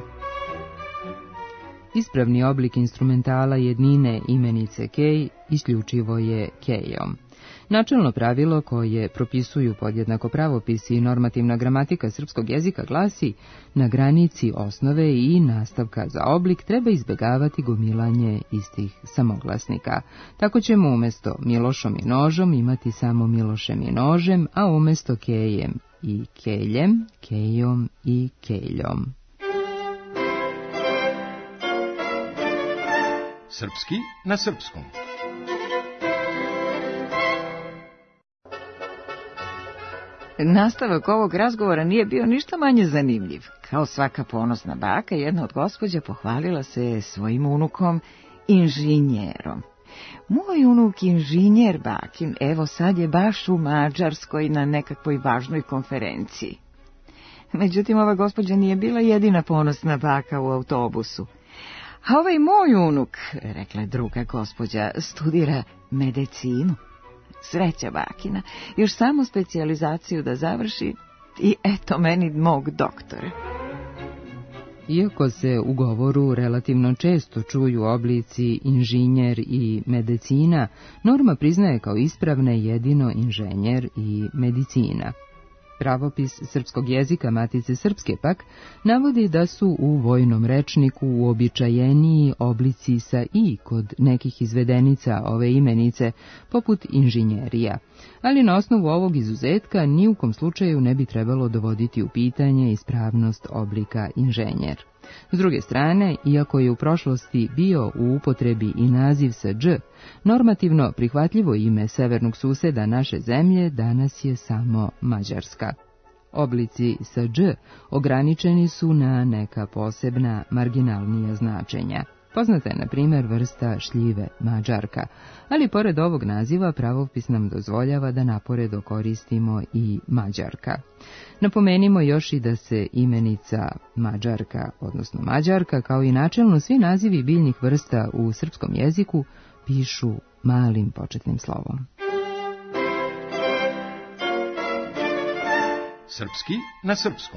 Ispravni oblik instrumentala jednine imenice kej isključivo je kejom. Načelno pravilo koje propisuju podjednako pravopisi i normativna gramatika srpskog jezika glasi: na granici osnove i nastavka za oblik treba izbegavati gomilanje istih samoglasnika. Tako ćemo umjesto Milošom i nožom imati samo Milošem i nožem, a umjesto kejem i keljem, kejom i keljom. Srpski na srpskom. Nastavak ovog razgovora nije bio ništa manje zanimljiv. Kao svaka ponosna baka, jedna od gospođa pohvalila se svojim unukom inženjerom. Moj unuk inženjer bakin, evo sad je baš u Mađarskoj na nekakvoj važnoj konferenciji. Međutim, ova gospođa nije bila jedina ponosna baka u autobusu. A ovaj moj unuk, rekla je druga gospođa, studira medicinu. Sreća bakina, još samo specijalizaciju da završi i eto meni mog doktora. Iako se u govoru relativno često čuju oblici inženjer i medicina, norma priznaje kao ispravne jedino inženjer i medicina. Pravopis srpskog jezika Matice Srpske pak navodi da su u vojnom rečniku uobičajeniji oblici sa i kod nekih izvedenica ove imenice, poput inženjerija, ali na osnovu ovog izuzetka ni u kom slučaju ne bi trebalo dovoditi u pitanje ispravnost oblika inženjer. S druge strane, iako je u prošlosti bio u upotrebi i naziv sa dž, normativno prihvatljivo ime severnog suseda naše zemlje danas je samo Mađarska. Oblici sa dž ograničeni su na neka posebna marginalnija značenja. Poznata je, na primjer, vrsta šljive Mađarka, ali pored ovog naziva pravopis nam dozvoljava da naporedo koristimo i Mađarka. Napomenimo još i da se imenica Mađarka, odnosno Mađarka, kao i načelno svi nazivi biljnih vrsta u srpskom jeziku, pišu malim početnim slovom. Srpski na srpskom.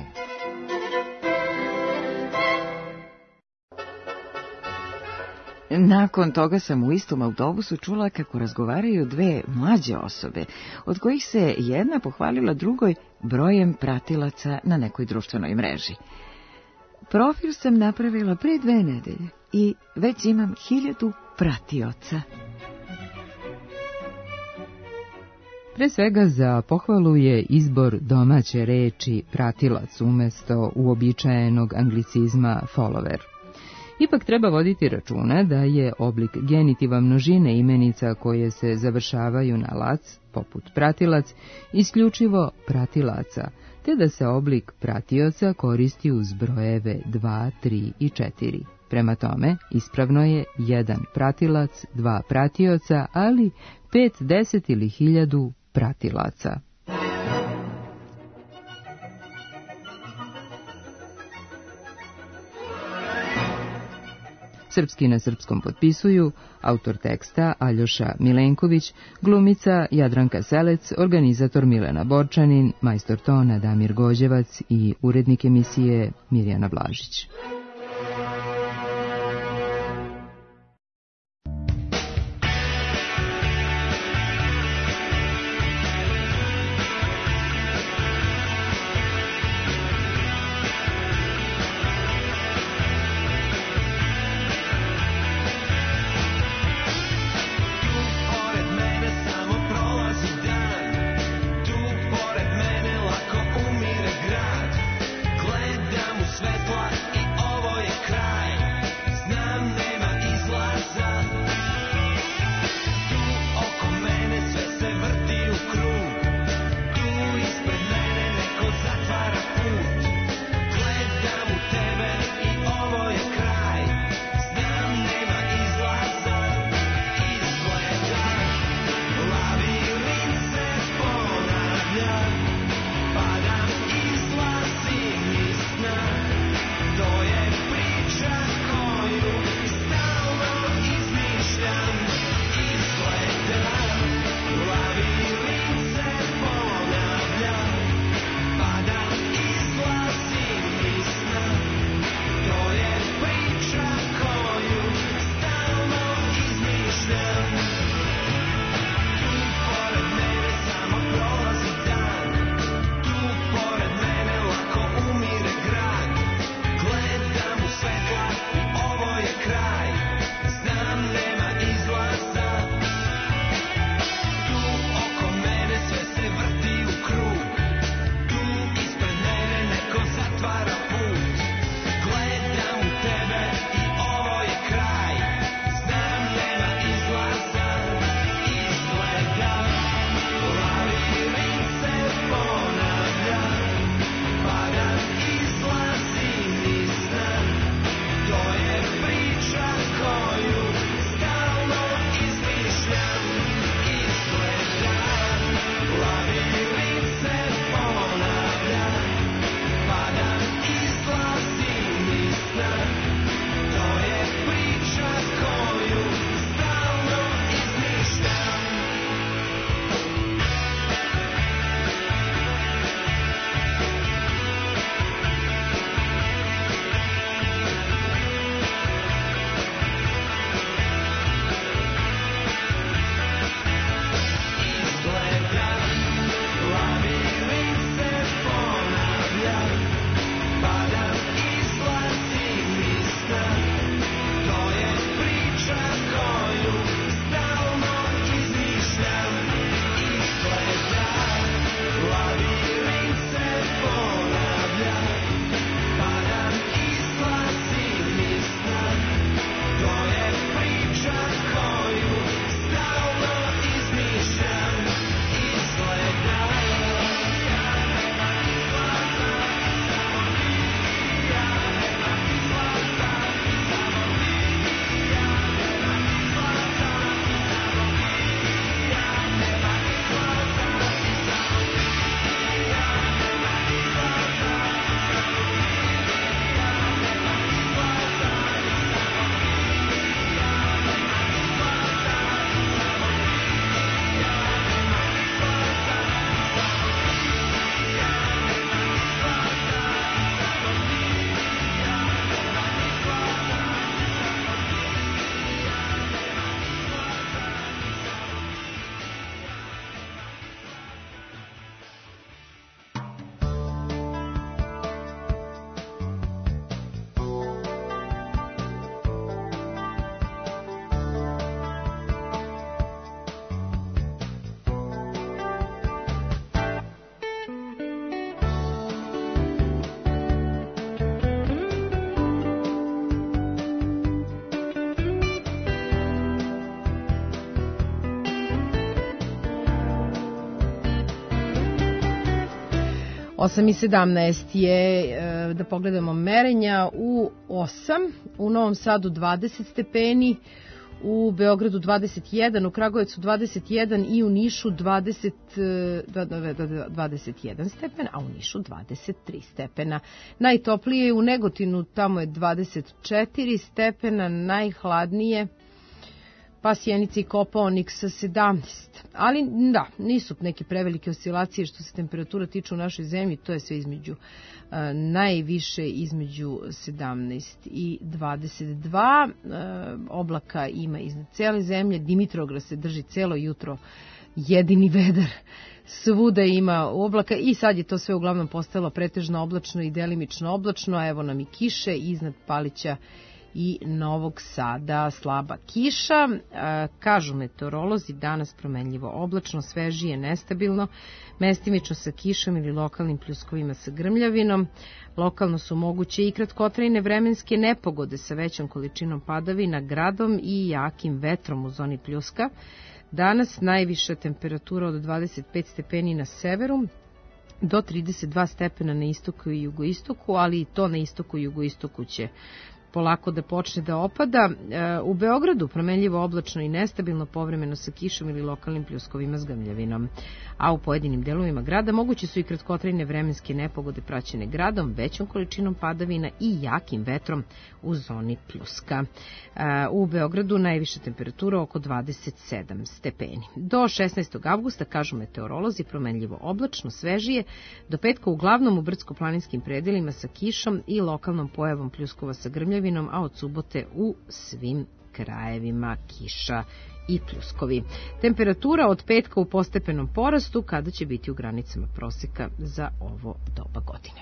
Nakon toga sam u istom autobusu čula kako razgovaraju dve mlađe osobe, od kojih se jedna pohvalila drugoj brojem pratilaca na nekoj društvenoj mreži. Profil sam napravila pre 2 nedelje i već imam 1000 pratioca. Pre svega za pohvalu je izbor domaće reči pratilac umjesto uobičajenog anglicizma follower. Ipak treba voditi računa da je oblik genitiva množine imenica koje se završavaju na lac, poput pratilac, isključivo pratilaca, te da se oblik pratioca koristi uz brojeve 2, 3 i 4. Prema tome, ispravno je 1 pratilac, 2 pratioca, ali 5, 10 ili 1000 pratilaca. Srpski na srpskom potpisuju autor teksta Aljoša Milenković, glumica Jadranka Selec, organizator Milena Borčanin, majstor tona Damir Gođevac i urednik emisije Mirjana Blažić. Svetla i ovo 8:17 je, da pogledamo merenja, u 8, u Novom Sadu 20 stepeni, u Beogradu 21, u Kragujevcu 21 i u Nišu 21 stepen, a u Nišu 23 stepena. Najtoplije je u Negotinu, tamo je 24 stepena, najhladnije pa Sjenica i Kopaonik sa 17. Ali da, nisu neke prevelike oscilacije što se temperatura tiče u našoj zemlji, to je sve između najviše između 17 i 22. Oblaka ima iznad cele zemlje, Dimitrowgrad se drži celo jutro jedini vedar, svuda ima oblaka i sad je to sve uglavnom postalo pretežno oblačno i delimično oblačno, a evo nam i kiše iznad Palića i Novog Sada slaba kiša. Kažu meteorolozi, danas promenljivo oblačno, svežije, nestabilno, mestimično sa kišom ili lokalnim pljuskovima sa grmljavinom. Lokalno su moguće i kratkotrajne vremenske nepogode sa većom količinom padavina, gradom i jakim vetrom u zoni pljuska. Danas najviša temperatura od 25 stepeni na severu, do 32 stepena na istoku i jugoistoku, ali i to na istoku i jugoistoku će polako da počne da opada. U Beogradu promenljivo oblačno i nestabilno, povremeno sa kišom ili lokalnim pljuskovima s grmljavinom. A u pojedinim delovima grada moguće su i kratkotrajne vremenske nepogode praćene gradom, većom količinom padavina i jakim vetrom u zoni pljuska. U Beogradu najviša temperatura oko 27 stepeni. Do 16. avgusta, kažu meteorolozi, promenljivo oblačno, svežije, do petka uglavnom u brdsko-planinskim predelima sa kišom i lokalnom pojavom pljuskova sa grmljavinom, a od subote u svim krajevima kiša i pljuskovi. Temperatura od petka u postepenom porastu, kada će biti u granicama proseka za ovo doba godine.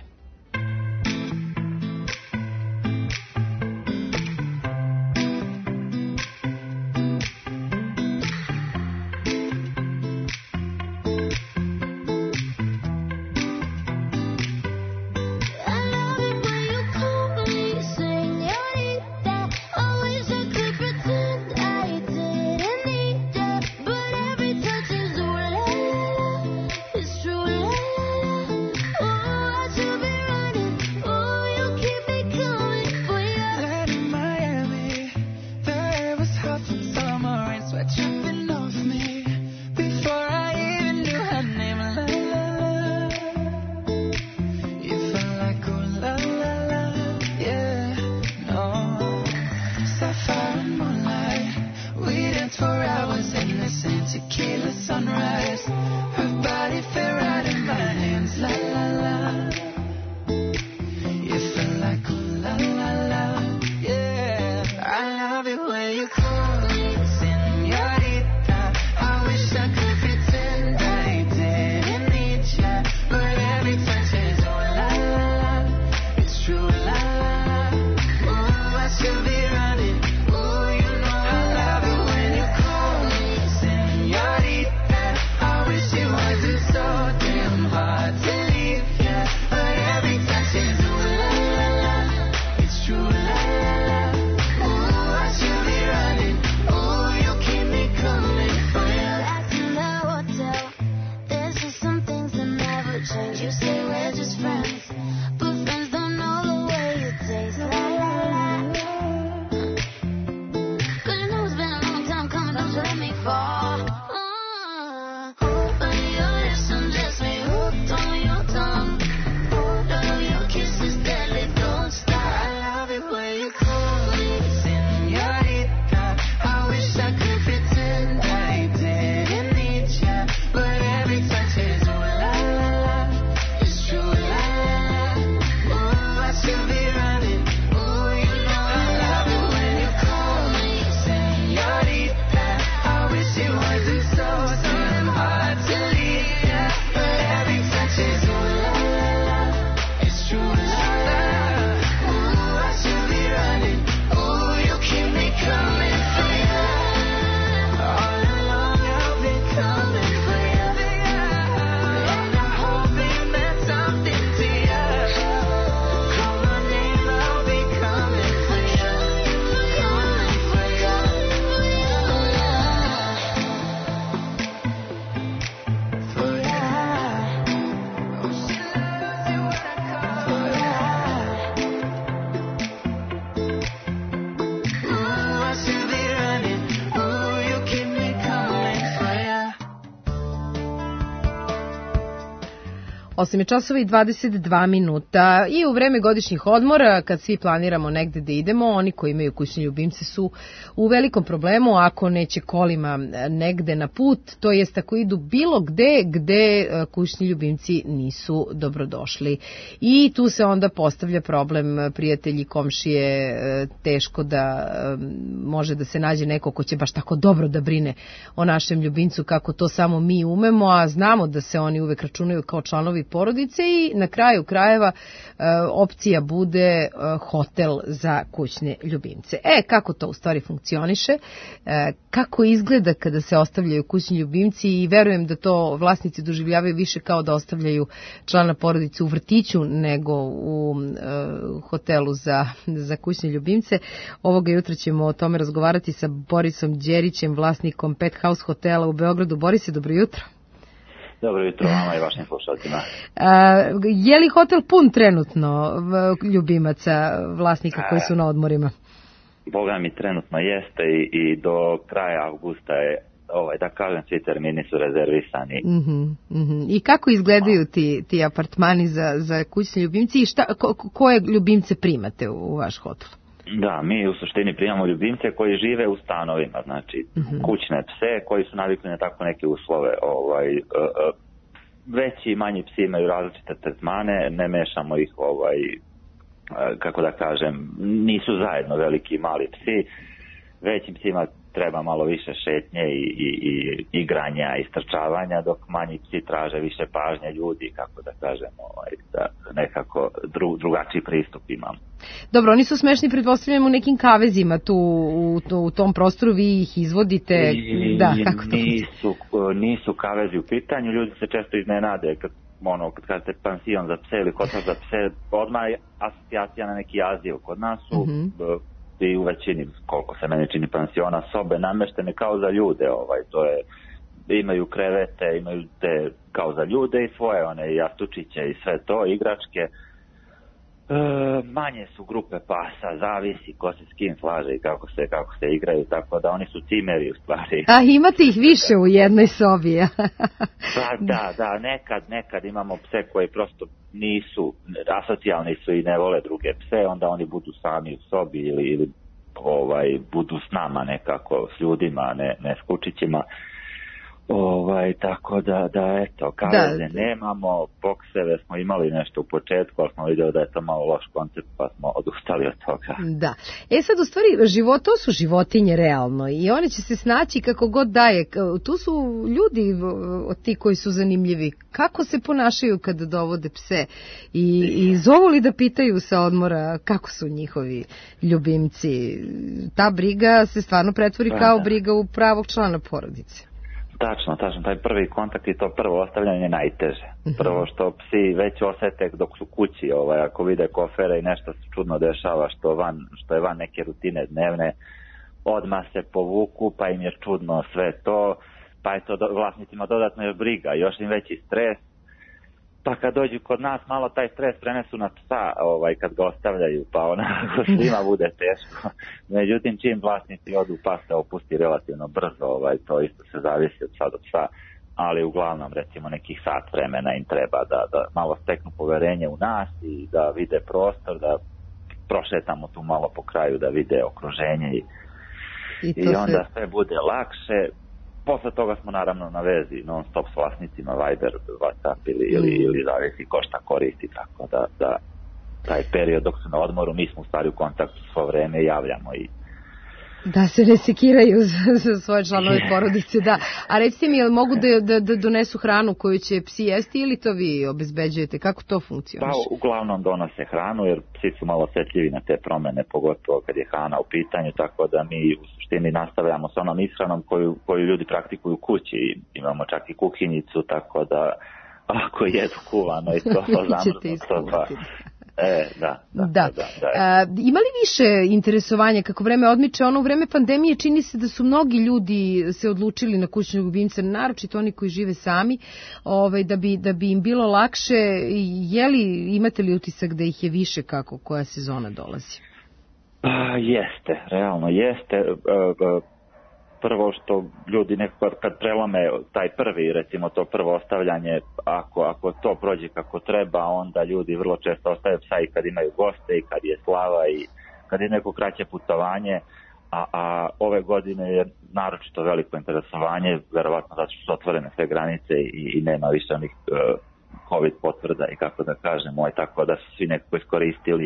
8 je časova i 22 minuta i u vreme godišnjih odmora, kad svi planiramo negde da idemo, oni koji imaju kućne ljubimce su u velikom problemu ako neće kolima negde na put, to jest ako idu bilo gde kućni ljubimci nisu dobrodošli. I tu se onda postavlja problem, prijatelji, komšije, teško da može da se nađe neko ko će baš tako dobro da brine o našem ljubimcu kako to samo mi umemo, a znamo da se oni uvek računaju kao članovi porodice i na kraju krajeva opcija bude hotel za kućne ljubimce. Kako to u stvari funkcioniše, kako izgleda kada se ostavljaju kućni ljubimci i verujem da to vlasnici doživljavaju više kao da ostavljaju člana porodice u vrtiću nego u hotelu za kućne ljubimce. Ovoga jutra ćemo o tome razgovarati sa Borisom Đerićem, vlasnikom Pet House hotela u Beogradu. Borise, dobro jutro. Dobro jutro vama i vašim slušalcima. Je li hotel pun trenutno ljubimaca, vlasnika koji su na odmorima? Boga mi trenutno jeste i do kraja avgusta je, da kažem, svi termini su rezervisani. I kako izgledaju ti apartmani za kućne ljubimce i koje ljubimce primate u vaš hotel? Da, mi u suštini primamo ljubimce koji žive u stanovima, znači kućne pse koji su navikli na tako neke uslove. Veći i manji psi imaju različite tretmane, ne mešamo ih, kako da kažem, nisu zajedno veliki i mali psi. Većim psima treba malo više šetnje i igranja, istrčavanja, dok manji psi traže više pažnje ljudi, kako da kažem, da nekako drugačiji pristup imamo. Dobro, oni su smešni, pretpostavljamo, u nekim kavezima tu u tom prostoru, vi ih izvodite. Kako to nisu kavezi u pitanju, ljudi se često iznenade kad kažete pansion za pse ili hotel za pse, odmah je asocijacija na neki azil. Kod nas su i u većini, koliko se meni čini, pansiona, sobe nameštene kao za ljude, to je, imaju krevete, imaju te kao za ljude i svoje one jastučiće i sve to, igračke. Manje su grupe pasa, zavisi ko se s kim slaže i kako se igraju, tako da oni su cimeri u stvari. A imate ih više u jednoj sobi, ja? Da, nekad imamo pse koji prosto nisu, asocijalni su i ne vole druge pse, onda oni budu sami u sobi ili budu s nama nekako, s ljudima, ne s kučićima. Tako da eto, kaveze nemamo, bokseve smo imali nešto u početku, ali smo vidjeli da je to malo loš koncept, pa smo odustali od toga. Da. Sad u stvari, to su životinje realno i one će se snaći kako god daje. Tu su ljudi ti koji su zanimljivi. Kako se ponašaju kada dovode pse i zovu li da pitaju sa odmora kako su njihovi ljubimci? Ta briga se stvarno pretvori kao briga u pravog člana porodice. Tačno, taj prvi kontakt i to prvo ostavljanje je najteže. Prvo što psi već osete dok su kući, ako vide kofere i nešto se čudno dešava što je van neke rutine dnevne, odmah se povuku, pa im je čudno sve to, pa je to vlasnicima dodatno je briga, još im veći stres. Pa kad dođu kod nas, malo taj stres prenesu na psa kad ga ostavljaju, pa onako svima bude teško. Međutim, čim vlasnici odu, pas se opusti relativno brzo, to isto se zavisi od psa do psa, ali uglavnom recimo nekih sat vremena im treba da malo steknu poverenje u nas i da vide prostor, da prošetamo tu malo po kraju, da vide okruženje i onda sve bude lakše. Posle toga smo naravno na vezi non stop s vlasnicima, Viber, WhatsApp ili zavisi ko šta koristi, tako da taj period dok su na odmoru mi smo u stvari u kontaktu svo vreme i javljamo i da se ne sekiraju za svoje članove porodice, da. A recite mi, jel mogu da donesu hranu koju će psi jesti ili to vi obezbeđujete? Kako to funkcioniše? Pa uglavnom donose hranu jer psi su malo osjetljivi na te promene, pogotovo kad je hrana u pitanju, tako da mi u suštini nastavljamo s onom ishranom koju ljudi praktikuju kući. Imamo čak i kuhinjicu, tako da ako jedu kuvano i to zamrznuto, pa Da. Ima li više interesovanja kako vreme odmiče? U vreme pandemije čini se da su mnogi ljudi se odlučili na kućne ljubimce, naročito oni koji žive sami, da bi im bilo lakše. Imate li utisak da ih je više kako koja sezona dolazi? Jeste, realno jeste. prvo što ljudi nekako kad prelome taj prvi, recimo to prvo ostavljanje, ako to prođe kako treba, onda ljudi vrlo često ostaju psa i kad imaju goste i kad je slava i kad je neko kraće putovanje, a ove godine je naročito veliko interesovanje, verovatno zato što su otvorene sve granice i nema više onih COVID potvrda i kako da kažemo, tako da su svi nekako iskoristili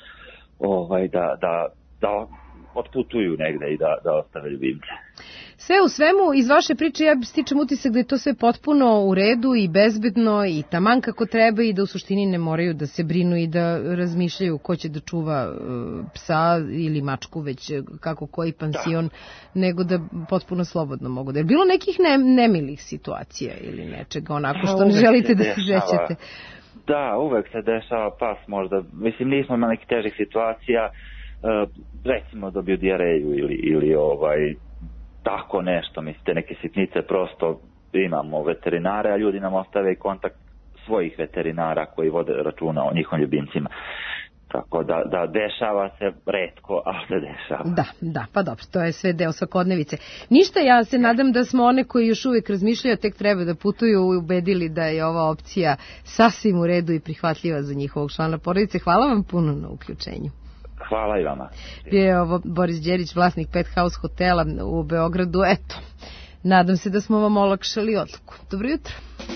da otputuju negde i da ostave ljubimce. Sve u svemu, iz vaše priče ja stičem utisak da je to sve potpuno u redu i bezbedno i taman kako treba i da u suštini ne moraju da se brinu i da razmišljaju ko će da čuva psa ili mačku, već kako koji pansion, nego da potpuno slobodno mogu. Da je bilo nekih nemilih situacija ili nečega onako što ne želite da se sećate? Da, uvek se dešava pas možda. Mislim, nismo imali nekih težih situacija, recimo dobiju dijareju ili tako nešto, mislite, neke sitnice, prosto imamo veterinare, a ljudi nam ostave i kontakt svojih veterinara koji vode računa o njihovim ljubimcima. Tako da dešava se retko, ali se dešava. Da, pa dobro, to je sve deo svakodnevice. Ništa, ja se nadam da smo one koji još uvijek razmišljaju, tek treba da putuju, ubedili da je ova opcija sasvim u redu i prihvatljiva za njihovog člana porodice. Hvala vam puno na uključenju. Hvala i vama. Bio je ovo Boris Đerić, vlasnik Pet House hotela u Beogradu. Eto, nadam se da smo vam olakšali odluku. Dobro jutro.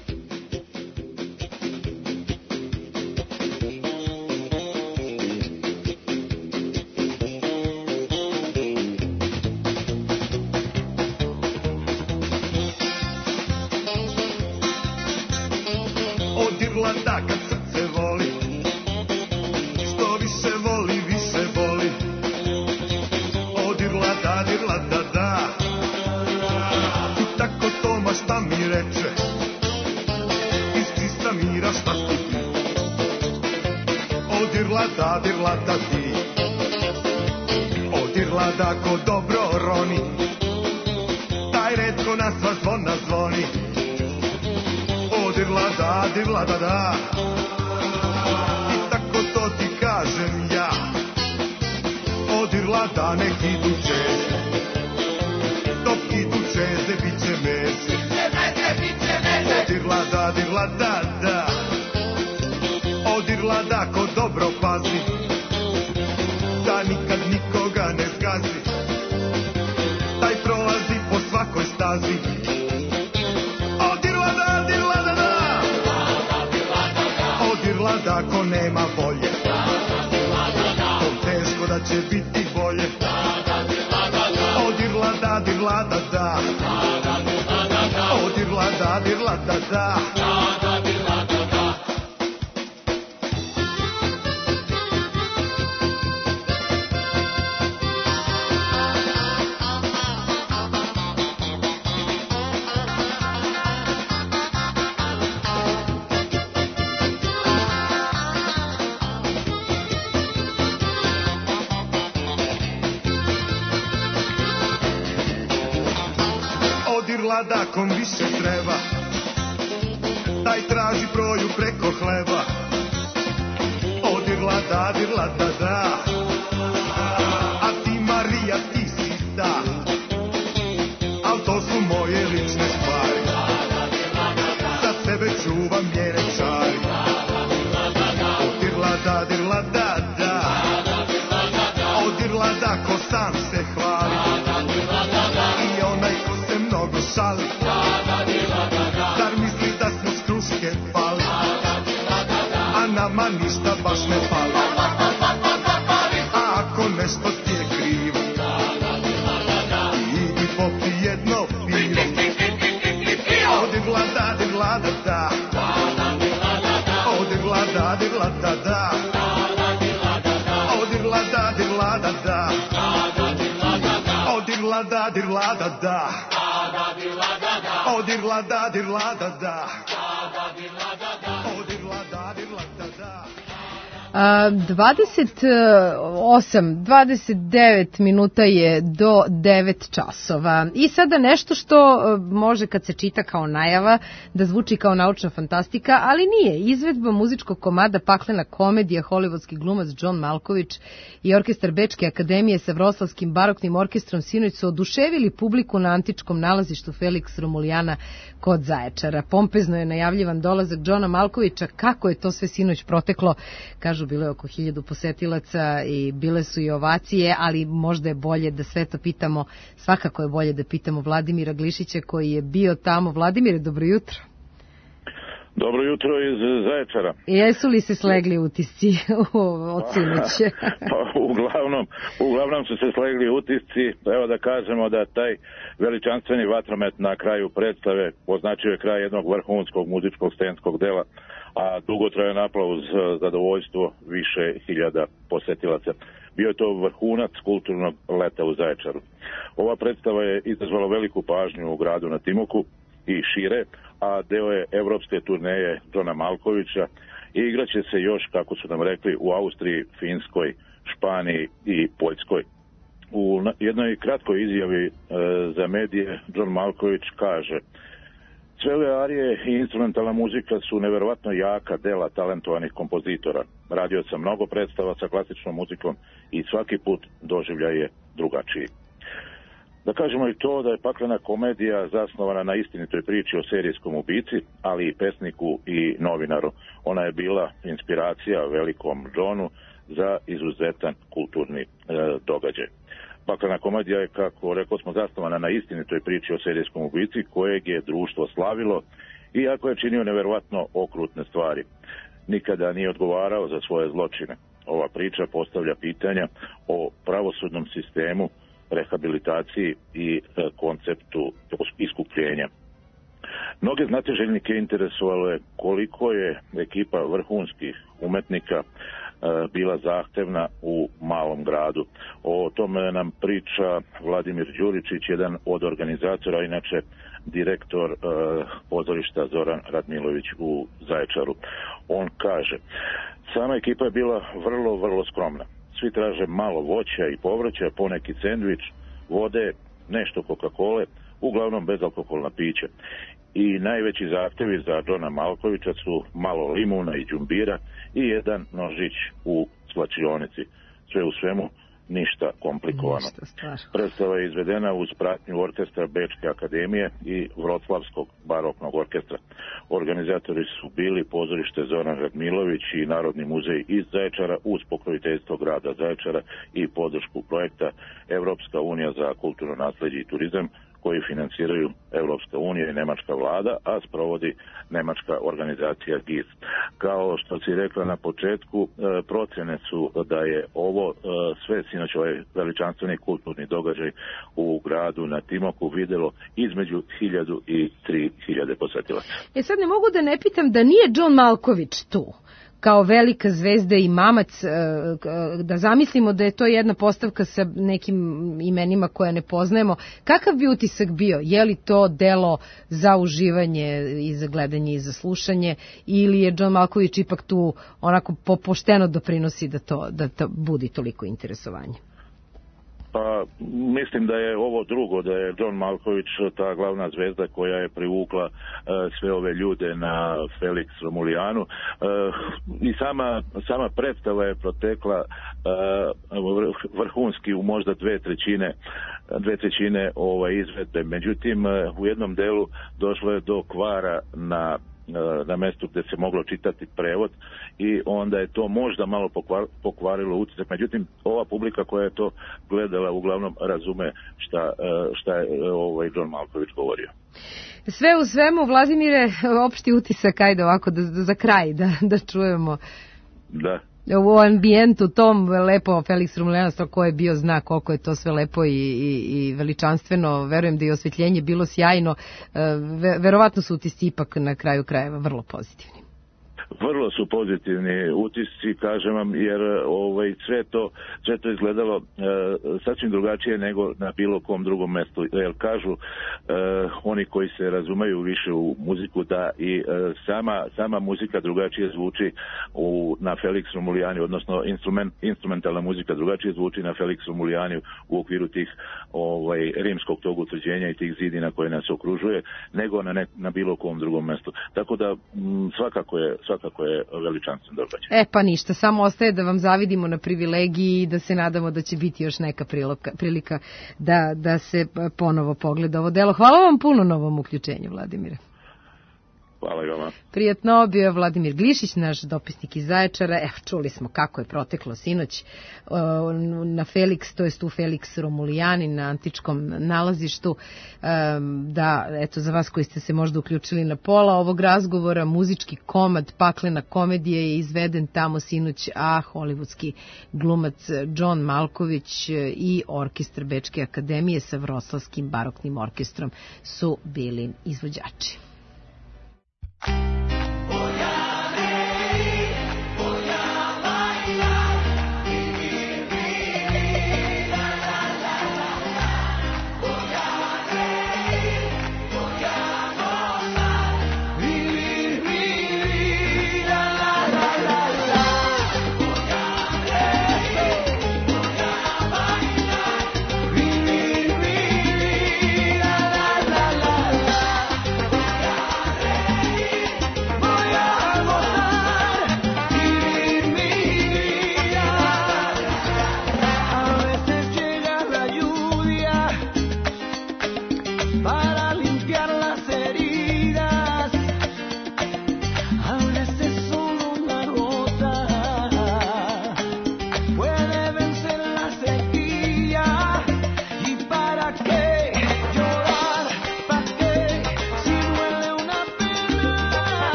Od Irlanda kad srce voli, što više voli, više voli. Od Irlanda, Irlanda, da. I tako Toma šta mi reče, iz čista mira šta ti ti. Od Irlanda, Irlanda ti. Od Irlanda ko dobro roni, taj redko na sva zvona zvoni. Od Irlanda, Irlanda, da. I tako to ti kažem ja. Od Irlanda nek idu čeze, dok idu čeze bit će meze. Od Irlanda, Irlanda, da. Od Irlanda ko dobro pazi, da nikad nikoga ne zgazi, taj prolazi po svakoj stazi. Od Irlanda, Irlanda, da. Od Irlanda ko nema volje, tom teško da će biti bolje. Od Irlanda, Irlanda, da. Od Irlanda, Irlanda, da. Irlanda kom više treba, taj traži broju preko hleba. Od Irlanda, Irlanda, da. A ti Marija, ti si da. Al to su moje lične stvari, za sebe čuvam njene čari. Od Irlanda, Irlanda, da. Od Irlanda ko sam se hvali, i onaj ko se mnogo šali, zar misli da smo s kruške pali, a nama ništa baš ne fali. A ako nešto ti je krivo, idi popi jedno pivo. Od Irlanda, Irlanda, da. Od Irlanda, Irlanda, da. Od Irlanda, Irlanda, da. Od Irlanda, Irlanda, da. Od Irlanda, Irlanda, da. Od Irlanda, Irlanda, da. 29 minuta je do 9 časova. I sada nešto što može kad se čita kao najava da zvuči kao naučna fantastika, ali nije. Izvedba muzičkog komada Paklena komedija, hollywoodski glumac John Malkovich i orkestar Bečke akademije sa Vroclavskim baroknim orkestrom sinoć su oduševili publiku na antičkom nalazištu Felix Romulijana kod Zaječara. Pompezno je najavljivan dolazak Johna Malkovića. Kako je to sve sinoć proteklo? Kažu, bilo je oko 1000 posetilaca i bile su i ovacije, ali možda je bolje da sve to pitamo, svakako je bolje da pitamo Vladimira Glišića koji je bio tamo. Vladimire, dobro jutro. Dobro jutro iz Zaječara. Jesu li se slegli utisci od sinoć? Pa, uglavnom su se slegli utisci. Evo da kažemo da taj veličanstveni vatromet na kraju predstave označio je kraj jednog vrhunskog muzičkog scenskog dela, a dugotrajan aplauz, zadovoljstvo više hiljada posetilaca. Bio je to vrhunac kulturnog leta u Zaječaru. Ova predstava je izazvala veliku pažnju u gradu na Timoku i šire, a deo je evropske turneje Johna Malkovića i igraće se još, kako su nam rekli, u Austriji, Finskoj, Španiji i Poljskoj. U jednoj kratkoj izjavi za medije John Malković kaže: sve ove arije i instrumentalna muzika su neverovatno jaka dela talentovanih kompozitora. Radio sam mnogo predstava sa klasičnom muzikom i svaki put doživljaj je drugačiji. Da kažemo i to da je Paklena komedija zasnovana na istinitoj priči o serijskom ubici, ali i pesniku i novinaru. Ona je bila inspiracija velikom Johnu za izuzetan kulturni događaj. Paklena komedija je, kako rekao smo, zasnovana na istinitoj priči o serijskom ubici kojeg je društvo slavilo, iako je činio neverovatno okrutne stvari. Nikada nije odgovarao za svoje zločine. Ova priča postavlja pitanja o pravosudnom sistemu, rehabilitaciji i konceptu iskupljenja. Mnoge znatiželjnike interesovalo je koliko je ekipa vrhunskih umetnika bila zahtevna u malom gradu. O tome nam priča Vladimir Đuričić, jedan od organizatora, inače direktor pozorišta Zoran Radmilović u Zaječaru. On kaže: sama ekipa je bila vrlo skromna. Svi traže malo voća i povrća, poneki sendvič, vode, nešto Coca-Cole, uglavnom bezalkoholna pića. I najveći zahtevi za Johna Malkovića su malo limuna i đumbira i jedan nožić u slačionici. Sve u svemu ništa komplikovano. Predstava je izvedena uz pratnju orkestra Bečke akademije i Vroclavskog baroknog orkestra. Organizatori su bili pozorište Zoran Radmilović i Narodni muzej iz Zaječara uz pokroviteljstvo grada Zaječara i podršku projekta Evropska unija za kulturno nasleđe i turizam, koji financiraju Evropska unija i nemačka vlada, a sprovodi nemačka organizacija GIS. Kao što si rekla na početku, procjene su da je ovo sve sinoć ovaj veličanstveni kulturni događaj u gradu na Timoku videlo između 1000 i 3000 posetilaca. Sad ne mogu da ne pitam da nije John Malković tu kao velika zvezda i mamac, da zamislimo da je to jedna postavka sa nekim imenima koje ne poznajemo. Kakav bi utisak bio? Je li to delo za uživanje i za gledanje i za slušanje, ili je John Malković ipak tu onako pošteno doprinosi da to budi toliko interesovanje? Pa mislim da je ovo drugo, da je John Malković ta glavna zvezda koja je privukla sve ove ljude na Felix Romulijanu i sama predstava je protekla vrhunski u možda 2/3 izvedbe. Međutim, u jednom delu došlo je do kvara na mestu gdje se moglo čitati prevod i onda je to možda malo pokvarilo utisak. Međutim, ova publika koja je to gledala uglavnom razume šta je John Malković govorio. Sve u svemu, Vladimire, opšti utisak, ajde ovako za kraj da čujemo. Da. U ambijentu tom lepo Felix Romulijanac, ko je bio zna koliko je to sve lepo i veličanstveno. Verujem da je osvetljenje bilo sjajno. Verovatno su utisci ipak na kraju krajeva vrlo pozitivni. vrlo su pozitivni utisci, kažem vam, jer sve to izgledalo sasvim drugačije nego na bilo kom drugom mestu, jer kažu oni koji se razumeju više u muziku da i sama muzika drugačije zvuči na Felix Romulijani, odnosno instrumentalna muzika drugačije zvuči na Felix Romulijani u okviru tih rimskog tog utvrđenja i tih zidina koje nas okružuje, nego na bilo kom drugom mestu. Tako da svakako je veličanstven događaj. Pa ništa, samo ostaje da vam zavidimo na privilegiji i da se nadamo da će biti još neka prilika da se ponovo pogleda ovo delo. Hvala vam puno na ovom uključenju, Vladimire. Hvala i vama. Prijatno, bio je Vladimir Glišić, naš dopisnik iz Zaječara. Čuli smo kako je proteklo sinoć na Felix, to jest u Felix Romulijani na antičkom nalazištu. Da, eto, za vas koji ste se možda uključili na pola ovog razgovora, muzički komad Paklena komedija je izveden tamo sinoć, a hollywoodski glumac John Malković i orkestar Bečke akademije sa Vroclavskim baroknim orkestrom su bili izvođači.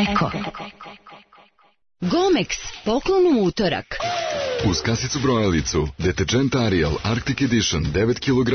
Eko. Gomex, poklon u utorak. Uz kasicu brojalicu, deterđent Ariel Arctic Edition 9 kg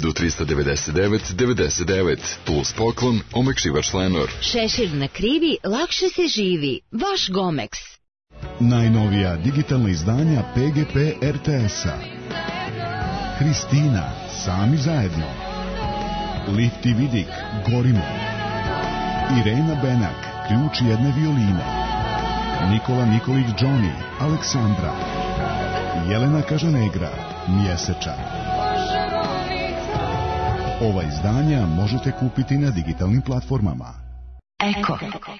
1399,99 plus poklon omekšivač Lenor. Šešir na krivi, lakše se živi. Vaš Gomex. Najnovija digitalna izdanja PGP RTS-a. Kristina, sami zajedno. Lifti Vidik, gorimo. Irena Benak, ključ jedne violine. Nikola Nikolić Johnny, Aleksandra. Jelena Kažanegra, Mjesečan. Ova izdanja možete kupiti na digitalnim platformama. Eko.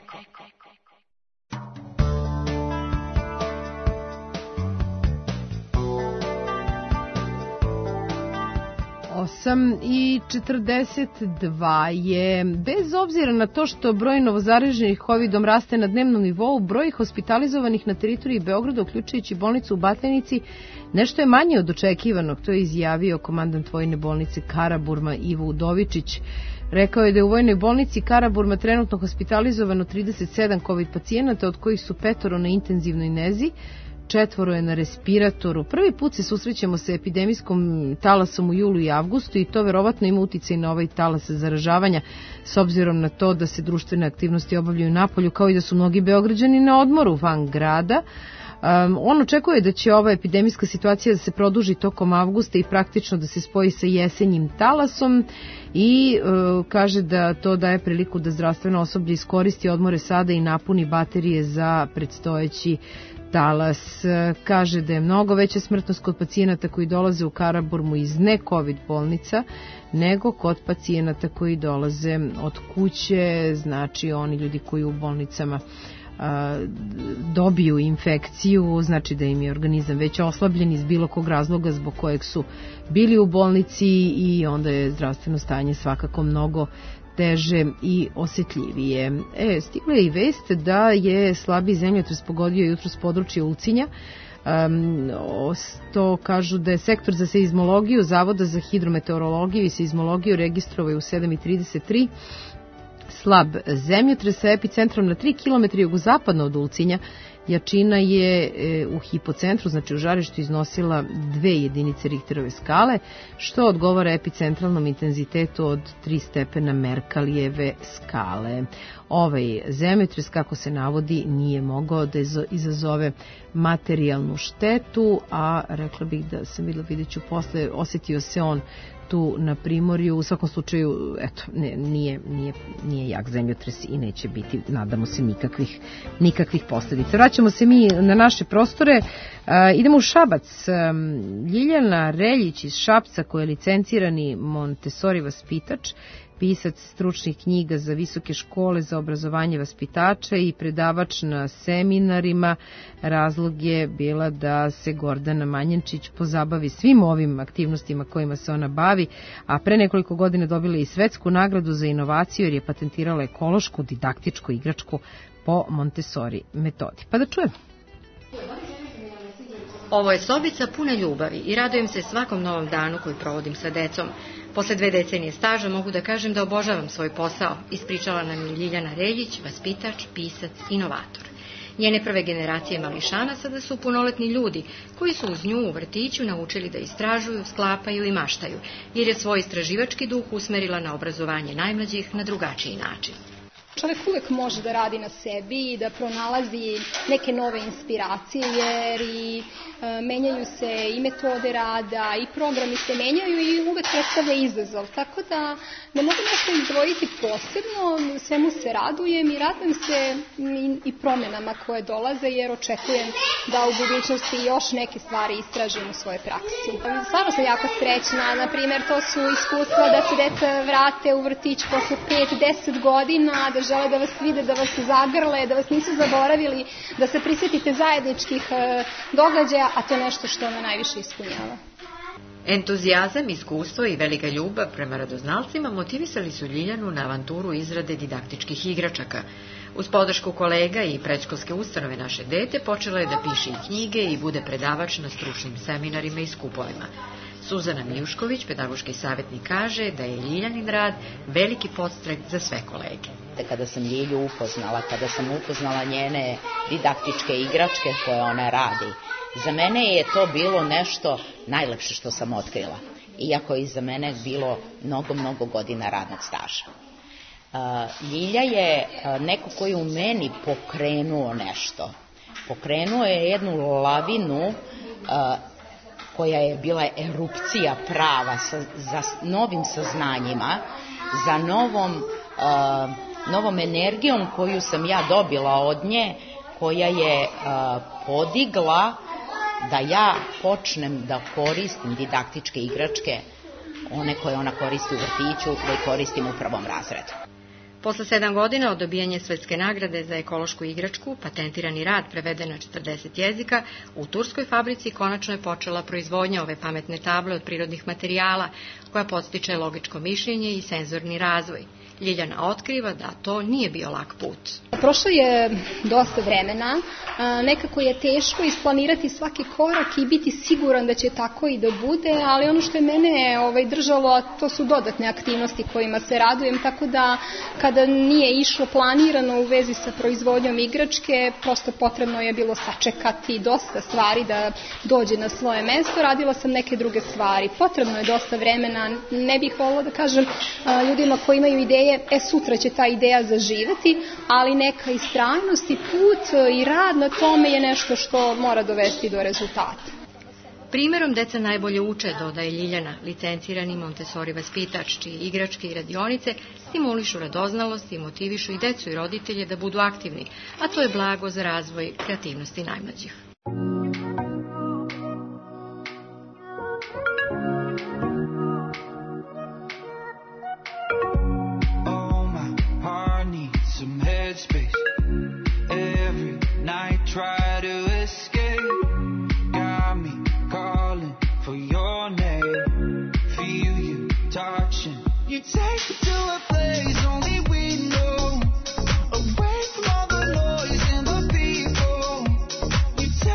8:42 je, bez obzira na to što broj novozaraženih COVID-om raste na dnevnom nivou, broj hospitalizovanih na teritoriji Beograda, uključujući bolnicu u Batajnici, nešto je manje od očekivanog. To je izjavio komandant vojne bolnice Karaburma Ivo Udovičić. Rekao je da je u vojnoj bolnici Karaburma trenutno hospitalizovano 37 COVID pacijenata, od kojih su 5 na intenzivnoj nezi, 4 je na respiratoru. Prvi put se susrećemo sa epidemijskom talasom u julu i avgustu i to verovatno ima uticaj na ovaj talas zaražavanja, s obzirom na to da se društvene aktivnosti obavljaju napolju, kao i da su mnogi Beograđani na odmoru van grada. On očekuje da će ova epidemijska situacija da se produži tokom avgusta i praktično da se spoji sa jesenjim talasom i kaže da to daje priliku da zdravstveno osoblje iskoristi odmore sada i napuni baterije za predstojeći talas. Kaže da je mnogo veća smrtnost kod pacijenata koji dolaze u Karaburmu iz ne-COVID bolnica nego kod pacijenata koji dolaze od kuće, znači oni ljudi koji u bolnicama dobiju infekciju, znači da im je organizam već oslabljen iz bilo kog razloga zbog kojeg su bili u bolnici i onda je zdravstveno stanje svakako mnogo teže i osetljivije. Stigla je i vest da je slabiji zemljotres pogodio jutros područje Ulcinja. To kažu da je sektor za seizmologiju Zavoda za hidrometeorologiju i seizmologiju registrovao u 7:33 slab zemljotres sa epicentrom na 3 km jugozapadno od Ulcinja. Jačina je u hipocentru, znači u žarištu, iznosila 2 jedinice Richterove skale, što odgovara epicentralnom intenzitetu od 3 stepena Merkalijeve skale. Ovaj zemljotres, kako se navodi, nije mogao da izazove materijalnu štetu, a rekla bih da sam vidjet ću posle, osetio se on tu na primorju. U svakom slučaju, eto, nije jak zemljotres i neće biti, nadamo se, nikakvih posljedica. Vraćamo se mi na naše prostore. Idemo u Šabac. Ljiljana Reljić iz Šapca, koja je licencirani Montessori vaspitač, pisac stručnih knjiga za visoke škole za obrazovanje vaspitača i predavač na seminarima. Razlog je bila da se Gordana Manjančić pozabavi svim ovim aktivnostima kojima se ona bavi, a pre nekoliko godina dobila i svetsku nagradu za inovaciju jer je patentirala ekološku didaktičku igračku po Montessori metodi. Pa da čujemo. Ovo je sobica puna ljubavi i radujem se svakom novom danu koji provodim sa decom. Posle 2 decenije staža mogu da kažem da obožavam svoj posao, ispričala nam je Ljiljana Reljić, vaspitač, pisac, inovator. Njene prve generacije mališana sada su punoletni ljudi koji su uz nju u vrtiću naučili da istražuju, sklapaju i maštaju, jer je svoj istraživački duh usmerila na obrazovanje najmlađih na drugačiji način. Čovjek uvijek može da radi na sebi i da pronalazi neke nove inspiracije, jer i menjaju se i metode rada i programi se menjaju i uvijek predstavlja izazov. Tako da ne mogu nešto izdvojiti posebno, svemu se radujem i radujem se i promjenama koje dolaze, jer očekujem da u budućnosti još neke stvari istražim u svojoj praksi. Stvarno sam jako srećna, na primjer to su iskustva da se deca vrate u vrtić posle 5-10 godina, da žele da vas vide, da vas zagrle, da vas nisu zaboravili, da se prisjetite zajedničkih događaja, a to je nešto što me najviše ispunjava. Entuzijazam, iskustvo i velika ljubav prema radoznalcima motivisali su Ljiljanu na avanturu izrade didaktičkih igračaka. Uz podršku kolega i predškolske ustanove Naše dete počela je da piše i knjige i bude predavač na stručnim seminarima i skupovima. Suzana Mijušković, pedagoški savjetnik, kaže da je Ljiljanin rad veliki podstrek za sve kolege. Kada sam Ljilju upoznala, kada sam upoznala njene didaktičke igračke koje ona radi, za mene je to bilo nešto najlepše što sam otkrila, iako je za mene bilo mnogo godina radnog staža. Ljilja je neko koji u meni pokrenuo nešto. Pokrenuo je jednu lavinu koja je bila erupcija prava za novim saznanjima, za novom energijom koju sam ja dobila od nje, koja je podigla da ja počnem da koristim didaktičke igračke, one koje ona koristi u vrtiću, da ih koristim u prvom razredu. Posle 7 godina od dobijanja svetske nagrade za ekološku igračku, patentirani rad preveden na 40 jezika, u turskoj fabrici konačno je počela proizvodnja ove pametne table od prirodnih materijala, koja podstiče logičko mišljenje i senzorni razvoj. Ljiljana otkriva da to nije bio lak put. Prošlo je dosta vremena, nekako je teško isplanirati svaki korak i biti siguran da će tako i da bude, ali ono što je mene držalo, to su dodatne aktivnosti kojima se radujem, tako da kada nije išlo planirano u vezi sa proizvodnjom igračke, prosto potrebno je bilo sačekati dosta stvari da dođe na svoje mesto, radila sam neke druge stvari. Potrebno je dosta vremena, ne bih volila da kažem ljudima koji imaju ideje, sutra će ta ideja zaživeti, ali neka istrajnost i put i rad na tome je nešto što mora dovesti do rezultata. Primerom deca najbolje uče, dodaje Ljiljana, licencirani Montessori vaspitač, čiji igračke i radionice stimulišu radoznalost i motivišu i decu i roditelje da budu aktivni, a to je blago za razvoj kreativnosti najmlađih. You take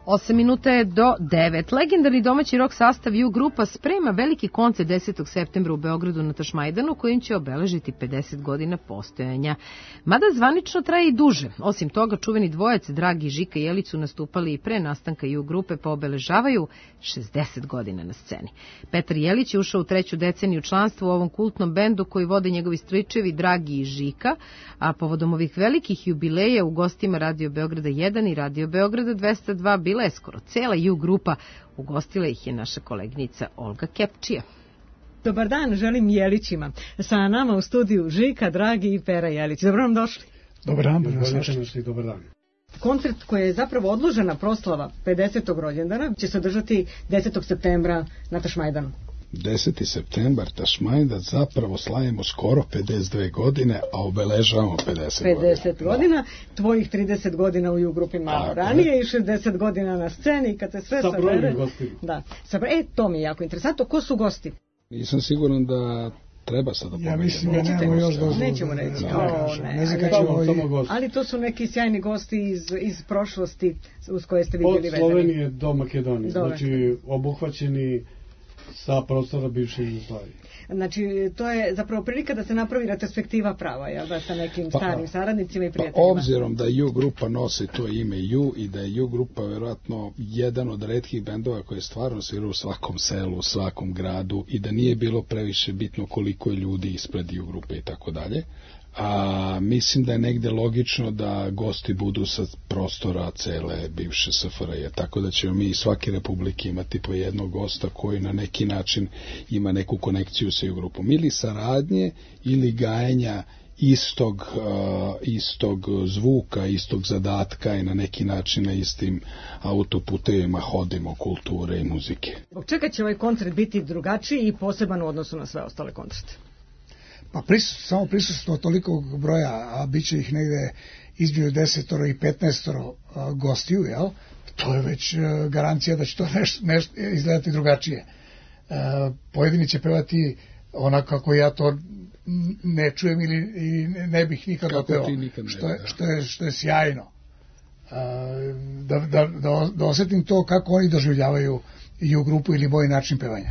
8 minuta je do 9. Legendarni domaći rock sastav U grupa sprema veliki koncert 10. septembra u Beogradu na Tašmajdanu, kojim će obeležiti 50 godina postojanja. Mada zvanično traje i duže. Osim toga, čuveni dvojac Dragi, Žika i Jelić su nastupali i pre nastanka U grupe, pa obeležavaju 60 godina na sceni. Petar Jelić je ušao u 3. deceniju članstva u ovom kultnom bendu koji vode njegovi stričevi Dragi i Žika, a povodom ovih velikih jubileja u gostima Radio Beograda 1 i Radio Beograda 202 bila je skoro cela U grupa, ugostila ih je naša koleginica Olga Kepčija. Dobar dan, želim Jelićima. Sa nama u studiju Žika, Dragi i Pera Jelić. Dobro nam došli. Dobar dan, dobar dan. Koncert koji je zapravo odložena proslava 50. rođendana će se održati 10. septembra na Tašmajdanu. 10. septembar, Tašmajdan, zapravo slavimo skoro 52 godine, a obeležavamo 50 godina. Tvojih 30 godina u U grupi malo ranije i 60 godina na sceni, kad se sve sabere. Da. To mi je jako interesantno. Ko su gosti? Nisam siguran da treba sad da pomenemo. Ja mislim da nemamo još dozvolu. Nećemo reći. Ali to su neki sjajni gosti iz prošlosti uz koje ste vidjeli vezani. Od Slovenije do Makedonije. Znači obuhvaćeni sa prostora bivše Jugoslavije. Znači, to je zapravo prilika da se napravi retrospektiva prava, jel da, sa nekim starim saradnicima i prijateljima. Obzirom da U grupa nosi to ime U i da je U grupa vjerojatno jedan od retkih bendova koji je stvarno svirao u svakom selu, u svakom gradu i da nije bilo previše bitno koliko je ljudi ispred U grupe i tako dalje. A mislim da je negde logično da gosti budu sa prostora cele bivše SFRJ, tako da ćemo mi iz svake republike imati po jednog gosta koji na neki način ima neku konekciju sa U grupom, ili saradnje ili gajenja istog zvuka, istog zadatka i na neki način na istim autoputevima hodimo kulture i muzike. Zbog čega će ovaj koncert biti drugačiji i poseban u odnosu na sve ostale koncerte? Pa samo prisustvo tolikog broja, a bit će ih negde između 10 i 15 gostiju, jel? To je već garancija da će to nešto izgledati drugačije. Pojedini će pevati onako kako ja to ne čujem ili ne bih nikada pevao, što je sjajno. Da osjetim to kako oni doživljavaju i U grupu ili moj način pevanja.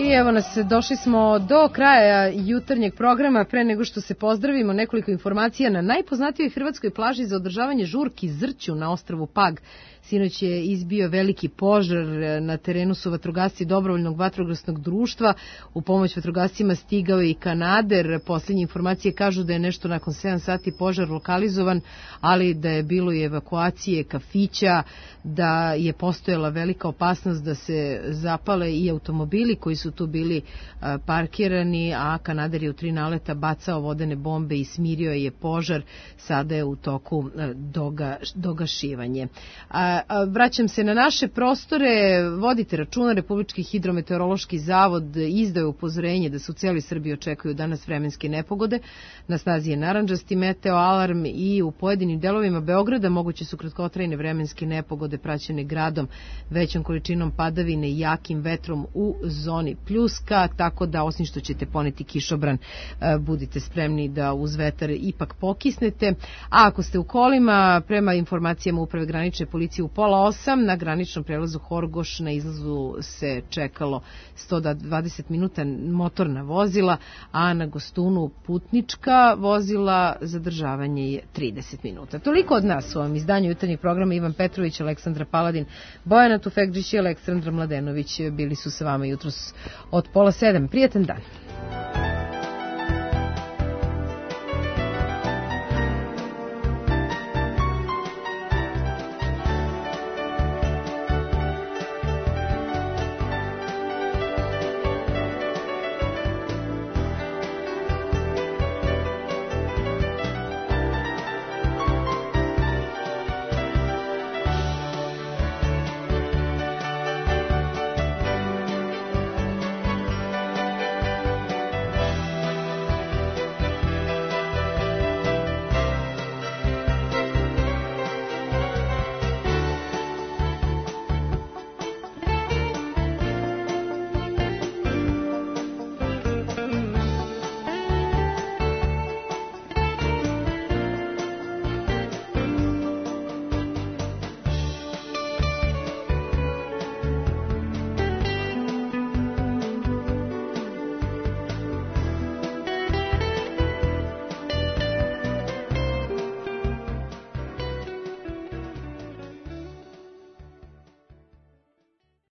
I evo nas, došli smo do kraja jutarnjeg programa. Pre nego što se pozdravimo, nekoliko informacija. Na najpoznatijoj hrvatskoj plaži za održavanje žurki Zrću na ostrvu Pag sinoć je izbio veliki požar. Na terenu su vatrogasci dobrovoljnog vatrogasnog društva. U pomoć vatrogascima stigao je i kanader. Posljednje informacije kažu da je nešto nakon 7 sati požar lokalizovan, ali da je bilo i evakuacije kafića, da je postojala velika opasnost da se zapale i automobili koji su tu bili parkirani, a kanader je u 3 naleta bacao vodene bombe i smirio je požar. Sada je u toku dogašivanje. Vraćam se na naše prostore. Vodite računa, Republički hidrometeorološki zavod izdao upozorenje da se u cijeloj Srbiji očekuju danas vremenske nepogode. Na snazi je narandžasti meteo alarm i u pojedinim delovima Beograda moguće su kratkotrajne vremenske nepogode praćene gradom, većom količinom padavine i jakim vetrom u zoni pljuska, tako da osim što ćete poneti kišobran, budite spremni da uz vetar ipak pokisnete. A ako ste u kolima, prema informacijama Uprave granične policije u 7:30 na graničnom prelazu Horgoš na izlazu se čekalo 120 minuta motorna vozila, a na Gostunu putnička vozila zadržavanje je 30 minuta. Toliko od nas u ovom izdanju jutarnjeg programa. Ivan Petrović, Aleksandra Paladin, Bojana Tufekđić i Aleksandra Mladenović bili su sa vama jutros od 6:30. Prijatan dan.